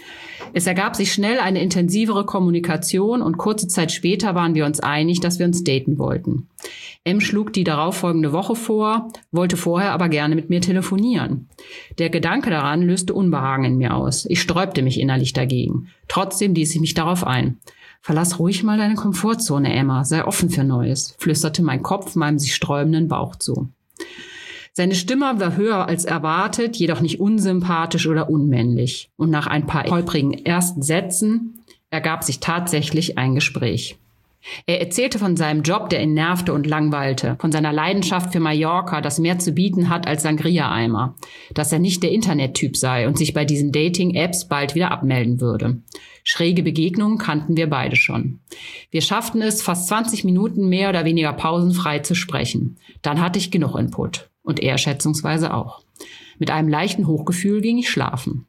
Es ergab sich schnell eine intensivere Kommunikation und kurze Zeit später waren wir uns einig, dass wir uns daten wollten. M schlug die darauffolgende Woche vor, wollte vorher aber gerne mit mir telefonieren. Der Gedanke daran löste Unbehagen in mir aus. Ich sträubte mich innerlich dagegen. Trotzdem ließ ich mich darauf ein. Verlass ruhig mal deine Komfortzone, Emma, sei offen für Neues, flüsterte mein Kopf meinem sich sträubenden Bauch zu. Seine Stimme war höher als erwartet, jedoch nicht unsympathisch oder unmännlich. Und nach ein paar holprigen ersten Sätzen ergab sich tatsächlich ein Gespräch. Er erzählte von seinem Job, der ihn nervte und langweilte, von seiner Leidenschaft für Mallorca, das mehr zu bieten hat als Sangria-Eimer, dass er nicht der Internettyp sei und sich bei diesen Dating-Apps bald wieder abmelden würde. Schräge Begegnungen kannten wir beide schon. Wir schafften es, fast zwanzig Minuten mehr oder weniger pausenfrei zu sprechen. Dann hatte ich genug Input. Und er schätzungsweise auch. Mit einem leichten Hochgefühl ging ich schlafen.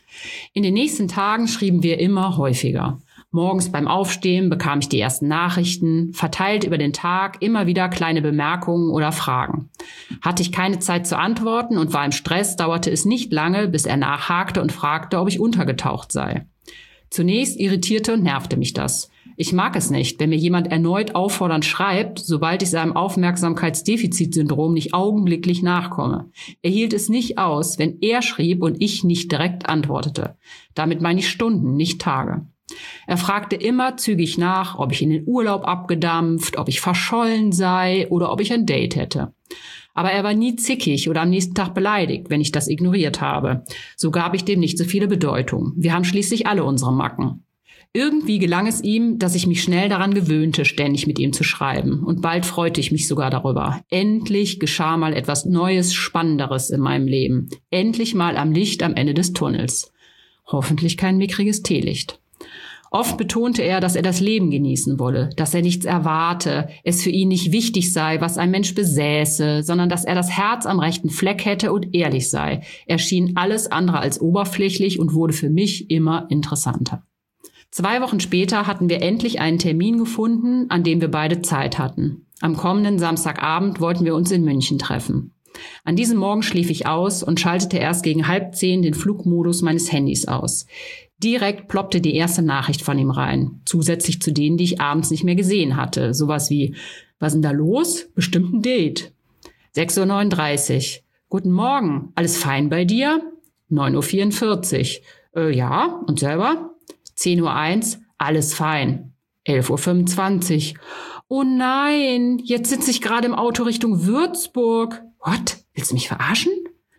In den nächsten Tagen schrieben wir immer häufiger. Morgens beim Aufstehen bekam ich die ersten Nachrichten, verteilt über den Tag immer wieder kleine Bemerkungen oder Fragen. Hatte ich keine Zeit zu antworten und war im Stress, dauerte es nicht lange, bis er nachhakte und fragte, ob ich untergetaucht sei. Zunächst irritierte und nervte mich das. Ich mag es nicht, wenn mir jemand erneut auffordernd schreibt, sobald ich seinem Aufmerksamkeitsdefizitsyndrom nicht augenblicklich nachkomme. Er hielt es nicht aus, wenn er schrieb und ich nicht direkt antwortete. Damit meine ich Stunden, nicht Tage. Er fragte immer zügig nach, ob ich in den Urlaub abgedampft, ob ich verschollen sei oder ob ich ein Date hätte. Aber er war nie zickig oder am nächsten Tag beleidigt, wenn ich das ignoriert habe. So gab ich dem nicht so viele Bedeutung. Wir haben schließlich alle unsere Macken. Irgendwie gelang es ihm, dass ich mich schnell daran gewöhnte, ständig mit ihm zu schreiben. Und bald freute ich mich sogar darüber. Endlich geschah mal etwas Neues, Spannenderes in meinem Leben. Endlich mal am Licht am Ende des Tunnels. Hoffentlich kein mickriges Teelicht. Oft betonte er, dass er das Leben genießen wolle, dass er nichts erwarte, es für ihn nicht wichtig sei, was ein Mensch besäße, sondern dass er das Herz am rechten Fleck hätte und ehrlich sei. Er schien alles andere als oberflächlich und wurde für mich immer interessanter. Zwei Wochen später hatten wir endlich einen Termin gefunden, an dem wir beide Zeit hatten. Am kommenden Samstagabend wollten wir uns in München treffen. An diesem Morgen schlief ich aus und schaltete erst gegen halb zehn den Flugmodus meines Handys aus. Direkt ploppte die erste Nachricht von ihm rein, zusätzlich zu denen, die ich abends nicht mehr gesehen hatte. Sowas wie, was ist denn da los? Bestimmt ein Date. sechs Uhr neununddreißig. Guten Morgen, alles fein bei dir? neun Uhr vierundvierzig. Äh, ja, und selber? zehn Uhr eins, alles fein. elf Uhr fünfundzwanzig. Oh nein, jetzt sitze ich gerade im Auto Richtung Würzburg. What? Willst du mich verarschen?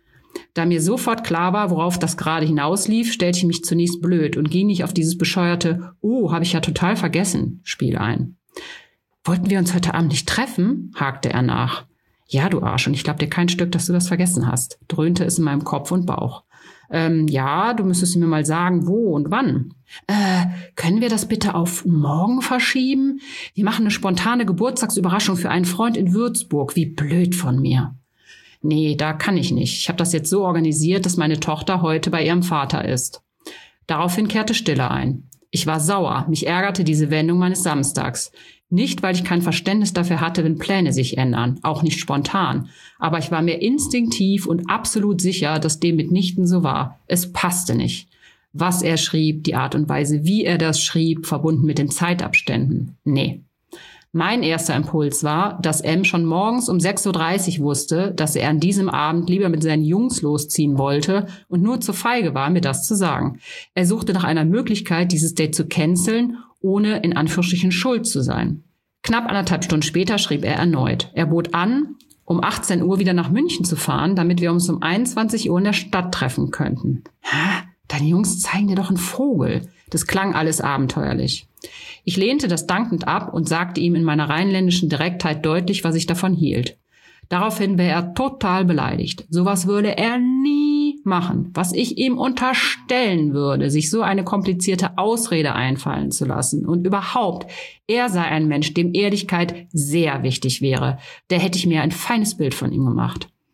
Da mir sofort klar war, worauf das gerade hinauslief, stellte ich mich zunächst blöd und ging nicht auf dieses bescheuerte Oh, habe ich ja total vergessen Spiel ein. Wollten wir uns heute Abend nicht treffen? Hakte er nach. Ja, du Arsch, und ich glaub dir kein Stück, dass du das vergessen hast, dröhnte es in meinem Kopf und Bauch. Ähm, ja, du müsstest mir mal sagen, wo und wann. Äh, können wir das bitte auf morgen verschieben? Wir machen eine spontane Geburtstagsüberraschung für einen Freund in Würzburg. Wie blöd von mir. Nee, da kann ich nicht. Ich habe das jetzt so organisiert, dass meine Tochter heute bei ihrem Vater ist. Daraufhin kehrte Stille ein. Ich war sauer. Mich ärgerte diese Wendung meines Samstags. Nicht, weil ich kein Verständnis dafür hatte, wenn Pläne sich ändern, auch nicht spontan. Aber ich war mir instinktiv und absolut sicher, dass dem mitnichten so war. Es passte nicht. Was er schrieb, die Art und Weise, wie er das schrieb, verbunden mit den Zeitabständen. Nee. Mein erster Impuls war, dass M schon morgens um sechs Uhr dreißig wusste, dass er an diesem Abend lieber mit seinen Jungs losziehen wollte und nur zu feige war, mir das zu sagen. Er suchte nach einer Möglichkeit, dieses Date zu canceln, ohne in Anführungsstrichen schuld zu sein. Knapp anderthalb Stunden später schrieb er erneut. Er bot an, um achtzehn Uhr wieder nach München zu fahren, damit wir uns um einundzwanzig Uhr in der Stadt treffen könnten. Hä? Deine Jungs zeigen dir doch einen Vogel. Das klang alles abenteuerlich. Ich lehnte das dankend ab und sagte ihm in meiner rheinländischen Direktheit deutlich, was ich davon hielt. Daraufhin wäre er total beleidigt. Sowas würde er nie machen. Was ich ihm unterstellen würde, sich so eine komplizierte Ausrede einfallen zu lassen. Und überhaupt, er sei ein Mensch, dem Ehrlichkeit sehr wichtig wäre. Da hätte ich mir ein feines Bild von ihm gemacht.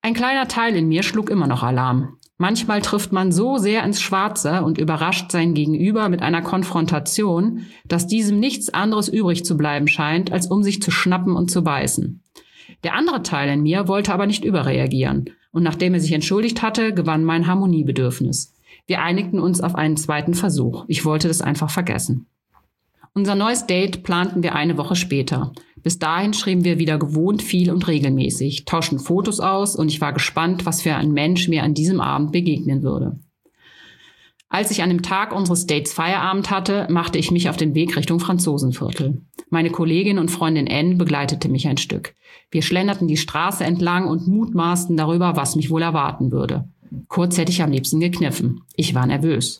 Ein kleiner Teil in mir schlug immer noch Alarm. Manchmal trifft man so sehr ins Schwarze und überrascht sein Gegenüber mit einer Konfrontation, dass diesem nichts anderes übrig zu bleiben scheint, als um sich zu schnappen und zu beißen. Der andere Teil in mir wollte aber nicht überreagieren, und nachdem er sich entschuldigt hatte, gewann mein Harmoniebedürfnis. Wir einigten uns auf einen zweiten Versuch. Ich wollte das einfach vergessen. Unser neues Date planten wir eine Woche später. Bis dahin schrieben wir wieder gewohnt viel und regelmäßig, tauschten Fotos aus und ich war gespannt, was für ein Mensch mir an diesem Abend begegnen würde. Als ich an dem Tag unseres Dates Feierabend hatte, machte ich mich auf den Weg Richtung Franzosenviertel. Meine Kollegin und Freundin Anne begleitete mich ein Stück. Wir schlenderten die Straße entlang und mutmaßten darüber, was mich wohl erwarten würde. Kurz hätte ich am liebsten gekniffen. Ich war nervös.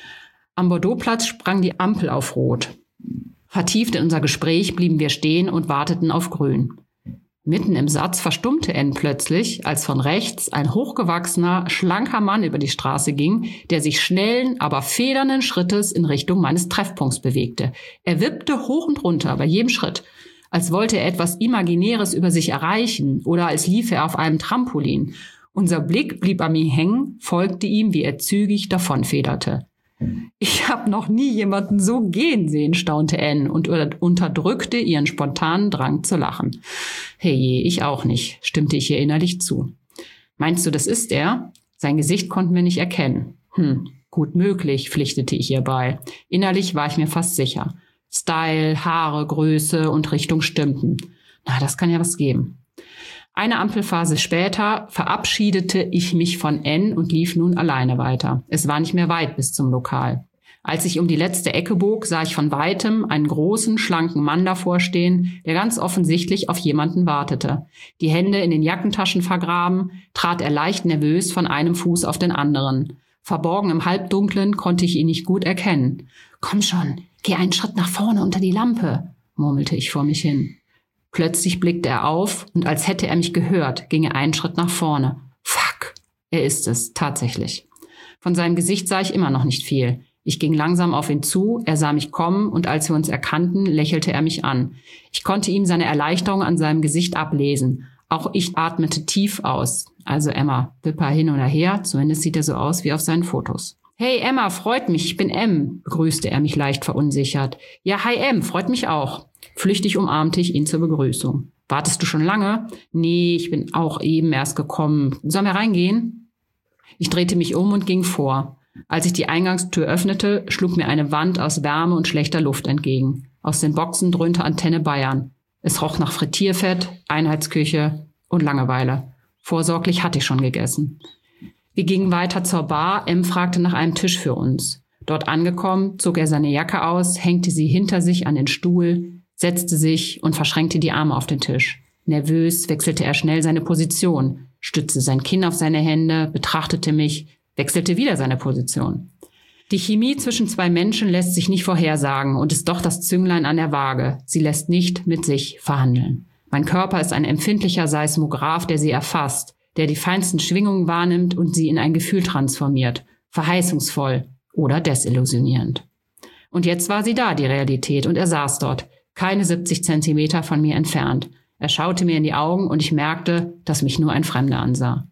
Am Bordeauxplatz sprang die Ampel auf Rot. Vertieft in unser Gespräch blieben wir stehen und warteten auf Grün. Mitten im Satz verstummte Anne plötzlich, als von rechts ein hochgewachsener, schlanker Mann über die Straße ging, der sich schnellen, aber federnden Schrittes in Richtung meines Treffpunkts bewegte. Er wippte hoch und runter bei jedem Schritt, als wollte er etwas Imaginäres über sich erreichen oder als liefe er auf einem Trampolin. Unser Blick blieb an ihm hängen, folgte ihm, wie er zügig davonfederte. Ich habe noch nie jemanden so gehen sehen, staunte Anne und unterdrückte ihren spontanen Drang zu lachen. Hey je, ich auch nicht, stimmte ich ihr innerlich zu. Meinst du, das ist er? Sein Gesicht konnten wir nicht erkennen. Hm, gut möglich, pflichtete ich ihr bei. Innerlich war ich mir fast sicher. Style, Haare, Größe und Richtung stimmten. Na, das kann ja was geben. Eine Ampelphase später verabschiedete ich mich von Anne und lief nun alleine weiter. Es war nicht mehr weit bis zum Lokal. Als ich um die letzte Ecke bog, sah ich von Weitem einen großen, schlanken Mann davor stehen, der ganz offensichtlich auf jemanden wartete. Die Hände in den Jackentaschen vergraben, trat er leicht nervös von einem Fuß auf den anderen. Verborgen im Halbdunklen konnte ich ihn nicht gut erkennen. »Komm schon, geh einen Schritt nach vorne unter die Lampe«, murmelte ich vor mich hin. Plötzlich blickte er auf und als hätte er mich gehört, ging er einen Schritt nach vorne. Fuck, er ist es, tatsächlich. Von seinem Gesicht sah ich immer noch nicht viel. Ich ging langsam auf ihn zu, er sah mich kommen und als wir uns erkannten, lächelte er mich an. Ich konnte ihm seine Erleichterung an seinem Gesicht ablesen. Auch ich atmete tief aus. Also Emma, Wipper hin oder her, zumindest sieht er so aus wie auf seinen Fotos. »Hey Emma, freut mich, ich bin Em«, begrüßte er mich leicht verunsichert. »Ja, hi Em, freut mich auch.« Flüchtig umarmte ich ihn zur Begrüßung. »Wartest du schon lange?« »Nee, ich bin auch eben erst gekommen. Sollen wir reingehen?« Ich drehte mich um und ging vor. Als ich die Eingangstür öffnete, schlug mir eine Wand aus Wärme und schlechter Luft entgegen. Aus den Boxen dröhnte Antenne Bayern. Es roch nach Frittierfett, Einheitsküche und Langeweile. Vorsorglich hatte ich schon gegessen. Wir gingen weiter zur Bar. Em fragte nach einem Tisch für uns. Dort angekommen, zog er seine Jacke aus, hängte sie hinter sich an den Stuhl, setzte sich und verschränkte die Arme auf den Tisch. Nervös wechselte er schnell seine Position, stützte sein Kinn auf seine Hände, betrachtete mich, wechselte wieder seine Position. Die Chemie zwischen zwei Menschen lässt sich nicht vorhersagen und ist doch das Zünglein an der Waage. Sie lässt nicht mit sich verhandeln. Mein Körper ist ein empfindlicher Seismograph, der sie erfasst, der die feinsten Schwingungen wahrnimmt und sie in ein Gefühl transformiert. Verheißungsvoll oder desillusionierend. Und jetzt war sie da, die Realität, und er saß dort, keine siebzig Zentimeter von mir entfernt. Er schaute mir in die Augen und ich merkte, dass mich nur ein Fremder ansah.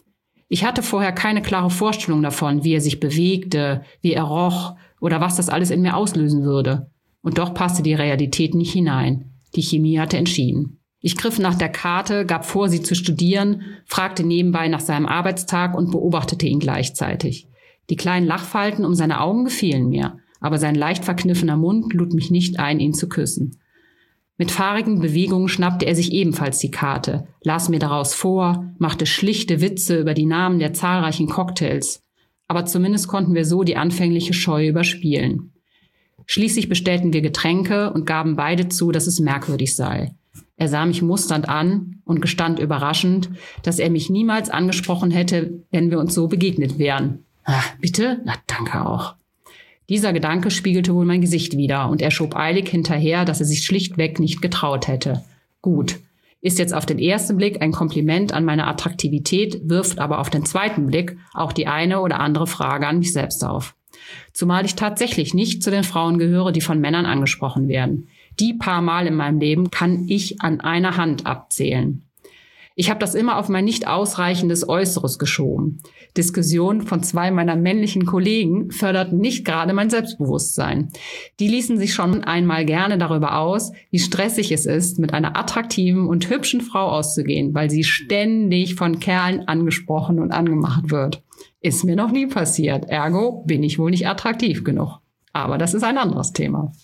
Ich hatte vorher keine klare Vorstellung davon, wie er sich bewegte, wie er roch oder was das alles in mir auslösen würde. Und doch passte die Realität nicht hinein. Die Chemie hatte entschieden. Ich griff nach der Karte, gab vor, sie zu studieren, fragte nebenbei nach seinem Arbeitstag und beobachtete ihn gleichzeitig. Die kleinen Lachfalten um seine Augen gefielen mir, aber sein leicht verkniffener Mund lud mich nicht ein, ihn zu küssen. Mit fahrigen Bewegungen schnappte er sich ebenfalls die Karte, las mir daraus vor, machte schlichte Witze über die Namen der zahlreichen Cocktails. Aber zumindest konnten wir so die anfängliche Scheu überspielen. Schließlich bestellten wir Getränke und gaben beide zu, dass es merkwürdig sei. Er sah mich musternd an und gestand überraschend, dass er mich niemals angesprochen hätte, wenn wir uns so begegnet wären. Ah, bitte? Na, danke auch. Dieser Gedanke spiegelte wohl mein Gesicht wider und er schob eilig hinterher, dass er sich schlichtweg nicht getraut hätte. Gut, ist jetzt auf den ersten Blick ein Kompliment an meine Attraktivität, wirft aber auf den zweiten Blick auch die eine oder andere Frage an mich selbst auf. Zumal ich tatsächlich nicht zu den Frauen gehöre, die von Männern angesprochen werden. Die paar Mal in meinem Leben kann ich an einer Hand abzählen. Ich habe das immer auf mein nicht ausreichendes Äußeres geschoben. Diskussionen von zwei meiner männlichen Kollegen förderten nicht gerade mein Selbstbewusstsein. Die ließen sich schon einmal gerne darüber aus, wie stressig es ist, mit einer attraktiven und hübschen Frau auszugehen, weil sie ständig von Kerlen angesprochen und angemacht wird. Ist mir noch nie passiert, ergo bin ich wohl nicht attraktiv genug. Aber das ist ein anderes Thema.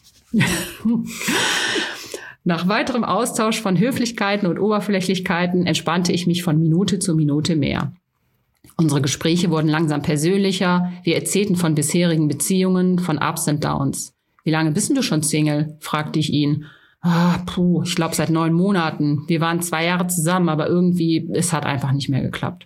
Nach weiterem Austausch von Höflichkeiten und Oberflächlichkeiten entspannte ich mich von Minute zu Minute mehr. Unsere Gespräche wurden langsam persönlicher. Wir erzählten von bisherigen Beziehungen, von Ups und Downs. Wie lange bist du schon Single? Fragte ich ihn. Ah, puh, ich glaube seit neun Monaten. Wir waren zwei Jahre zusammen, aber irgendwie, es hat einfach nicht mehr geklappt.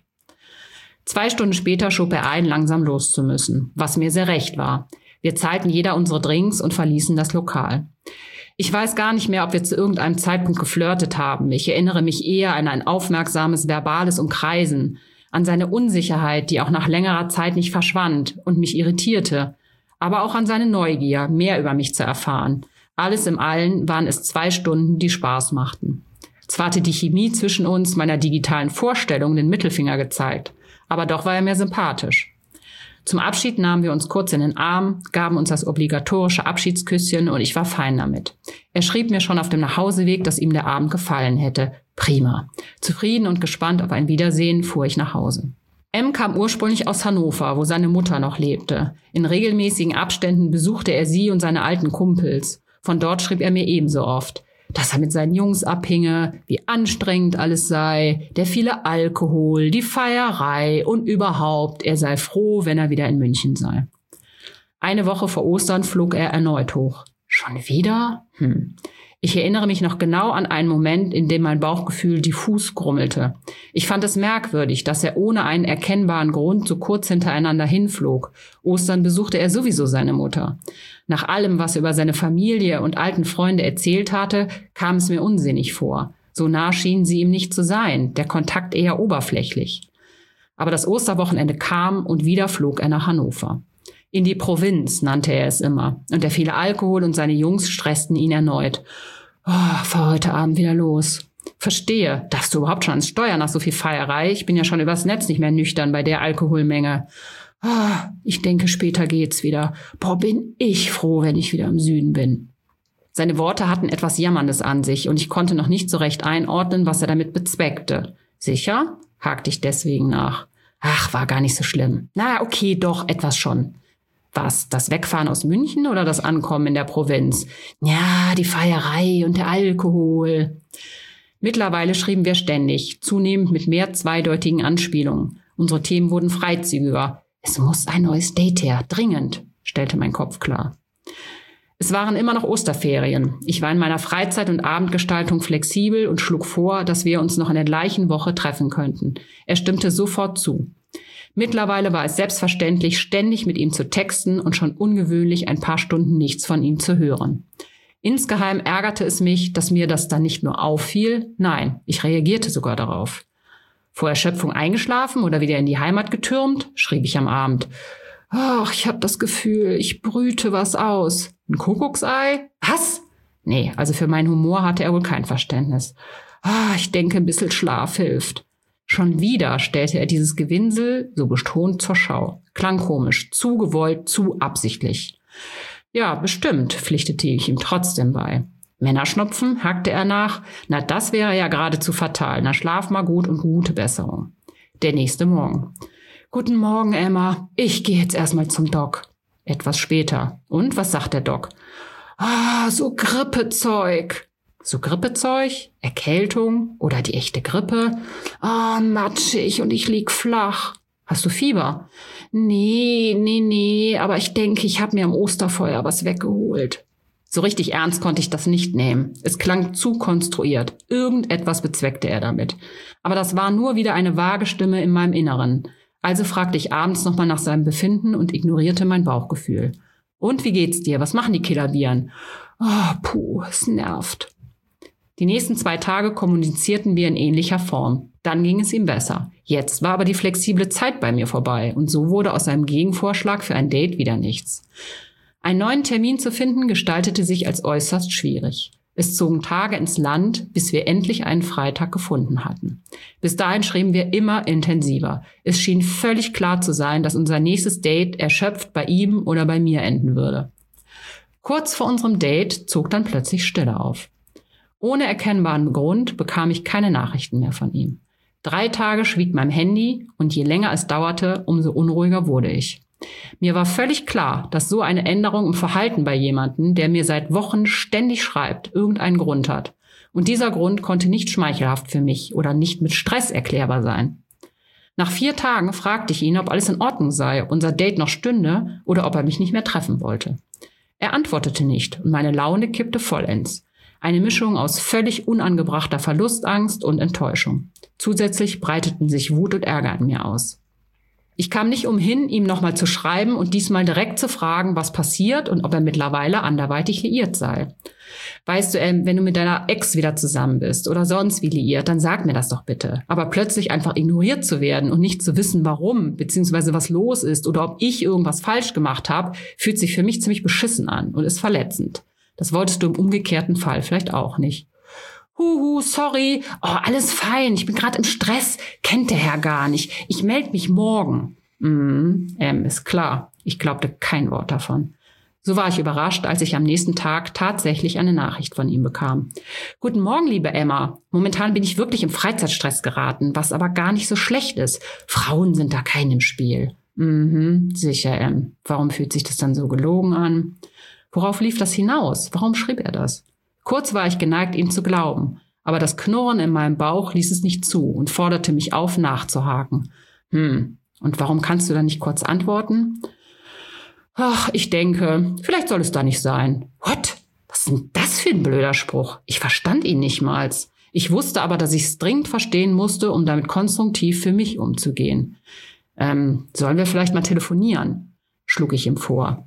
Zwei Stunden später schob er ein, langsam los zu müssen, was mir sehr recht war. Wir zahlten jeder unsere Drinks und verließen das Lokal. Ich weiß gar nicht mehr, ob wir zu irgendeinem Zeitpunkt geflirtet haben. Ich erinnere mich eher an ein aufmerksames verbales Umkreisen, an seine Unsicherheit, die auch nach längerer Zeit nicht verschwand und mich irritierte, aber auch an seine Neugier, mehr über mich zu erfahren. Alles im Allen waren es zwei Stunden, die Spaß machten. Zwar hatte die Chemie zwischen uns meiner digitalen Vorstellung den Mittelfinger gezeigt, aber doch war er mir sympathisch. Zum Abschied nahmen wir uns kurz in den Arm, gaben uns das obligatorische Abschiedsküsschen und ich war fein damit. Er schrieb mir schon auf dem Nachhauseweg, dass ihm der Abend gefallen hätte. Prima. Zufrieden und gespannt auf ein Wiedersehen fuhr ich nach Hause. M kam ursprünglich aus Hannover, wo seine Mutter noch lebte. In regelmäßigen Abständen besuchte er sie und seine alten Kumpels. Von dort schrieb er mir ebenso oft, dass er mit seinen Jungs abhinge, wie anstrengend alles sei, der viele Alkohol, die Feierei und überhaupt, er sei froh, wenn er wieder in München sei. Eine Woche vor Ostern flog er erneut hoch. Schon wieder? Hm. Ich erinnere mich noch genau an einen Moment, in dem mein Bauchgefühl diffus grummelte. Ich fand es merkwürdig, dass er ohne einen erkennbaren Grund so kurz hintereinander hinflog. Ostern besuchte er sowieso seine Mutter. Nach allem, was er über seine Familie und alten Freunde erzählt hatte, kam es mir unsinnig vor. So nah schienen sie ihm nicht zu sein, der Kontakt eher oberflächlich. Aber das Osterwochenende kam und wieder flog er nach Hannover. In die Provinz nannte er es immer. Und der viele Alkohol und seine Jungs stressten ihn erneut. Oh, fahr heute Abend wieder los. Verstehe. Darfst du überhaupt schon ans Steuer nach so viel Feierei? Ich bin ja schon übers Netz nicht mehr nüchtern bei der Alkoholmenge. Oh, ich denke, später geht's wieder. Boah, bin ich froh, wenn ich wieder im Süden bin. Seine Worte hatten etwas Jammerndes an sich und ich konnte noch nicht so recht einordnen, was er damit bezweckte. Sicher? Hakte ich deswegen nach. Ach, war gar nicht so schlimm. Na, okay, doch, etwas schon. Was, das Wegfahren aus München oder das Ankommen in der Provinz? Ja, die Feierei und der Alkohol. Mittlerweile schrieben wir ständig, zunehmend mit mehr zweideutigen Anspielungen. Unsere Themen wurden freizügiger. Es muss ein neues Date her, dringend, stellte mein Kopf klar. Es waren immer noch Osterferien. Ich war in meiner Freizeit- und Abendgestaltung flexibel und schlug vor, dass wir uns noch in der gleichen Woche treffen könnten. Er stimmte sofort zu. Mittlerweile war es selbstverständlich, ständig mit ihm zu texten und schon ungewöhnlich ein paar Stunden nichts von ihm zu hören. Insgeheim ärgerte es mich, dass mir das dann nicht nur auffiel, nein, ich reagierte sogar darauf. Vor Erschöpfung eingeschlafen oder wieder in die Heimat getürmt, schrieb ich am Abend. Ach, ich hab das Gefühl, ich brüte was aus. Ein Kuckucksei? Was? Nee, also für meinen Humor hatte er wohl kein Verständnis. Ah, ich denke, ein bisschen Schlaf hilft. Schon wieder stellte er dieses Gewinsel so betont zur Schau. Klang komisch, zu gewollt, zu absichtlich. Ja, bestimmt, pflichtete ich ihm trotzdem bei. Männerschnupfen, hackte er nach. Na, das wäre ja geradezu fatal. Na, schlaf mal gut und gute Besserung. Der nächste Morgen. Guten Morgen, Emma. Ich gehe jetzt erstmal zum Doc. Etwas später. Und, was sagt der Doc? Ah, so Grippezeug. So Grippezeug? Erkältung? Oder die echte Grippe? Ah, matschig und ich lieg flach. Hast du Fieber? Nee, nee, nee, aber ich denke, ich habe mir am Osterfeuer was weggeholt. So richtig ernst konnte ich das nicht nehmen. Es klang zu konstruiert. Irgendetwas bezweckte er damit. Aber das war nur wieder eine vage Stimme in meinem Inneren. Also fragte ich abends nochmal nach seinem Befinden und ignorierte mein Bauchgefühl. Und wie geht's dir? Was machen die Killerviren? Oh, puh, es nervt. Die nächsten zwei Tage kommunizierten wir in ähnlicher Form. Dann ging es ihm besser. Jetzt war aber die flexible Zeit bei mir vorbei und so wurde aus seinem Gegenvorschlag für ein Date wieder nichts. Einen neuen Termin zu finden gestaltete sich als äußerst schwierig. Es zogen Tage ins Land, bis wir endlich einen Freitag gefunden hatten. Bis dahin schrieben wir immer intensiver. Es schien völlig klar zu sein, dass unser nächstes Date erschöpft bei ihm oder bei mir enden würde. Kurz vor unserem Date zog dann plötzlich Stille auf. Ohne erkennbaren Grund bekam ich keine Nachrichten mehr von ihm. Drei Tage schwieg mein Handy und je länger es dauerte, umso unruhiger wurde ich. Mir war völlig klar, dass so eine Änderung im Verhalten bei jemandem, der mir seit Wochen ständig schreibt, irgendeinen Grund hat. Und dieser Grund konnte nicht schmeichelhaft für mich oder nicht mit Stress erklärbar sein. Nach vier Tagen fragte ich ihn, ob alles in Ordnung sei, ob unser Date noch stünde oder ob er mich nicht mehr treffen wollte. Er antwortete nicht und meine Laune kippte vollends. Eine Mischung aus völlig unangebrachter Verlustangst und Enttäuschung. Zusätzlich breiteten sich Wut und Ärger in mir aus. Ich kam nicht umhin, ihm nochmal zu schreiben und diesmal direkt zu fragen, was passiert und ob er mittlerweile anderweitig liiert sei. Weißt du, ähm, wenn du mit deiner Ex wieder zusammen bist oder sonst wie liiert, dann sag mir das doch bitte. Aber plötzlich einfach ignoriert zu werden und nicht zu wissen, warum, beziehungsweise was los ist oder ob ich irgendwas falsch gemacht habe, fühlt sich für mich ziemlich beschissen an und ist verletzend. Das wolltest du im umgekehrten Fall vielleicht auch nicht. Huhu, sorry, oh, alles fein, ich bin gerade im Stress, kennt der Herr gar nicht, ich melde mich morgen. Mm, ähm, ist klar, ich glaubte kein Wort davon. So war ich überrascht, als ich am nächsten Tag tatsächlich eine Nachricht von ihm bekam. Guten Morgen, liebe Emma. Momentan bin ich wirklich im Freizeitstress geraten, was aber gar nicht so schlecht ist. Frauen sind da kein im Spiel. Mhm, sicher, Em. Warum fühlt sich das dann so gelogen an? Worauf lief das hinaus? Warum schrieb er das? Kurz war ich geneigt, ihm zu glauben, aber das Knurren in meinem Bauch ließ es nicht zu und forderte mich auf, nachzuhaken. Hm, und warum kannst du dann nicht kurz antworten? Ach, ich denke, vielleicht soll es da nicht sein. What? Was ist denn das für ein blöder Spruch? Ich verstand ihn nicht mal. Ich wusste aber, dass ich es dringend verstehen musste, um damit konstruktiv für mich umzugehen. Ähm, sollen wir vielleicht mal telefonieren? Schlug ich ihm vor.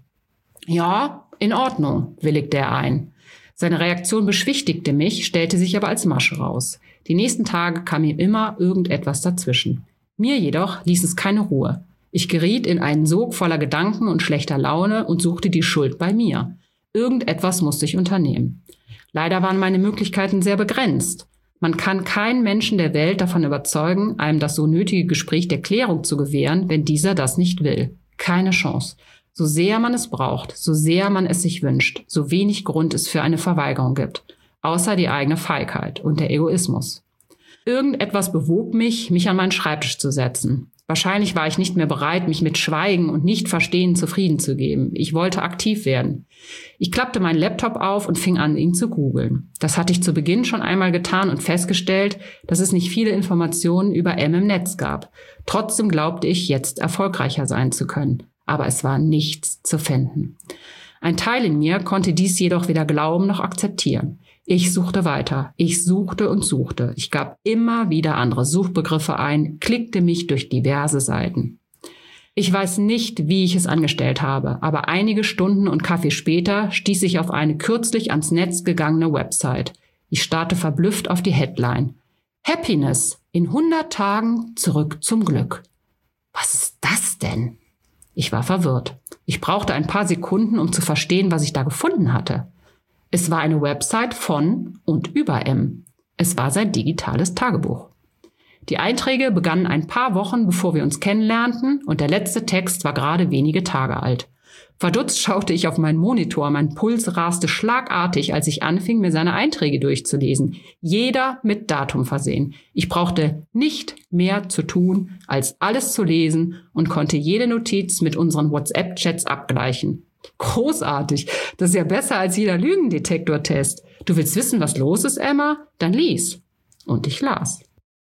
Ja, in Ordnung, willigte er ein. Seine Reaktion beschwichtigte mich, stellte sich aber als Masche raus. Die nächsten Tage kam ihm immer irgendetwas dazwischen. Mir jedoch ließ es keine Ruhe. Ich geriet in einen Sog voller Gedanken und schlechter Laune und suchte die Schuld bei mir. Irgendetwas musste ich unternehmen. Leider waren meine Möglichkeiten sehr begrenzt. Man kann keinen Menschen der Welt davon überzeugen, einem das so nötige Gespräch der Klärung zu gewähren, wenn dieser das nicht will. Keine Chance. So sehr man es braucht, so sehr man es sich wünscht, so wenig Grund es für eine Verweigerung gibt, außer die eigene Feigheit und der Egoismus. Irgendetwas bewog mich, mich an meinen Schreibtisch zu setzen. Wahrscheinlich war ich nicht mehr bereit, mich mit Schweigen und Nicht-Verstehen zufrieden zu geben. Ich wollte aktiv werden. Ich klappte meinen Laptop auf und fing an, ihn zu googeln. Das hatte ich zu Beginn schon einmal getan und festgestellt, dass es nicht viele Informationen über M im Netz gab. Trotzdem glaubte ich, jetzt erfolgreicher sein zu können. Aber es war nichts zu finden. Ein Teil in mir konnte dies jedoch weder glauben noch akzeptieren. Ich suchte weiter. Ich suchte und suchte. Ich gab immer wieder andere Suchbegriffe ein, klickte mich durch diverse Seiten. Ich weiß nicht, wie ich es angestellt habe, aber einige Stunden und Kaffee später stieß ich auf eine kürzlich ans Netz gegangene Website. Ich starrte verblüfft auf die Headline. Happiness. In hundert Tagen zurück zum Glück. Was ist das denn? Ich war verwirrt. Ich brauchte ein paar Sekunden, um zu verstehen, was ich da gefunden hatte. Es war eine Website von und über M. Es war sein digitales Tagebuch. Die Einträge begannen ein paar Wochen, bevor wir uns kennenlernten, und der letzte Text war gerade wenige Tage alt. Verdutzt schaute ich auf meinen Monitor, mein Puls raste schlagartig, als ich anfing, mir seine Einträge durchzulesen. Jeder mit Datum versehen. Ich brauchte nicht mehr zu tun, als alles zu lesen und konnte jede Notiz mit unseren WhatsApp-Chats abgleichen. Großartig. Das ist ja besser als jeder Lügendetektortest. Du willst wissen, was los ist, Emma? Dann lies. Und ich las.